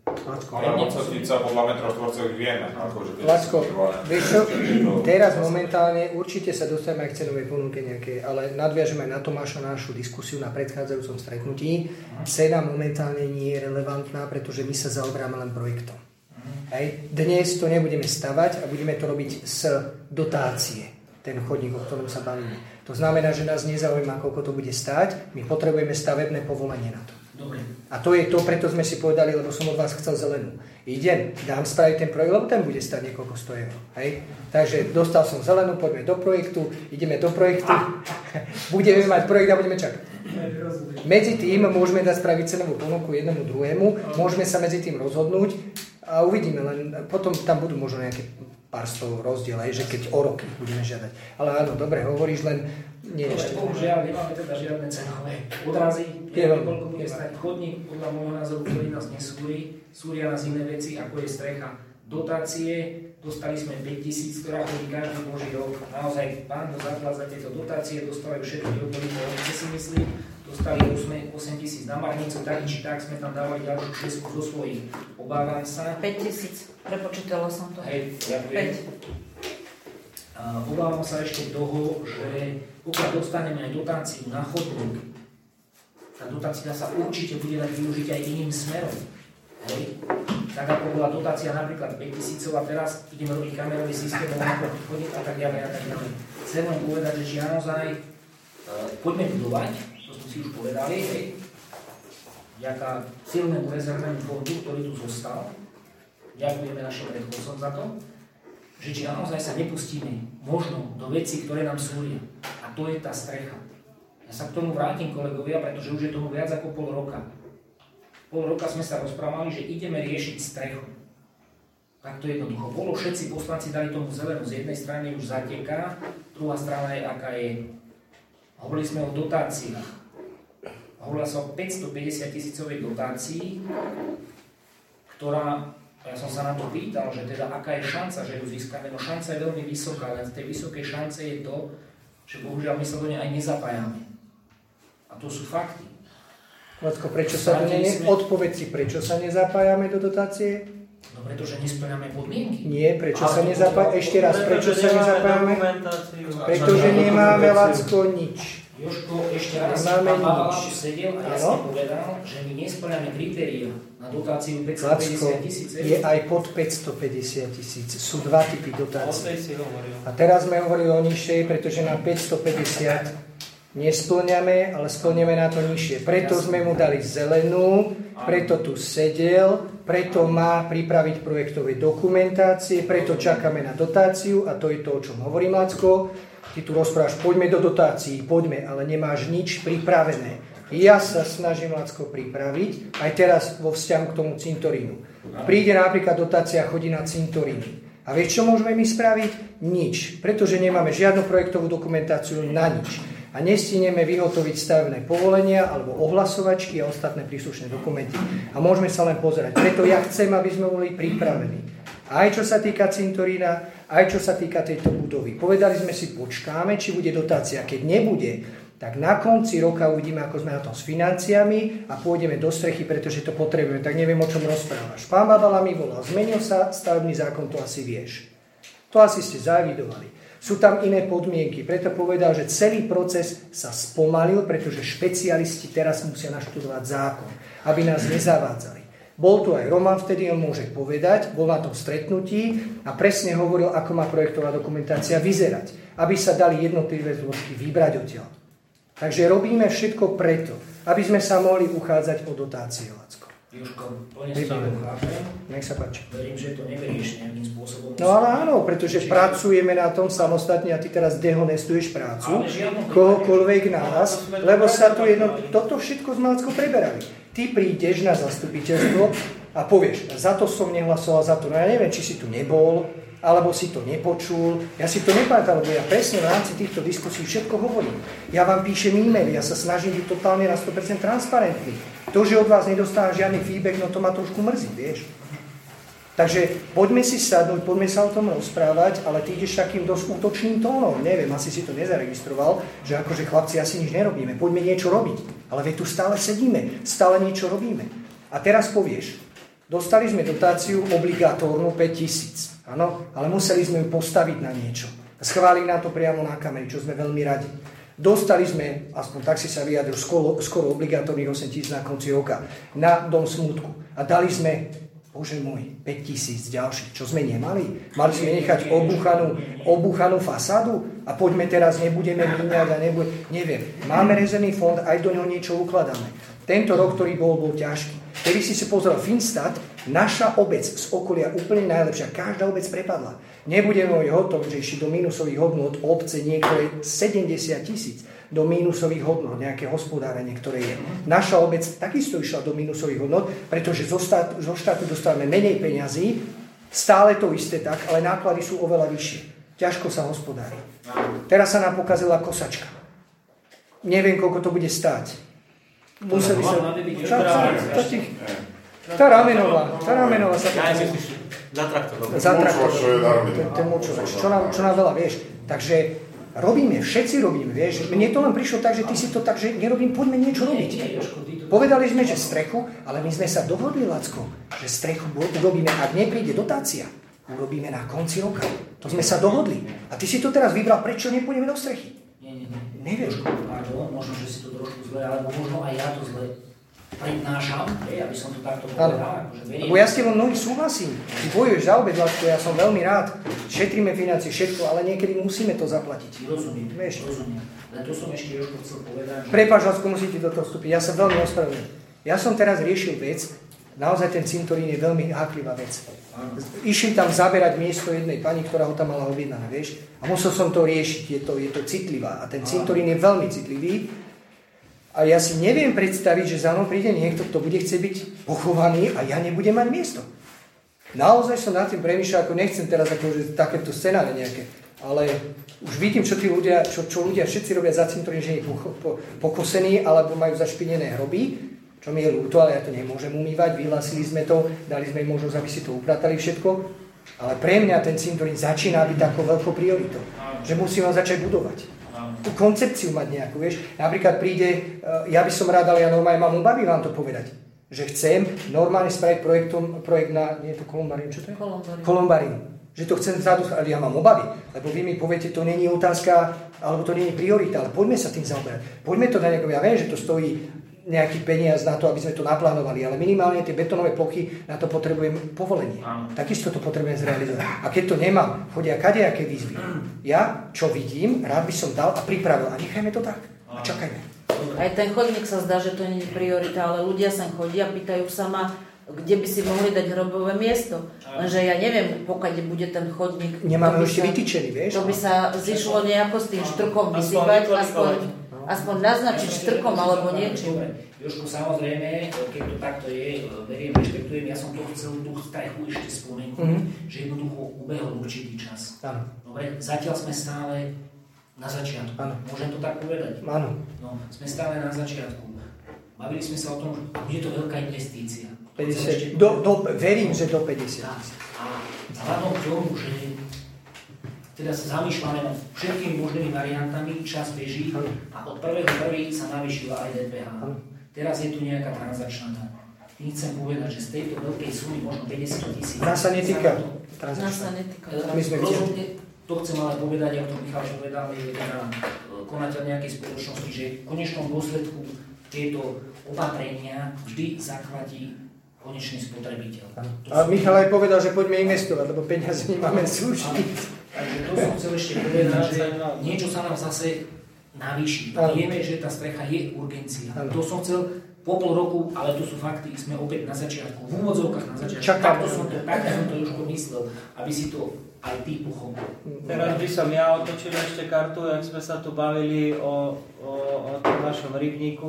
Ale odsetnica podľa metrov štvorcových vieme. Akože Lacko, vieš čo, teraz momentálne určite sa dostaneme aj k cenovej ponuke nejaké, ale nadviažeme aj na Tomáša našu diskusiu na predchádzajúcom stretnutí. Cena momentálne nie je relevantná, pretože my sa zaoberáme len projektom. Hej. Dnes to nebudeme stavať a budeme to robiť z dotácie, ten chodník, o ktorom sa bavíme. To znamená, že nás nezaujíma, koľko to bude stáť, my potrebujeme stavebné povolenie na to. Dobre. A to je to, preto sme si povedali, lebo som od vás chcel zelenú. Idem, dám spraviť ten projekt, lebo ten bude stať niekoľko sto eur. Hej? Takže dostal som zelenú, poďme do projektu, ideme do projektu, budeme mať projekt a budeme čakať. Medzi tým môžeme dať spraviť cenovú ponuku jednému druhému, môžeme sa medzi tým rozhodnúť a uvidíme, len potom tam budú možno nejaké pár stov rozdiel, aj, že keď o roky budeme žiadať. Ale áno, dobre, hovoríš, len nie ešte. Bohužiaľ, nemáme teda žiadne cenové odrazy, nevieme, koľko bude stať chodník, podľa môjho názoru, ktorý nás nesúri, súria nás iné veci, ako je strecha. Dotácie, dostali sme päťtisíc, ktorá chodí každý boží rok. Naozaj, pán, kto zaplá za tieto dotácie, dostávajú všetky okolité obce, si myslím, dostali osem tisíc na Marnicu, tak či tak sme tam dávali ďalšiu šesku zo svojich. Obávam sa. päť tisíc, prepočítala som to. Hej, ďakujem. Uh, obávam sa ešte toho, že pokiaľ dostaneme aj dotáciu na chodník, tá dotácia sa určite bude dať využiť aj iným smerom. Hej. Tak ako bola dotácia napríklad päťtisíc a teraz ideme robiť kamerový systém na chodník a tak ďalej a tak ďalej. Chcem len povedať, že či naozaj uh, poďme budovať, to sme si už povedali, hej, vďaka silnému rezervnému fondu, ktorý tu zostal. Ďakujeme našim predchodcom za to, že či naozaj sa nepustíme možno do vecí, ktoré nám súria. A to je tá strecha. Ja sa k tomu vrátim, kolegovia, pretože už je tomu viac ako pol roka. Pol roka sme sa rozprávali, že ideme riešiť strechu. Tak to jednoducho bolo. Všetci poslanci dali tomu zelenú. Z jednej strany už zateká, druhá strana je, aká je. Hovorili sme o dotáciách. Hovorila sa o päťstopäťdesiat tisícovej dotácii, ktorá, ja som sa na to pýtal, že teda aká je šanca, že ju získame. No šanca je veľmi vysoká, len z tej vysokej šance je to, že bohužiaľ my sa do nej aj nezapájame. A to sú fakty. Lacko, prečo sa do nej sme... Odpoveď si, prečo sa nezapájame do dotácie? No pretože nesplňame podmienky. Nie, prečo sa nezapájame? Ešte raz, prečo sa nezapájame? Pretože nemáme, Lacko, nič. Jožko, ešte raz, pán Bavala tu sedel a jasne povedal, že my nesplňame kritéria na dotáciu päťstopäťdesiat tisíc. Je aj pod päťstopäťdesiat tisíc. Sú dva typy dotácií. A teraz sme hovorili o nižšej, pretože na päťstopäťdesiat nesplňame, ale splňame na to nižšie. Preto sme mu dali zelenú, preto tu sedel, preto má pripraviť projektové dokumentácie, preto čakáme na dotáciu a to je to, o čom hovorím, Lacko. Ty tu rozprávaš, poďme do dotácií, poďme, ale nemáš nič pripravené. Ja sa snažím, Lacko, pripraviť, aj teraz vo vzťahu k tomu cintorínu. Príde napríklad dotácia, chodí na cintoríny. A vieš, čo môžeme my spraviť? Nič, pretože nemáme žiadnu projektovú dokumentáciu na nič. A nestihneme vyhotoviť stavebné povolenia alebo ohlasovačky a ostatné príslušné dokumenty. A môžeme sa len pozerať. Preto ja chcem, aby sme boli pripravení. Aj čo sa týka cintorína, aj čo sa týka tejto budovy. Povedali sme si, počkáme, či bude dotácia. Keď nebude, tak na konci roka uvidíme, ako sme na tom s financiami a pôjdeme do strechy, pretože to potrebujeme. Tak neviem, o čom rozprávaš. Pán Babala mi volal, zmenil sa stavebný zákon, to asi vieš. To asi ste zaevidovali. Sú tam iné podmienky, preto povedal, že celý proces sa spomalil, pretože špecialisti teraz musia naštudovať zákon, aby nás nezavádzali. Bol tu aj Roman, vtedy on môže povedať, bol na tom stretnutí a presne hovoril, ako má projektová dokumentácia vyzerať, aby sa dali jednotlivé zložky vybrať odtiaľ. Takže robíme všetko preto, aby sme sa mohli uchádzať o dotácie, Lacko. Jožko, plne s tebou chápem. Nech sa páči. Verím, že to neverieš nejakým spôsobom. No ale áno, pretože pracujeme na tom samostatne a ty teraz dehonestuješ prácu kohokoľvek nás, lebo sa tu jedno... Toto všetko sme, Lacko, preberali. Ty prídeš na zastupiteľstvo a povieš, za to som nehlasoval, za to. No ja neviem, či si tu nebol, alebo si to nepočul. Ja si to nepamätám, lebo ja presne v rámci týchto diskusí všetko hovorím. Ja vám píšem e-mail, ja sa snažím byť totálne na sto percent transparentný. To, že od vás nedostávam žiadny feedback, no to ma trošku mrzí, vieš. Takže poďme si sadnúť, poďme sa o tom rozprávať, ale ty ideš takým dosť útočným tónom. Neviem, asi si to nezaregistroval, že akože chlapci asi nič nerobíme. Poďme niečo robiť. Ale veď tu stále sedíme, stále niečo robíme. A teraz povieš, Dostali sme dotáciu obligatórnu päť tisíc, áno, ale museli sme ju postaviť na niečo. Schválili nám to priamo na kamery, čo sme veľmi radi. Dostali sme, aspoň tak si sa vyjadril, skoro, skoro obligatórnych osem tisíc na konci roka na Dom smútku. A dali sme, bože môj, päť tisíc ďalších. Čo sme nemali? Mali sme nechať obúchanú, obúchanú fasádu a poďme teraz, nebudeme míňať a nebude, neviem. Máme rezervný fond, aj do ňoho niečo ukladáme. Tento rok, ktorý bol, bol ťažký. Keby si si pozrel Finstat, naša obec z okolia úplne najlepšia. Každá obec prepadla. Nebudeme hovoriť o tom, že išli do mínusových hodnôt obce niektoré sedemdesiat tisíc do mínusových hodnôt, nejaké hospodárenie, ktoré je. Naša obec takisto išla do mínusových hodnôt, pretože zo štátu, zo štátu dostávame menej peňazí, stále to isté tak, ale náklady sú oveľa vyššie. Ťažko sa hospodári. Teraz sa nám pokazila kosačka. Neviem, koľko to bude stáť. Museli sa... Tá ramenová, tá ramenová sa pokazila. Za traktor. Za traktor. Ten mulčovač, čo nám, čo nám veľa, vieš. Takže robíme, všetci robíme, vieš. Mne to len prišlo tak, že ty si to tak, že nerobím, poďme niečo robiť. Povedali sme, že strechu, ale my sme sa dohodli, Lacko, že strechu urobíme, ak nepríde dotácia, urobíme na konci roka. To sme sa dohodli. A ty si to teraz vybral, prečo nepôjdeme do strechy? Nie, nie, nie. Nevieš. Pardon, možno, že si to trošku zle, alebo možno aj ja to zle prednášam, aby som to takto povedal. Lebo ja s tebou mnohých súhlasím. Ty bojuješ za obec, Lacko, ja som veľmi rád. Šetríme financie, všetko, ale niekedy musíme to zaplatiť. Rozumiem, vieš? Rozumiem. Ale to som ešte Jožko chcel povedať. Že... Prepáč, Lacko, musíte do toho vstúpiť. Ja sa veľmi ospravedlňujem. Ja som teraz riešil vec, naozaj ten cintorín je veľmi háklivá vec. Išli tam zaberať miesto jednej pani, ktorá ho tam mala objednané, vieš? A musel som to riešiť, je to, je to citlivá. A ten cintorín je veľmi citlivý. A ja si neviem predstaviť, že za mnou príde niekto, kto bude chcieť byť pochovaný a ja nebudem mať miesto. Naozaj som nad tým premýšľal, ako nechcem teraz akože takéto scenáre nejaké, ale už vidím, čo tí ľudia, čo, čo ľudia všetci robia za cintorín, že je po, po, pokosení alebo majú zašpinené hroby, čo mi je ľúto, ale ja to nemôžem umývať, vyhlásili sme to, dali sme im možnosť, aby si to upratali všetko, ale pre mňa ten cintorín začína byť takou veľkou prioritou, že musím ho začať budovať. Tú koncepciu mať nejakú, vieš. Napríklad príde, ja by som rád, ale ja normálne mám obavy vám to povedať, že chcem normálne spraviť projektom, projekt na, nie je to Kolumbarín, čo to je? Kolumbarín. Kolumbarín. Že to chcem zradu, ale ja mám obavy, lebo vy mi poviete, to není otázka, alebo to není priorita, ale poďme sa tým zaoberať. Poďme to na nejakom, ja viem, že to stojí nejaký peniaz na to, aby sme to naplánovali, ale minimálne tie betónové plochy, na to potrebujem povolenie. Áno. Takisto to potrebujem zrealizovať. A keď to nemám, chodia kadejaké výzvy. Ja, čo vidím, rád by som dal a pripravil. A nechajme to tak. A čakajme. Aj ten chodník sa zdá, že to nie je priorita, ale ľudia sem chodia, pýtajú sa ma, kde by si mohli dať hrobové miesto. Lenže ja neviem, pokiaľ bude ten chodník... Nemáme ešte vytýčený, vieš? To by sa zišlo nejako s tým štrkom vysypať, aspoň... Aspoň naznačiť štrkom alebo niečím. Jožko, samozrejme, keď to takto je, verím, rešpektujem, ja som to chcel tú strechu ešte spomenúť, mm-hmm. že jednoducho ubehol určitý čas. Áno. Dobre, zatiaľ sme stále na začiatku. Áno. Môžem to tak povedať? Áno. No, sme stále na začiatku. Bavili sme sa o tom, že bude to veľká investícia. päťdesiat, do, do, verím, že do päťdesiat. A vzhľadom k tomu, že teda sa zamýšľame nad všetkými možnými variantami, čas beží a od prvého prvého sa navýšila aj dé pé há. Teraz je tu nejaká transakčná daň. Tým chcem povedať, že z tejto veľkej sumy, možno päťdesiat tisíc... Nás sa netýka. Nás sa netýka. My sme rozhodne, to chcem ale povedať, ako to Michal povedal, je teda konateľ nejakej spoločnosti, že v konečnom dôsledku tieto opatrenia vždy zachvatí konečný spotrebiteľ. A Michal aj povedal, že poďme investovať, lebo peniaze nemáme súšiť. Takže to som chcel ešte povedať, že niečo sa nám zase navýši. Vieme, že tá strecha je urgencia. To som chcel po pol roku, ale to sú fakty, sme opäť na začiatku, v úvodzovkách na začiatku. Takto som to, takto som to Jožko myslel, aby si to aj ty pochopil. Teraz by som ja otočil ešte kartu, jak sme sa tu bavili o, o, o tom našom rybníku,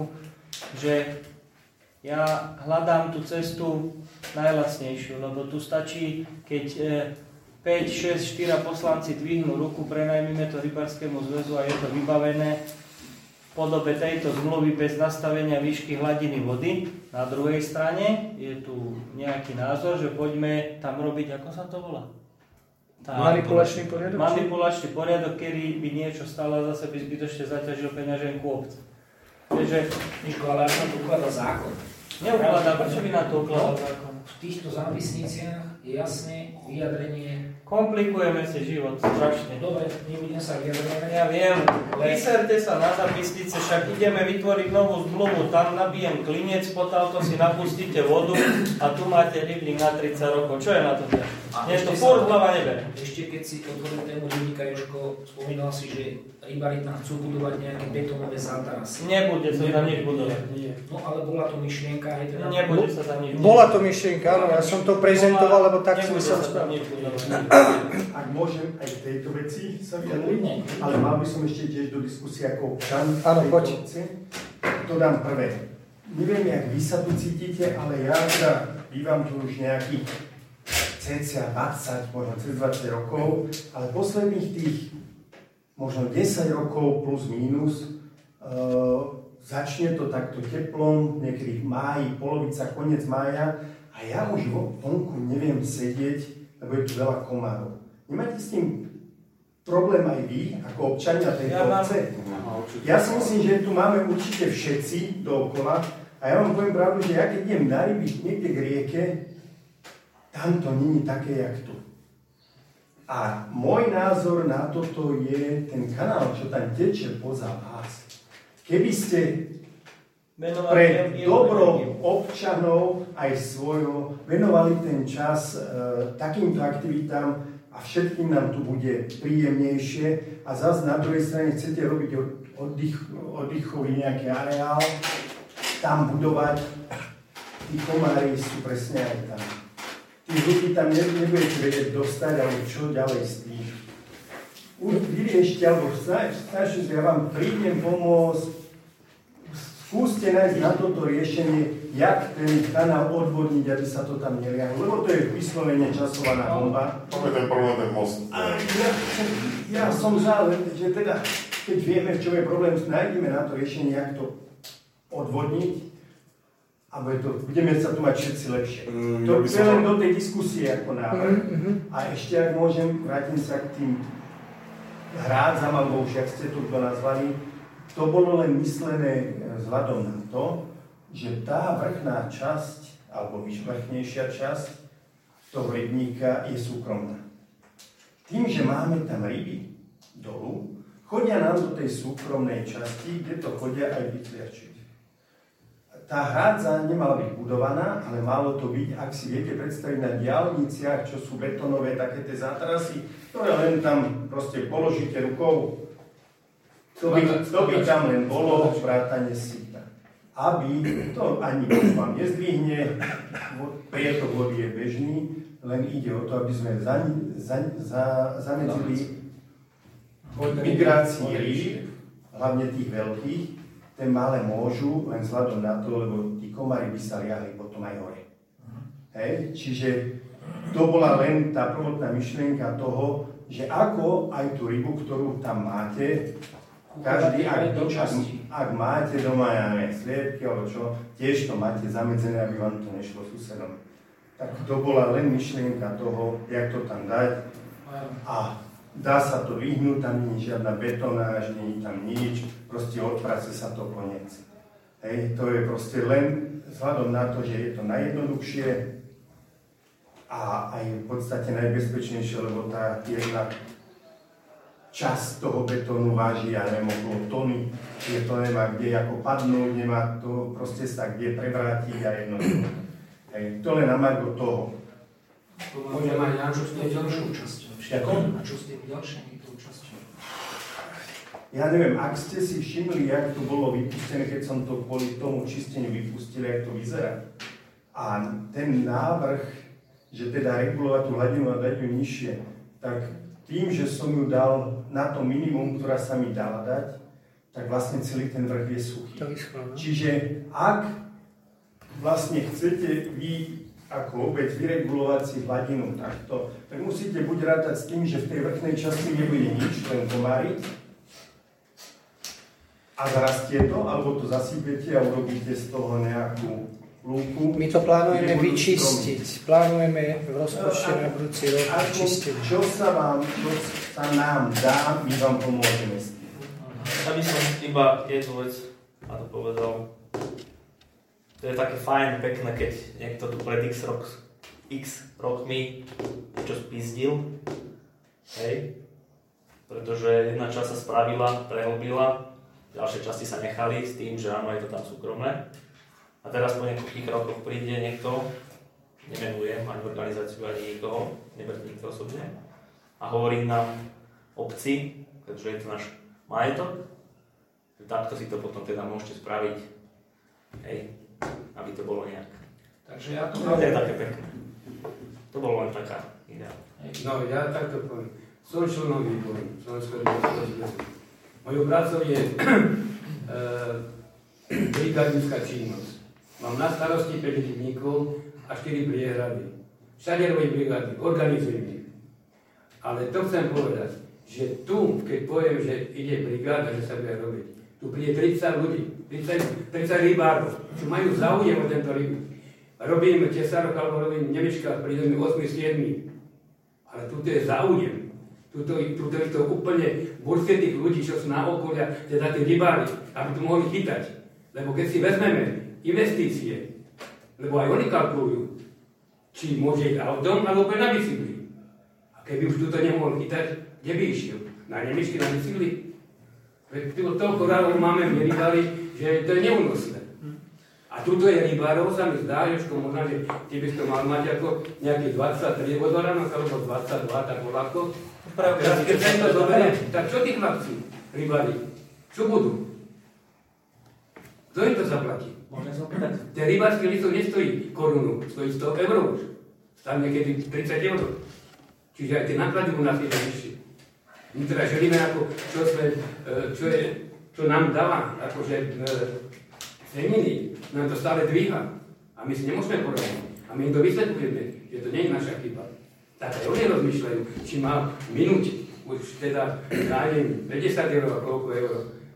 že ja hľadám tú cestu najlacnejšiu, lebo tu stačí, keď e, päť, šesť, štyri poslanci dvihnú ruku, prenajmime to Rybárskému zväzu a je to vybavené v podobe tejto zmluvy bez nastavenia výšky hladiny vody. Na druhej strane je tu nejaký názor, že poďme tam robiť, ako sa to volá? Tá, manipulačný poriadok? Manipulačný poriadok, ktorý by niečo stále zase by zbytočne zaťažil peňaženku obce. Takže... Miško, ale až na to ukladá zákon. Neukladá, prečo by na to ukladal zákon? v týchto zápisniciach je jasné vyjadrenie. Komplikujeme si život strašne. Dobre, nebudem sa vyjadrovať. Ja viem, vyserte sa na zápisnice, však ideme vytvoriť novú zmluvu, tam nabijem klinec, potalto si napustíte vodu a tu máte rybník na tridsať rokov. Čo je na to? Nie, to furt hlava nebere. Ešte keď si otvoril tému rybníka, Jožko, spomínal si, že rybári tam chcú budovať nejaké betónové zátarasy. Nebude sa tam nič budovať. No ale bola to myšlienka, aj teda... Nebude sa tam nič budovať. Bola to myšlienka, áno, ja som to prezentoval, lebo tak som sa spravil. Ak môžem aj v tejto veci sa vyjadriť, ale mal by som ešte tiež do diskusie ako občan áno, poď. To dám prvé. Neviem, jak vy sa tu cítite, ale ja teda bývam tu už nejakých cca dvadsať, možno cez dvadsať rokov, ale posledných tých možno desať rokov plus mínus uh, začne to takto teplom, niekedy v máji, polovica, koniec mája a ja už vonku neviem sedieť, lebo je tu veľa komárov. Nemáte s tým problém aj vy, ako občania tejto ja obce? Ja si myslím, že tu máme určite všetci dookola a ja vám poviem pravdu, že ja keď idem na ryby niekde k rieke, tam to nie je také, jak tu. A môj názor na toto je ten kanál, čo tam teče poza vás. Keby ste pre dobro občanov aj svojo venovali ten čas e, takýmto aktivitám a všetkým nám tu bude príjemnejšie a zase na druhej strane chcete robiť oddych, oddychový nejaký areál, tam budovať, tí komári sú presne aj tam. Tí ľudí tam nebudete vedieť dostať, ale čo ďalej s tým. Už vyriešte, alebo snažte, ja vám prídem pomôcť. Skúste nájsť na toto riešenie, jak ten kanál odvodniť, aby sa to tam neliahlo, lebo to je vyslovene časovaná bomba. To je ten problém, ten most. Ja, ja som za, že teda, keď vieme, čo je problém, nájdeme na to riešenie, jak to odvodniť, a to, budeme sa tu mať všetci lepšie. Mm, to je len do tej diskusie ako návrh. Mm-hmm. A ešte, ak môžem, vrátim sa k tým hrádzam, alebo už, jak ste to nazvali, to bolo len myslené vzhľadom na to, že tá vrchná časť, alebo vyšvrchnejšia časť toho rybníka je súkromná. Tým, že máme tam ryby dolu, chodia nám do tej súkromnej časti, kde to chodia aj vytliačiť. Tá hrádza nemala byť budovaná, ale malo to byť, ak si viete predstaviť na diaľniciach, čo sú betonové také tie zátarasy, ktoré len tam proste položíte rukou. To by, to by tam len bolo vrátane síta. Aby to ani vám nezdvihne, prietok vody je bežný, len ide o to, aby sme za, za, za, zamedzili migrácii rýb, hlavne tých veľkých. Tie malé môžu, len vzhľadom na to, lebo tí komári by sa liahli potom aj hore. Hej? Čiže to bola len tá prvotná myšlienka toho, že ako aj tú rybu, ktorú tam máte, každý, ak, ak, ak máte doma, ja neviem, sliepky alebo čo, tiež to máte zamedzené, aby vám to nešlo susedom. Tak to bola len myšlienka toho, jak to tam dať. A dá sa to vyhnúť, tam nie je žiadna betonáž, nie je tam nič, proste od práce sa to koniec. Hej, to je proste len vzhľadom na to, že je to najjednoduchšie a aj v podstate najbezpečnejšie, lebo tá jedna časť toho betónu váži, ja neviem, okolo tony, je to nemá kde ako padnúť, nemá to proste sa kde prevrátiť a jednoducho. Hej, to len na margo toho. To môžeme aj na čo s tým ďalšou časťou. A čo s tým ďalšou časťou? Ja neviem, ak ste si všimli, jak to bolo vypustené, keď som to kvôli tomu čisteniu vypustil, jak to vyzerá. A ten návrh, že teda regulovať tú hladinu a dať ju nižšie, tak tým, že som ju dal na to minimum, ktorá sa mi dala dať, tak vlastne celý ten vrch je suchý. Čiže ak vlastne chcete vy ako obec vyregulovať si hladinu takto, tak musíte buď rátať s tým, že v tej vrchnej časti nebude nič, len komári, a zarastie to, alebo to zasypete a urobíte z toho nejakú lúku. My to plánujeme vyčistiť. Plánujeme v rozpočte na budúci rok vyčistiť. Čo sa vám, čo sa nám dá, my vám pomôžeme s tým. Ja by som iba jednu vec, a to povedal, to to je také fajn, pekné, keď niekto tu pred x, rok, x rokmi čo spizdil, hej, pretože jedna časť sa spravila, prehlbila, ďalšie časti sa nechali s tým, že áno, je to tam súkromné. A teraz po niekoľkých rokoch príde niekto, nemenujem ani organizáciu, ani nikoho, neberiem nikto osobne, a hovorí nám obci, pretože je to náš majetok, že takto si to potom teda môžete spraviť, hej, aby to bolo nejak. Takže ja to... No, to je také pekné. To bolo len taká idea. No, ja takto poviem. Som členom výboru, Slovenského riaditeľského zväzu. Mojou prácou je e, brigádnická činnosť. Mám na starosti päť rybníkov a štyri priehrady. Všade robím brigády, organizujem ich. Ale to chcem povedať, že tu, keď poviem, že ide brigáda, že sa bude robiť, tu príde tridsať ľudí, tridsať, tridsať rybárov, čo majú záujem o tento rybník. Robím tesárok alebo robím Nemečka, príde mi osem sedem. Ale tu je záujem. Tuto, tuto je to úplne burste tých ľudí, čo sú na okolia, teda tí rybári, aby to mohli chytať. Lebo keď si vezmeme investície, lebo aj oni kalkulujú, či môže ísť autom, alebo na bicykli. A keby už tuto nemohol chytať, kde by išiel? Na Nemečky, na bicykli? Veď toľko rávov máme v rybári, že to je neúnosné. A tuto je rybárov, sa mi zdá, Jožko, možno, že ty by to mal mať ako nejaký dvadsaťtri vodoránok, alebo dvadsaťdva, tak voľako. Keď sa to zoberie, tak čo tí chlapci, rybári, čo budú? Kto im to zaplatí? Ten rybársky listok nestojí korunu, stojí sto eur už. Stále niekedy tridsať eur. Čiže aj tie náklady u nás je vyššie. My teda želíme, ako, čo, sme, čo, je, čo nám dáva, akože seniny, nám to stále dvíha. A my si nemôžeme porovnať. A my im to vysvetľujeme, že to nie je naša chyba. Tak aj oni rozmýšľajú, či má minúť, už teda, ja neviem, päťdesiat eur, koľko eur.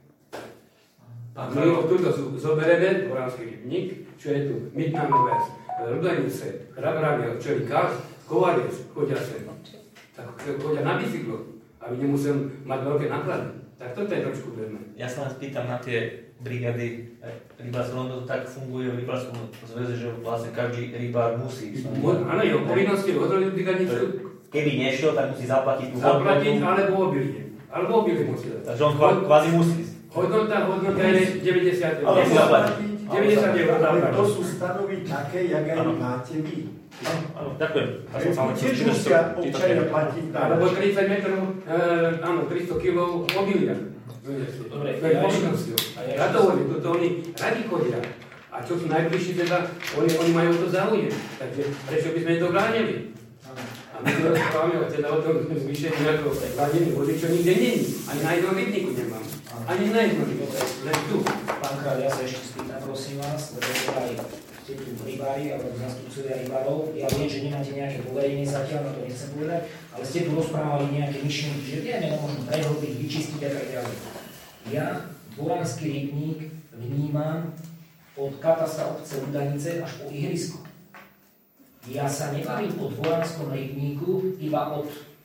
My ho tuto zobereme, Dvoranský rybník, čo je tu, Mytnanové, Rudanice, Hrabravia, Čelikáš, Kovarec, chodia sem. Tak chodia na bicykloch, aby nemusel mať veľké náklady. Tak toto je trošku vedme. Ja sa len spýtam na tie brigády rybárského, ono to tak funguje v rybárskom zväze, že vlastne každý rybár musí. Áno, je o povinnosti odroliť brigádnicu. Keby nešiel, tak musí zaplatiť tú zaplatiť, alebo obilie. Alebo obilie musí dať. Takže on kvázi musí. Hodnota, hodnota je deväťdesiat eur. Ale musí zaplatiť. deväťdesiat eur. Ale to sú stanovy také, jak aj máte vy. Áno, ďakujem. Tiež musia občania platiť dáš. Alebo tridsať metrov, áno, tristo kilogramov obilia. Dobre, to je povinnosťou. Ja to hovorím, toto oni radi chodia. A čo sú najbližší teda, oni, oni majú to záujem. Takže prečo by sme to bránili? A my to rozprávame teda o tom zvýšení ako hladiny vody, čo nikde není. Ani na jednom rybníku nemám. Ani na jednom rybníku. Len tu. Pán Kráľ, ja sa ešte spýtam, prosím vás, lebo aj ste tu rybári, alebo zástupcovia rybárov. Ja viem, že nemáte nejaké poverenie zatiaľ, na to nechcem povedať, ale ste tu rozprávali nejaké myšlienky, že vieme možno prehlbiť, vyčistiť a tak ďalej. Ja Dvoranský rybník vnímam od katastra obce Ludanice až po ihrisko. Ja sa nebavím o Dvoranskom rybníku iba od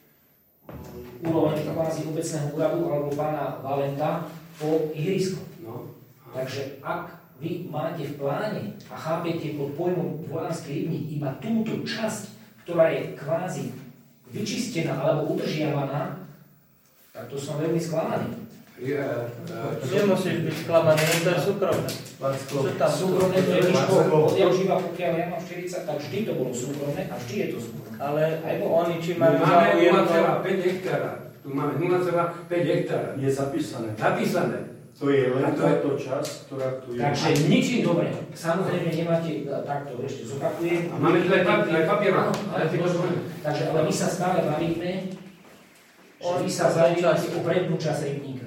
úrovne kvázi obecného úradu alebo pána Valenta po ihrisko. No. Takže ak vy máte v pláne a chápete pod pojmom Dvoranský rybník iba túto časť, ktorá je kvázi vyčistená alebo udržiavaná, tak to som veľmi sklamaný. Ja, nemusíš byť sklamaný, to je súkromné. Súkromné to je odjak živa, pokiaľ ja mám štyridsať, tak vždy to bolo súkromné a vždy je to súkromné. Ale oni či majú máme nula celá päť hektára. Tu máme nula celá päť hektára. Je zapísané. Zapísané. To je len táto časť, ktorá tu je. Takže ničím dobre. Samozrejme nemáte, takto ešte zopakujem. A máme tu aj papier. Takže ale my sa stále bavíme, že vy sa zaujímate o prednú časť rybníka.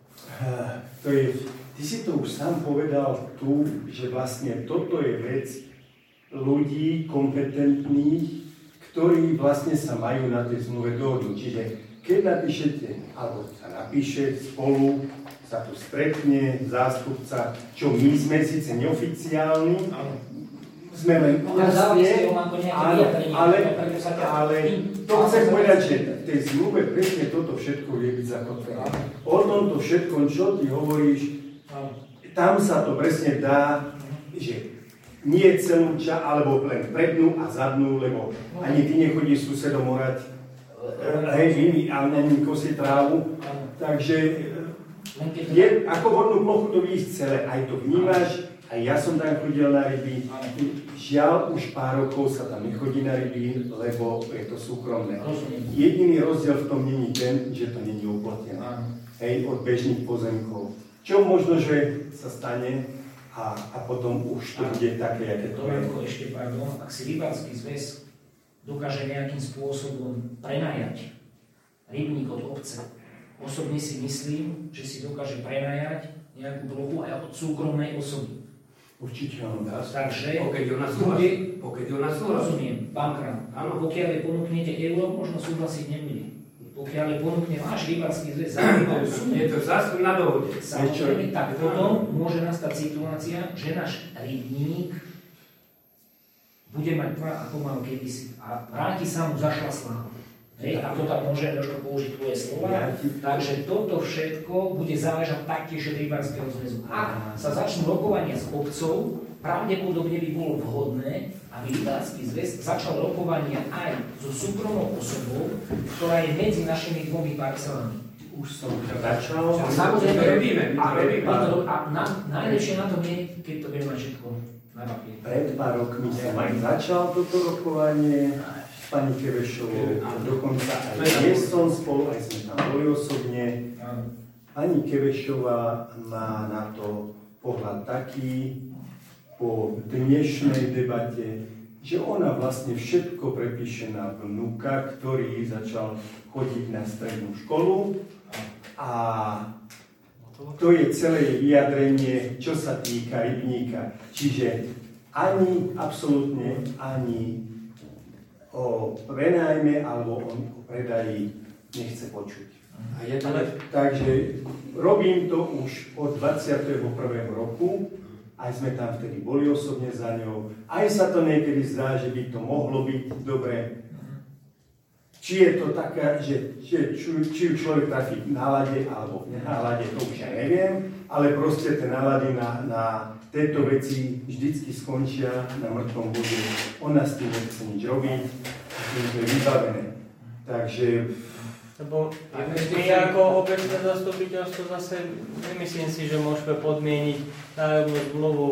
To je, ty si to už sám povedal tu, že vlastne toto je vec ľudí kompetentných, ktorí vlastne sa majú na tej zmluve dohodnúť. Čiže keď napíšete, alebo sa napíše spolu, sa tu stretne zástupca, čo my sme síce neoficiálni, sme len vlastne, ale, ale, ale to chcem povedať, že v tej zmluve presne toto všetko vie byť zakotvené. O tomto všetkom, čo ty hovoríš, tam sa to presne dá, že nie celú ča, alebo len prednú a zadnú, lebo ani ty nechodíš susedom orať, hej, vy, ale ani kosiť trávu. Takže je, ako vodnú plochu to vidíš celé, aj to vnímaš, aj ja som tam chodil na ryby. Žiaľ, už pár rokov sa tam nechodí na ryby, lebo je to súkromné. Jediný rozdiel v tom není ten, že to není uplatnené. Hej, od bežných pozemkov. Čo možno, že sa stane a, a potom už to bude také, aké to je. Ešte pardon, ak si rybársky zväz dokáže nejakým spôsobom prenajať rybník od obce, osobne si myslím, že si dokáže prenajať nejakú plochu aj od súkromnej osoby. Určite áno. Takže, pokiaľ ona súhlasí, pokiaľ ona súhlasí. Rozumiem, pán Krám, áno, pokiaľ je ponúknete euro, možno súhlasiť nebude. Pokiaľ je ponúkne váš rybársky zväz za rybou sumu, je to zase na dohode. Samozrejme, tak potom môže nastať situácia, že náš rybník bude mať tvar, ako mal kedysi a vráti sa mu zašla sláva. Hej, a to tam môže trošku použiť tvoje slova. Ja, takže toto všetko bude záležať taktiež od rybárskeho zväzu. Ak sa začnú rokovania s obcov, pravdepodobne by bolo vhodné, aby rybársky zväz začal rokovania aj so súkromnou osobou, ktorá je medzi našimi dvomi parcelami. Už som to začal. Samozrejme, robíme. A na, najlepšie na tom je, keď to budeme mať všetko na papieri. Pred pár rokmi som aj začal toto rokovanie s pani Kevešovou. Dokonca aj dnes som spolu, aj sme tam boli osobne. Pani Kevešová má na to pohľad taký, po dnešnej debate, že ona vlastne všetko prepíše na vnúka, ktorý začal chodiť na strednú školu a to je celé vyjadrenie, čo sa týka rybníka. Čiže ani, absolútne ani o prenajme alebo o predaji nechce počuť. A je to... Ale... Takže robím to už od dvadsiateho prvého roku. Aj sme tam vtedy boli osobne za ňou. Aj sa to niekedy zdá, že by to mohlo byť dobre. Či je to taká, že či, či človek trafí v nálade alebo v nálade, to už ja neviem, ale proste tie nálady na, na tieto veci vždycky skončia na mŕtvom bode. Ona s tým nechce nič robiť, tým je vybavené. Takže... Lebo my ako obecné zastupiteľstvo zase nemyslím si, že môžeme podmieniť nájomnú zmluvu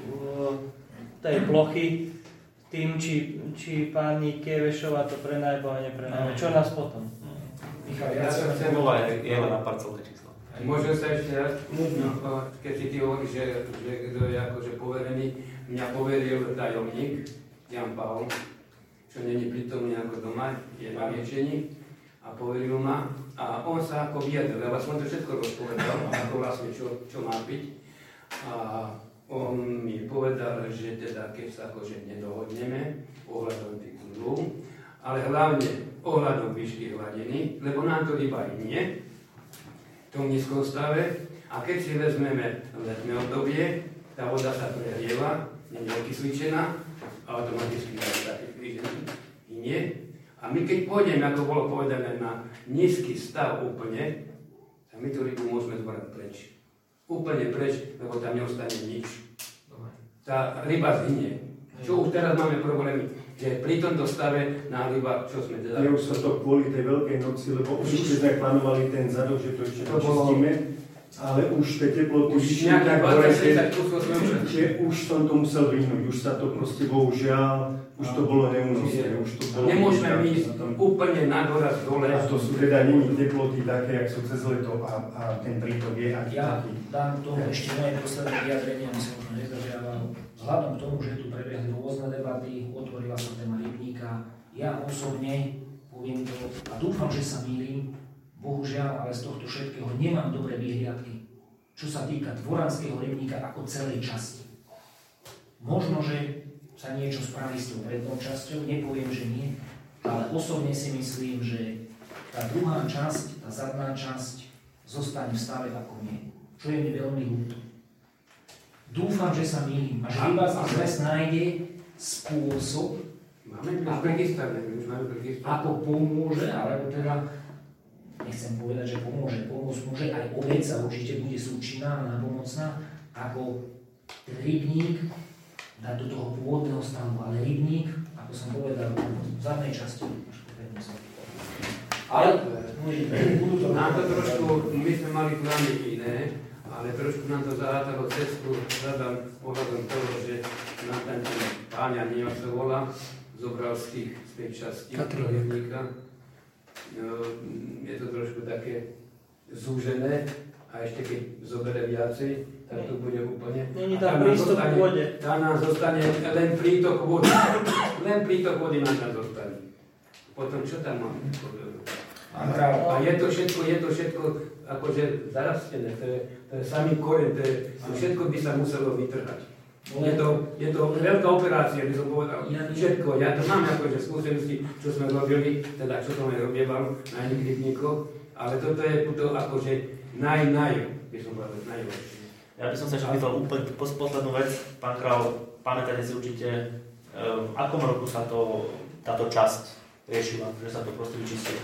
tej plochy tým, či, či pani Kevešová to prenajme a neprenajme. Čo nás potom? Michal, ja sa chcem volať, je na parcelné číslo. Môžem sa ešte raz, keď si ty hovoríš, že, že kto je akože poverený, mňa poveril tajomník Jan Paul, čo není prítomný ako doma, je na liečení. A poveril ma a on sa ako vyjadril, lebo som to všetko rozpovedal, ako vlastne čo, čo má byť. A on mi povedal, že teda keď sa akože nedohodneme ohľadom tých zmluv, ale hlavne ohľadom výšky hladiny, lebo nám to iba nie v tom nízkom stave. A keď si vezmeme letné obdobie, tá voda sa prehrieva, nie je okysličená, automaticky sa taký nie. A my keď pôjdeme, ako bolo povedané, na nízky stav úplne, tak my tú rybu môžeme zbrať preč. Úplne preč, lebo tam neostane nič. Tá ryba zhynie. Čo už teraz máme problémy, že pri tomto stave na ryba, čo sme teda... Ja už som to kvôli tej veľkej noci, lebo už sme plánovali ten zadok, že to ešte načistíme. Ale už tie teploty vyšli tak hore, že už som to musel vyhnúť, už sa to proste bohužiaľ, už to bolo neúnosné, už to bolo... Nemôžeme ísť úplne na doraz dole. A to sú teda není teploty také, jak sú cez leto a, a ten prítok je aký ja taký. Ja dám tomu ešte moje posledné vyjadrenie, aby som možno nezdržiaval. Vzhľadom k tomu, že tu prebehli rôzne debaty, otvorila sa téma rybníka, ja osobne poviem to a dúfam, že sa mýlim, bohužiaľ, ale z tohto všetkého nemám dobré vyhliadky, čo sa týka Dvoranského rybníka ako celej časti. Možno, že sa niečo spraví s tou prednou časťou, nepoviem, že nie, ale osobne si myslím, že tá druhá časť, tá zadná časť zostane v stave ako nie, čo je mi veľmi ľúto. Dúfam, že sa mýlim a že rybársky zväz nájde spôsob, ako pomôže, alebo teda nechcem povedať, že pomôže, pomôcť môže, aj obec a určite bude súčinná a nápomocná, ako ten rybník dať do toho pôvodného stavu, ale rybník, ako som povedal, v zadnej časti. Ale nám to trošku, my sme mali plány iné, ale trošku nám to zahátalo cestu vzhľadom ohľadom toho, že nám ten Páňa Nio sa volá, zobral z tých z tej časti rybníka. No, je to trošku také zúžené a ešte keď zoberie viacej, tak to bude úplne... Není tam prístup k vode. Tam nám zostane len prítok vody. Len prítok vody nám tam zostane. Potom čo tam máme? A je to všetko, je to všetko akože zarastené, to je, to je samý koreň, to, je, to všetko by sa muselo vytrhať. Je to, je to veľká operácia, by som povedal, všetko. Ja to mám akože skúsenosti, čo sme robili, teda čo som aj robieval na iných rybníkoch, ale toto je to akože naj, naj, by som povedal, najlepšie. Ja by som sa ešte pýtal úplne poslednú vec. Pán Král, pamätáte si určite, v akom roku sa to, táto časť riešila, že sa to proste vyčistilo?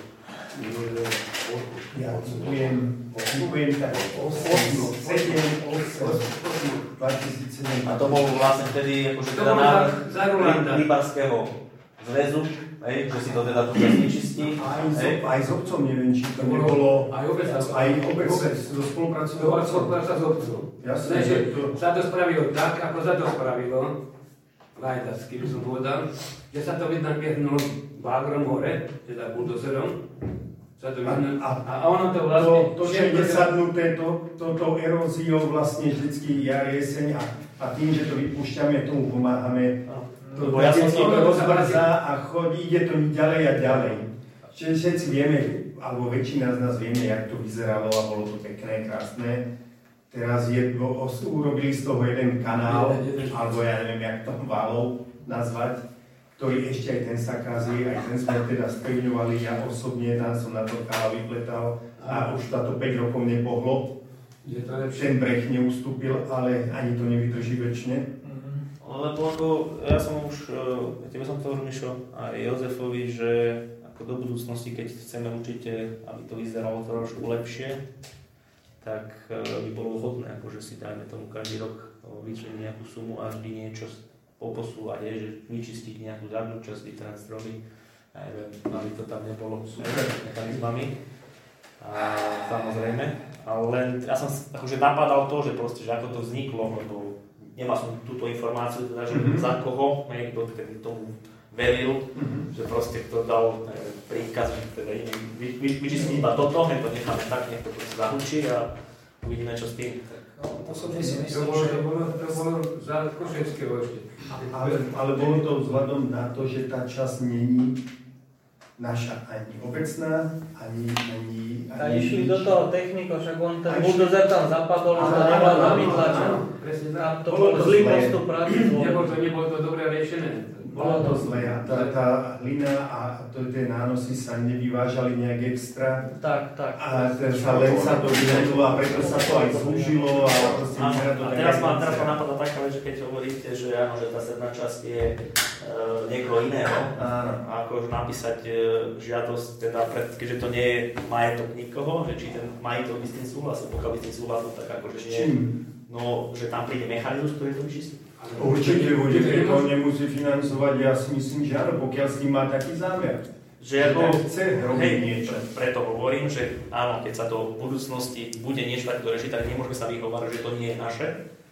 Ja citujem, citujem tak osem, sedem, osem, dvetisícsedem. A to bol vlastne vtedy akože teda návrh rybárskeho zväzu, hej, že si to teda tu vyčistí. Aj, aj s obcom neviem, či to nebolo, aj obec, aj obec so spolupracovalo. Spolupráca s obcom. Jasné, že to... sa to spravilo tak, ako sa to spravilo, lajdacky by som povedal, že sa to vyhnulo vágrom hore, teda buldozerom, sa to vyhnulo, a, a ono to vlastne... To, to čo je sadnuté, to, touto eróziou vlastne vždycky jar, jeseň a, a tým, že to vypúšťame, tomu pomáhame. To ja som to rozbrzá a chodí, ide to ďalej a ďalej. Všetci vieme, alebo väčšina z nás vieme, jak to vyzeralo a bolo to pekné, krásne. Teraz je, urobili z toho jeden kanál, alebo ja neviem, jak to válov nazvať, ktorý ešte aj ten sa kazí, aj ten sme teda spevňovali, ja osobne tam som na to kanál vypletal a už táto päť rokov nepohlo. Ten breh neustúpil, ale ani to nevydrží väčšine. Lebo ako, ja som už, tebe som to hovoril, Mišo, aj Jozefovi, že ako do budúcnosti, keď chceme určite, aby to vyzeralo trošku lepšie, tak by bolo vhodné, akože si dajme tomu každý rok vyčleniť nejakú sumu a vždy niečo poposúvať, je, že vyčistiť nejakú zadnú časť, vytrhať stromy, ja neviem, aby to tam nebolo mechanizmami. A samozrejme, ale len ja som akože napadal to, že proste, že ako to vzniklo, lebo nemal som túto informáciu, teda, že mm-hmm. za koho, niekto tomu veril, mm-hmm. že proste kto dal neviem, príkaz, že teda vy, vy, vyčistí iba toto, hej, to necháme tak, nech to proste zahučí a uvidíme, čo s tým. No, osobne si myslím, to že... bolo, to bolo za Koševského ešte. Ale, ale bolo to vzhľadom na to, že tá časť není naša ani obecná, ani... ani, ani a išli do toho techniko, však on ten buldozer tam zapadol, on to nemal na vytlačený. Tam to bol zlý postup práci. Nebolo to, nebolo to dobre riešené. Bolo to zlé a tá, tá hlina a to, tie nánosy sa nevyvážali nejak extra. Tak, tak. A sa len sa to vyhľadilo a preto sa to aj zúžilo. A, proste a, a teraz ma napadá taká vec, že keď hovoríte, že áno, že tá sedná časť je e, niekoho iného, áno. A ako napísať e, žiadosť, teda pred, keďže to nie je majetok nikoho, že či ten majiteľ by s tým súhlasil, pokiaľ by s tým súhlasil, tak akože nie, no, že tam príde mechanizmus, ktorý to vyčistí. Určite, určite to nemusí financovať, ja si myslím, že áno, pokiaľ s tým má taký zámer. Že ako, chce robiť niečo. Preto hovorím, že áno, keď sa to v budúcnosti bude niečo takto rešiť, tak nemôžeme sa vyhovárať, že to nie je naše.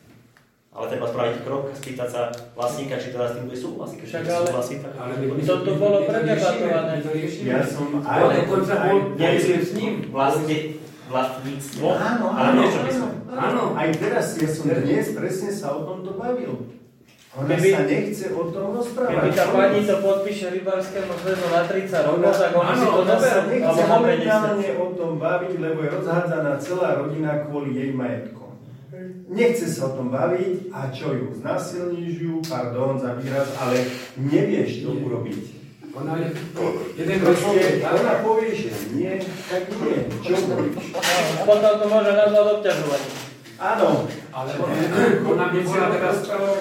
Ale treba spraviť krok, spýtať sa vlastníka, či teda s tým bude súhlasiť. Však ale, ale toto bolo predebatované. Ja som aj... Ale dokonca bol s ním. Vlastne vlastníctvo. Áno, áno, áno, áno. Aj teraz ja som dnes presne sa o tomto bavil. Ona keby, sa nechce o tom rozprávať. Keby tá pani to podpíše rybárskému zväzu na tridsať rokov, tak ona si to ona neberú. Sa nechce momentálne o tom baviť, lebo je rozhádzaná celá rodina kvôli jej majetkom. Nechce sa o tom baviť a čo ju znásilníš ju, pardon za výraz, ale nevieš to urobiť. Ona je jeden rozhodne, ona povie, že nie, tak nie. Čo robíš? Potom to môže nazvať obťažovanie. Áno. Ale ona by bola teraz...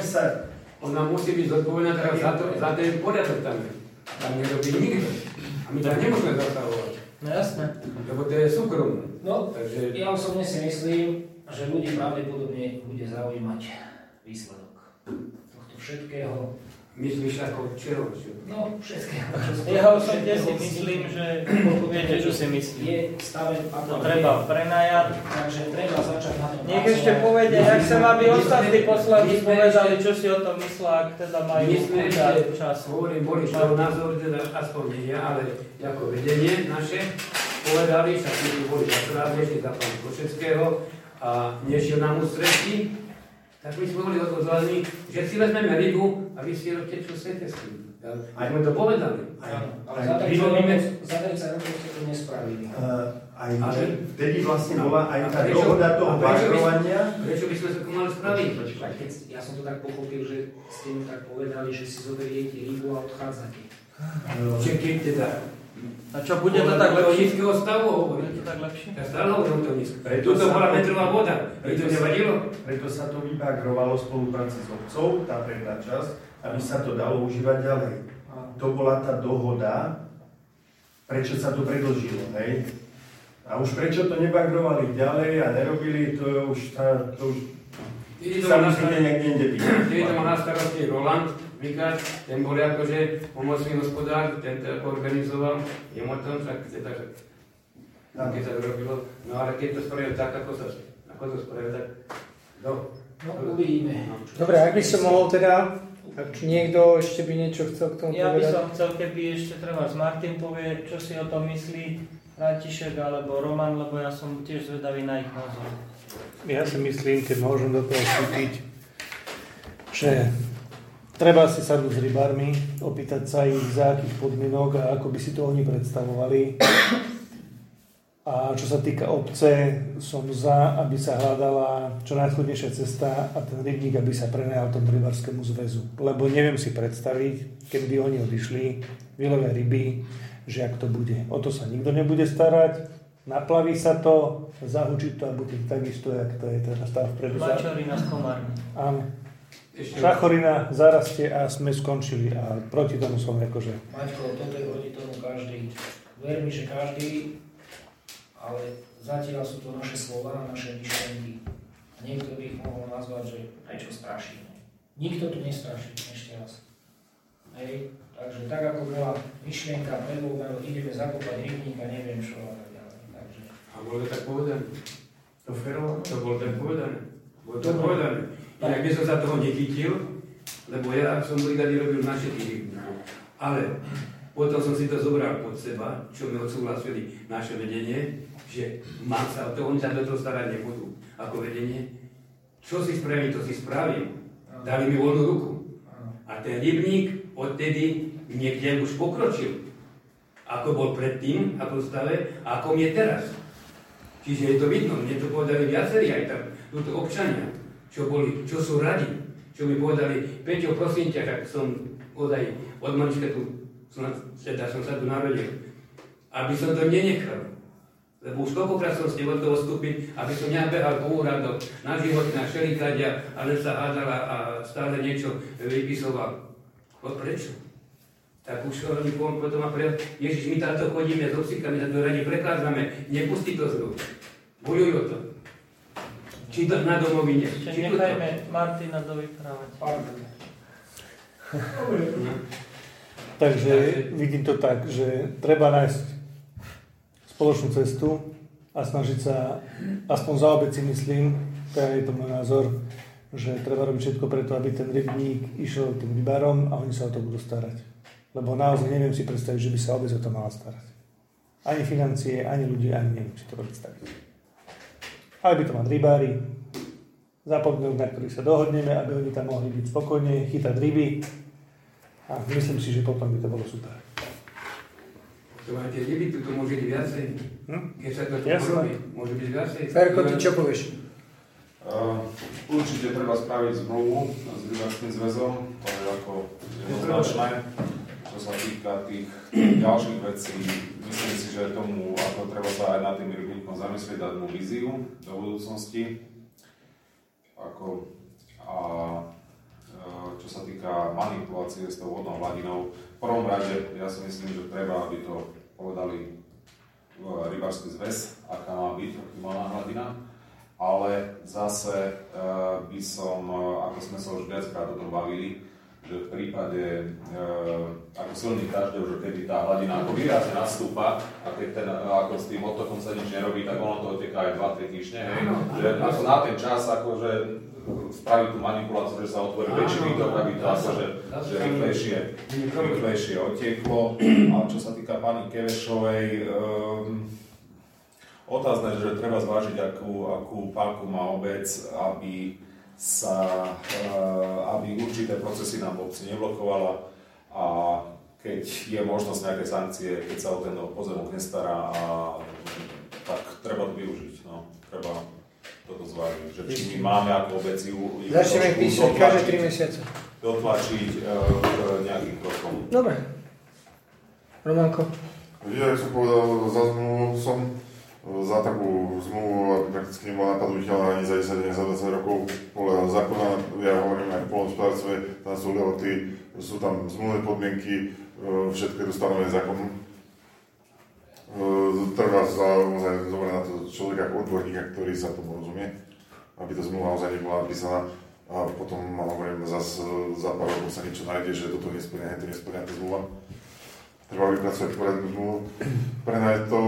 Ona musí byť zodpovedná teraz za, to, za ten poriadok tam. Tam nerobí nikto. A my tam nemôžeme zastavovať. No jasné. Lebo to je súkromné. No, takže ja osobne si myslím, že ľudí pravdepodobne bude zaujímať výsledok tohto všetkého. Myslíš ako čero? No, všetkého. Ja osobne si myslím, že viete, čo si myslím. Je staven To treba prenajať. Takže treba začať na tom. Nech ešte povedia, jak sa má by ostatní poslanci povedali, čo si o tom myslia, ak teda majú čas. Hovorím, boli svoj názor, teda aspoň nie ja, ale ako vedenie naše povedali, však my tu boli zakrát, ešte za pána Košeckého a nešiel nám ústretí. Tak my sme boli odvozvaní, že si vezmeme rybu a vy si robte, čo chcete s tým. Aj sme to povedali. Ale za tridsať rokov ste to nespravili. Aj vtedy vlastne bola aj tá dohoda toho bagrovania. Prečo by sme sa to mali spraviť? Ja som to tak pochopil, že ste mu tak povedali, že si zoberiete rybu a odchádzate. Čiže keď teda... A čo, bude to tak lepšie? Do stavu hovorím. Bude to tak lepšie? Ja stále hovorím to nízko. Tuto bola metrová voda. Preto to nevadilo? Preto sa to vybagrovalo v spolupráci s obcov, tá predná časť, aby sa to dalo užívať ďalej. To bola tá dohoda, prečo sa to predĺžilo, hej? A už prečo to nebagrovali ďalej a nerobili, to je už tá, to už sa musíte niekde inde pýtať. Kedy to má na starosti Roland, Mikať, ten bol akože pomocný hospodár, ten to ako organizoval, jemu tom však teda, že keď sa to robilo, no ale keď to spravil tak, ako sa, ako to spravil tak, no, no uvidíme. Dobre, ak by som mohol teda, ak niekto ešte by niečo chcel k tomu ja povedať. Ja by som chcel, keby ešte treba Martin povie, čo si o tom myslí, František alebo Roman, lebo ja som tiež zvedavý na ich názor. Ja si myslím, keď môžem do toho vstúpiť, že treba si sadnúť s rybármi, opýtať sa ich, za akých podmienok a ako by si to oni predstavovali. A čo sa týka obce, som za, aby sa hľadala čo najschodnejšia cesta a ten rybník, aby sa prenajal tomu rybárskému zväzu. Lebo neviem si predstaviť, keď by oni odišli, vylovia ryby, že ak to bude. O to sa nikto nebude starať, naplaví sa to, zahučí to a bude takisto, jak to je teraz tam vpredu. Bačorina z Komárny. Áno. Šachorina zarastie a sme skončili a proti tomu som akože... Maťko, toto je proti tomu každý. Ver mi, že každý, ale zatiaľ sú to naše slova, naše myšlenky. A niekto by ich mohol nazvať, že prečo strašíme. Nikto tu nestraší, ešte raz. Hej, takže tak ako bola myšlienka predvoľbená, ideme zakopať rybník a neviem čo a tak ďalej. Takže... A bolo to tak povedané. To ferovalo? To bolo tak povedané. Bolo tak povedané. Inak by som sa toho nechytil, lebo ja som brigady robil na všetkých. Ale potom som si to zobral pod seba, čo mi odsúhlasili naše vedenie, že mám sa o to, oni sa do toho starať nebudú ako vedenie. Čo si spravím, to si spravím. Dali mi voľnú ruku. A ten rybník odtedy niekde už pokročil. Ako bol predtým, ako v stave, a ako je teraz. Čiže je to vidno, mne to povedali viacerí aj tam, túto občania. Čo boli, čo sú radi, čo mi povedali, Peťo, prosím ťa, tak som odaj od malička tu, som, teda som sa tu narodil, aby som to nenechal. Lebo už toľkokrát som s ním od toho vstúpiť, aby som nebehal po úradoch na život, na šelikadia, a len sa hádal a stále niečo vypisoval. O prečo? Tak už oni potom ma pre... Ježiš, my táto chodíme s obsíkami, za to radi prechádzame, nepustí to z rúk. Bojujú o to. Či to na domovine. Ešte nechajme Martina dovyprávať. Takže vidím to tak, že treba nájsť spoločnú cestu a snažiť sa, aspoň za obec si myslím, teda je to môj názor, že treba robiť všetko preto, aby ten rybník išiel tým rybárom a oni sa o to budú starať. Lebo naozaj neviem si predstaviť, že by sa obec o to mala starať. Ani financie, ani ľudí, ani neviem si to predstaviť. Ale by to mať rybári, za podmienok, na ktorých sa dohodneme, aby oni tam mohli byť spokojne, chytať ryby a myslím si, že potom by to bolo super. To máte ryby, tu môže byť viacej. Hm? Keď sa to porobí, môže byť viacej. Ferko, ty čo povieš? Uh, určite treba spraviť zmluvu s rybárskym zväzom, to je ako jednoznačné. Čo sa týka tých ďalších vecí, myslím si, že tomu, ako treba sa aj nad tým rybníkom zamyslieť, dať mu víziu do budúcnosti. Ako, a čo sa týka manipulácie s tou vodnou hladinou, v prvom rade ja si myslím, že treba, aby to povedali rybársky zväz, aká má byť optimálna hladina, ale zase by som, ako sme sa už viackrát o tom bavili, že v prípade e, ako silný každého, že kedy tá hladina ako výrazne nastúpa a keď ten, ako s tým odtokom sa nič nerobí, tak ono to oteká aj dva tri týždne, hej, že ako na ten čas akože spraviť tú manipuláciu, že sa otvorí väčší výtok, aby to akože že rýchlejšie, rýchlejšie otieklo. A čo sa týka pani Kevešovej, um, otázne, že treba zvážiť, akú, akú páku má obec, aby sa, aby určité procesy nám v obci neblokovala a keď je možnosť nejaké sankcie, keď sa o ten pozemok nestará, a, tak treba to využiť. No. Treba toto zvážiť, že či my máme ako obec ju začneme písať každé tri mesiace. Dotlačiť uh, nejakým krokom. Dobre. Romanko? Ja, jak som povedal, za zmluvu som za takú zmluvu prakticky nebola napadnutelná ani za desať, ani za dvadsať rokov. Podľa zákona, ja hovorím aj v poľnohospodárstve, tam sú lehoty, sú tam zmluvné podmienky, všetko je to stanovené zákonom. Treba sa naozaj zobrať na to človeka ako odborníka, ktorý sa tomu rozumie, aby tá zmluva naozaj nebola napísaná a potom, hovorím, zase za pár rokov sa niečo nájde, že toto nesplňa, to nesplňa tá zmluva. Treba vypracovať poriadnu zmluvu. Prenajať to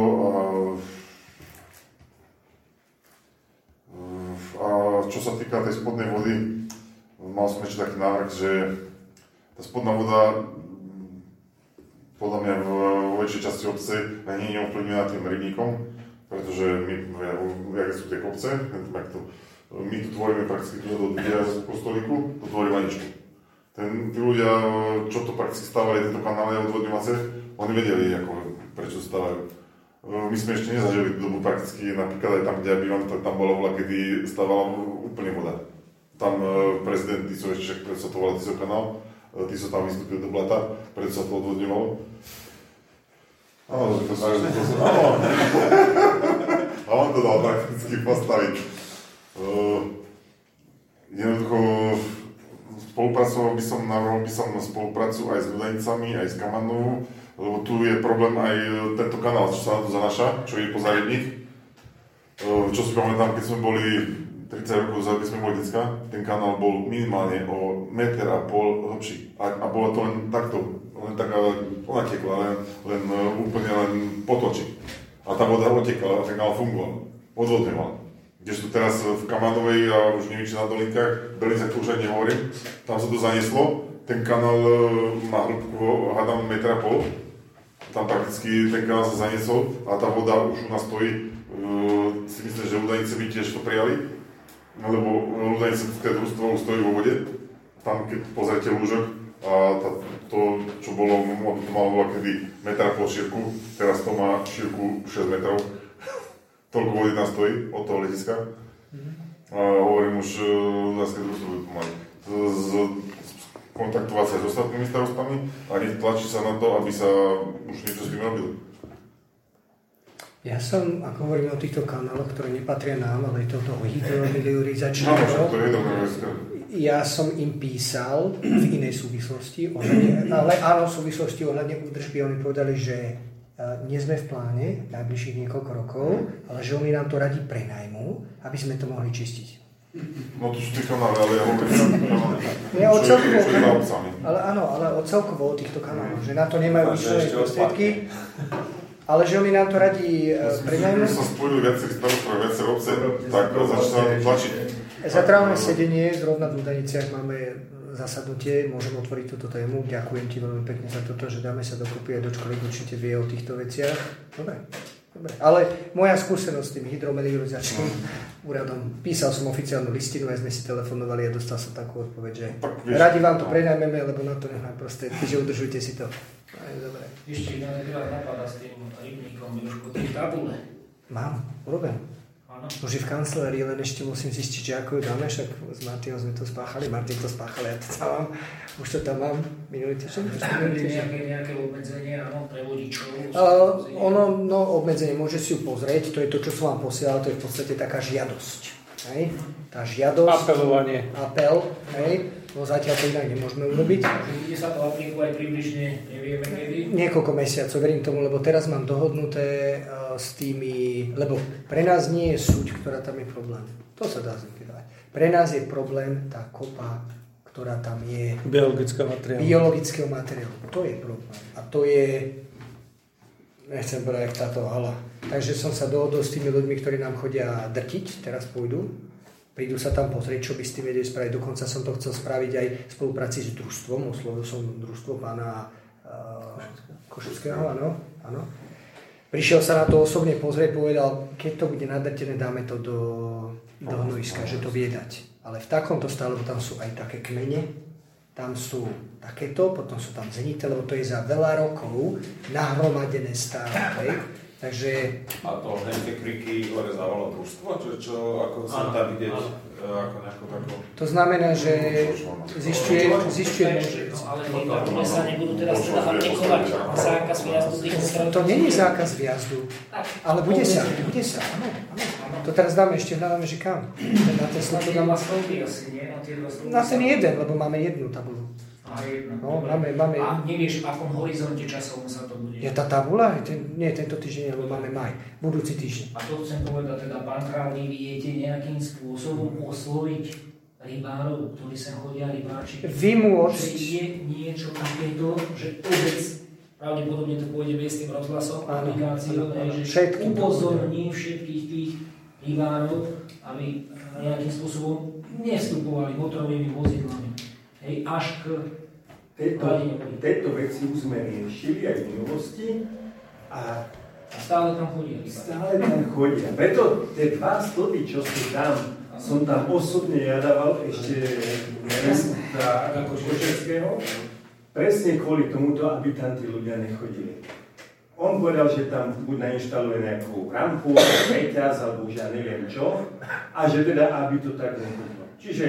a čo sa týka tej spodnej vody, mal som ešte taký návrh, že tá spodná voda podľa mňa v väčšej časti obce nie je ovplyvnená tým rybníkom, pretože my, jak sú tie kopce, my tu tvoríme prakticky do dviera stolíku, to tvorí vaničku. Ten, tí ľudia, čo to prakticky stávali, tieto kanály odvodňovacie, oni vedeli, ako, prečo stávajú. My sme ešte nezažili dobu prakticky, napríklad aj tam, kde ja bývam, tak tam bola voľa, kedy stávala úplne voda. Tam prezident Tiso ešte, preto sa to volá Tiso kanál, Tiso tam vystúpil do blata, preto sa to odvodňovalo. Áno, to sa áno. A on to dal prakticky postaviť. Jednoducho, spolupracoval by som, navrhol by som spoluprácu aj s Ľudanicami, aj s Kamanovou, lebo tu je problém aj tento kanál, čo sa na to zanáša, čo je poza rybník. Čo si pamätám, keď sme boli tridsať rokov dozadu, keď sme boli decka, ten kanál bol minimálne o meter a pol hlbší. A, a bolo to len takto, len taká, ona tiekla, len, len úplne len potočí. A tá voda otekala a ten kanál fungoval, odvodňoval. Kdežto teraz v Kamanovej a už neviem, či na Dolinkách, Belince to už aj nehovorím, tam sa to zanieslo, ten kanál má hĺbku, hádam, metra a pol. Tam prakticky ten kanál sa zaniesol a tá voda už u nás stojí. Uh, si myslím, že Ľudanice by tiež to prijali, lebo Ľudanice v tej družstvo stojí vo vode. Tam, keď pozrite lúžok, a tá, to, čo bolo, to malo bola kedy metra pol šírku, teraz to má šírku šesť metrov. Toľko vody tam stojí od toho letiska. A hovorím už, Ľudanské družstvo by to mali. Kontaktovať sa s ostatnými starostami a nech tlačí sa na to, aby sa už niečo s tým robilo. Ja som, ako hovorím o týchto kanáloch, ktoré nepatria nám, ale je to toho hydromeliorazačného, ja som im písal v inej súvislosti, ohľadne, ale áno, v súvislosti ohľadne údržby, oni povedali, že nie sme v pláne najbližších niekoľko rokov, ale že oni nám to radi prenajmú, aby sme to mohli čistiť. No to sú tie kanály, ale ja hovorím, ja o celkovo, ale áno, ale o celkovo o týchto kanáloch, že na to nemajú vyčlenené prostriedky, ale že oni nám to radi prenajmú. Keď sa spojili viacerí starostov a viaceré obce, tak začína to tlačiť. Za trávne sedenie, zrovna v Ľudaniciach máme zasadnutie, môžem otvoriť túto tému. Ďakujem ti veľmi pekne za toto, že dáme sa dokopy a Dočkolik určite vie o týchto veciach. Dobre, dobre. Ale moja skúsenosť s tým hydromeliorazačným úradom, písal som oficiálnu listinu, aj sme si telefonovali a dostal som takú odpoveď, že radi vám to prenajmeme, lebo na to nemáme prostriedky, že udržujte si to. Aj, dobre. Ešte jedna napadá s tým rybníkom, Jožko, tie tabule. Mám, urobím. Už je v kancelárii, len ešte musím zistiť, že ako ju dáme, však s Martinom sme to spáchali, Martin to spáchal, ja to tam mám, už to tam mám, minulý týždeň. Nejaké, nejaké obmedzenie, áno, pre vodičov? Uh, ono, no obmedzenie, môže si ju pozrieť, to je to, čo som vám posielal, to je v podstate taká žiadosť, hej? Tá žiadosť. Apelovanie. Apel, hej? No zatiaľ to inak nemôžeme urobiť. Kde sa to aplikuje približne, nevieme kedy? Niekoľko mesiacov, verím tomu, lebo teraz mám dohodnuté uh, s tými, lebo pre nás nie je súď, ktorá tam je problém. To sa dá zlikvidovať. Pre nás je problém tá kopa, ktorá tam je. Biologického materiálu. Biologického materiálu. To je problém. A to je, nechcem povedať, jak táto hala. Takže som sa dohodol s tými ľuďmi, ktorí nám chodia drtiť, teraz pôjdu. Prídu sa tam pozrieť, čo by s tým vedeli spraviť. Dokonca som to chcel spraviť aj v spolupráci s družstvom. Oslovil som družstvo pána uh, Košeckého, áno, áno. Prišiel sa na to osobne pozrieť, povedal, keď to bude nadrtené, dáme to do, do hnojiska, že to vie dať. Ale v takomto stave, lebo tam sú aj také kmene, tam sú takéto, potom sú tam zenité, lebo to je za veľa rokov nahromadené stále. Takže... A to nejaké kriky hore závalo družstvo? Čo, čo ako sa dá vidieť ako nejakú takú... To znamená, že zisťuje... zisťuje ale nie sa nebudú teraz teda aplikovať zákaz výjazdu tých strojov. To nie je zákaz výjazdu, ale bude sa, bude sa, áno, áno. To teraz dáme, ešte hľadáme, že kam. Na ten slot dám stĺpy asi, nie? Na ten jeden, lebo máme jednu tabulu. A jedna. No, máme, máme... A nevieš, v akom horizonte časovom sa to bude? Je tá tabula? Ten, nie, tento týždeň, lebo máme maj. Budúci týždeň. A to chcem povedať, teda pán Král, vy viete nejakým spôsobom osloviť rybárov, ktorí sa chodia rybáčiť? Vymôcť. Že je niečo takéto, že obec, pravdepodobne to pôjde bez tým rozhlasom, aplikáciou, že všetky upozorní všetkých tých rybárov, aby nejakým spôsobom nevstupovali motorovými vozidlami. Hej, až k Tieto, tieto veci už sme riešili aj v minulosti a, a stále tam chodia. Stále tam chodia. Preto tie dva stĺpy, čo sú tam, som tam osobne ja dával ešte neviem, za Košeckého, presne kvôli tomuto, aby tam tí ľudia nechodili. On povedal, že tam buď nainštaluje nejakú rampu, reťaz, alebo už ja neviem čo, a že teda, aby to tak nechodilo. Čiže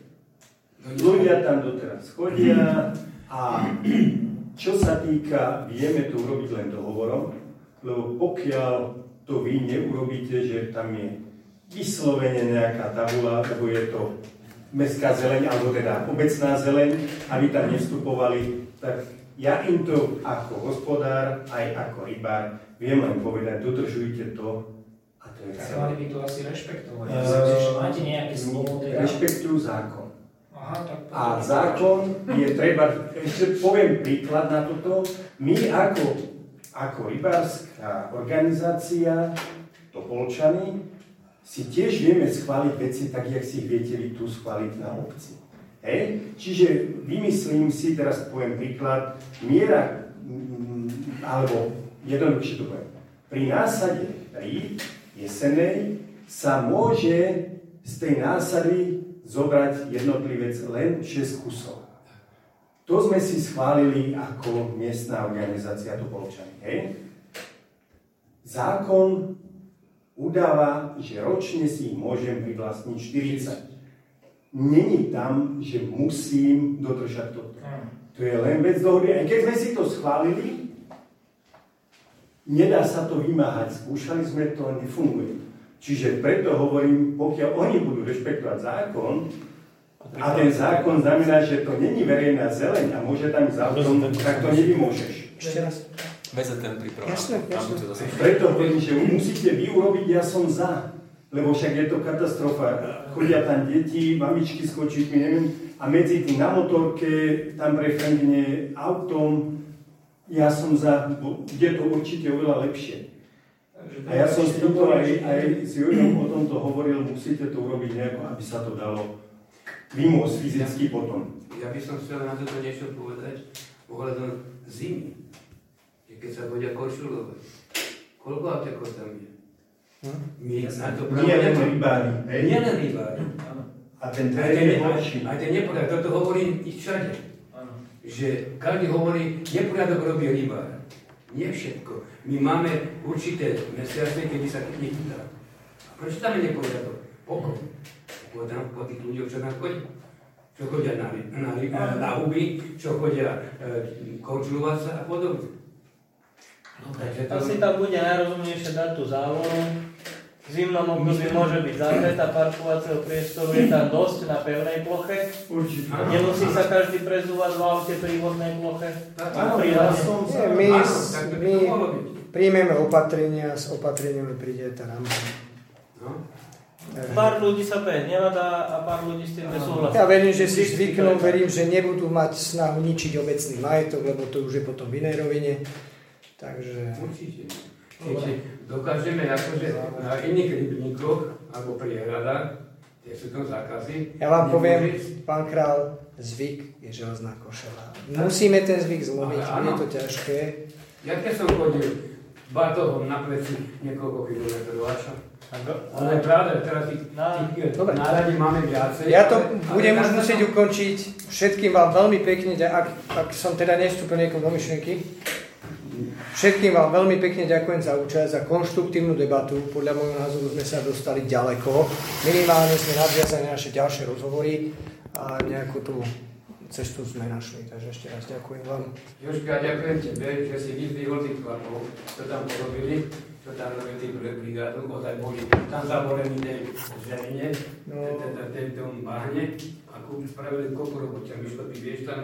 ľudia tam doteraz chodia. A čo sa týka, vieme to urobiť len dohovorom, lebo pokiaľ to vy neurobíte, že tam je vyslovene nejaká tabula, lebo je to mestská zeleň, alebo teda obecná zeleň, aby tam nevstupovali, tak ja im to ako hospodár, aj ako rybár, viem len povedať, dodržujte to a to je celé. Mali by to asi rešpektovať. Uh, máte nejaké slovo teda? Rešpektujú zákon. Aha, tak a zákon je treba, ešte poviem príklad na toto, my ako, ako rybárska organizácia, Topolčany, si tiež vieme schváliť veci tak, jak si ich viete vy tu schváliť na obci. Hej? Čiže vymyslím si, teraz poviem príklad, miera, alebo jednoduchšie to poviem, pri násade rýb jesenej sa môže z tej násady zobrať jednotlivec len šesť kusov. To sme si schválili ako miestna organizácia Topolčany. Hej? Zákon udáva, že ročne si ich môžem privlastniť štyridsať. Není tam, že musím dodržať toto. To je len vec dohody. Aj keď sme si to schválili, nedá sa to vymáhať. Skúšali sme to, nefunguje. Čiže preto hovorím, pokiaľ oni budú rešpektovať zákon, a ten zákon znamená, že to není verejná zeleň a môže tam ísť autom, tak to nevymôžeš. Ešte raz. vé zet em pripravá. Jasné, jasné. Preto hovorím, že musíte vy urobiť, ja som za. Lebo však je to katastrofa. Chodia tam deti, mamičky s kočíkmi, neviem, a medzi tým na motorke, tam prefrengne autom, ja som za, je to určite oveľa lepšie. A ja som s týmto aj, aj s Jojom o tomto hovoril, musíte to urobiť nejako, aby sa to dalo vymôcť fyzicky potom. Ja by som chcel na toto niečo povedať ohľadom zimy. Keď sa chodia korčulovať. Koľko aptekov tam je? Hm? My na to Nie len rybári. Nie len rybári. A ten terén je horší. Aj ten neporiadok, toto hovorí ich všade. Že každý hovorí, neporiadok robí rybár. Nie všetko. My máme určité mesiace, kedy sa nechytá. A prečo tam je neporiadok? Pokoj. Po, po tých ľuďoch, čo nám chodia. Čo chodia na, na, na, na huby, čo chodia e, korčulovať sa a podobne. Takže asi tam bude najrozumnejšie dať tú závoru. V zimnom období môže byť zavretá, parkovacieho priestoru je tam dosť na pevnej ploche. Určite. Nemusí sa každý prezúvať v aute pri vodnej ploche. Áno, ja som sa... My, my príjmeme opatrenia, s opatreniami príde tá rampa. Pár ľudí sa pre nevadá a pár ľudí s tým nesúhlasí. Ja verím, že si zvyknú, verím, že nebudú mať snahu ničiť obecný majetok, lebo to už je potom v inej rovine. Takže... Určite. Keď dokážeme akože na iných rybníkoch alebo priehradách, tie sú to zákazy. Ja vám poviem, pán král, zvyk je železná košela. Musíme ten zvyk zlomiť, je to ťažké. Ja keď som chodil batohom na pleci niekoľko kilometrov, a čo? Ale práve teraz tých náradí máme viacej. Ja to budem už musieť ukončiť. Všetkým vám veľmi pekne, ak, ak som teda nevstúpil niekomu do myšlienky, všetkým vám veľmi pekne ďakujem za účasť, za konštruktívnu debatu. Podľa môjho názoru sme sa dostali ďaleko. Minimálne sme nadviazali naše ďalšie rozhovory a nejakú tú cestu sme našli. Takže ešte raz ďakujem vám. Jožka, ďakujem tebe, že si vyzdvihol tých chlapov, čo tam porobili, čo tam robili tí brigádu, ozaj boli tam zaborení tej zemine, v tom bahne a spravili koľko robočia. Myško, ty vieš tam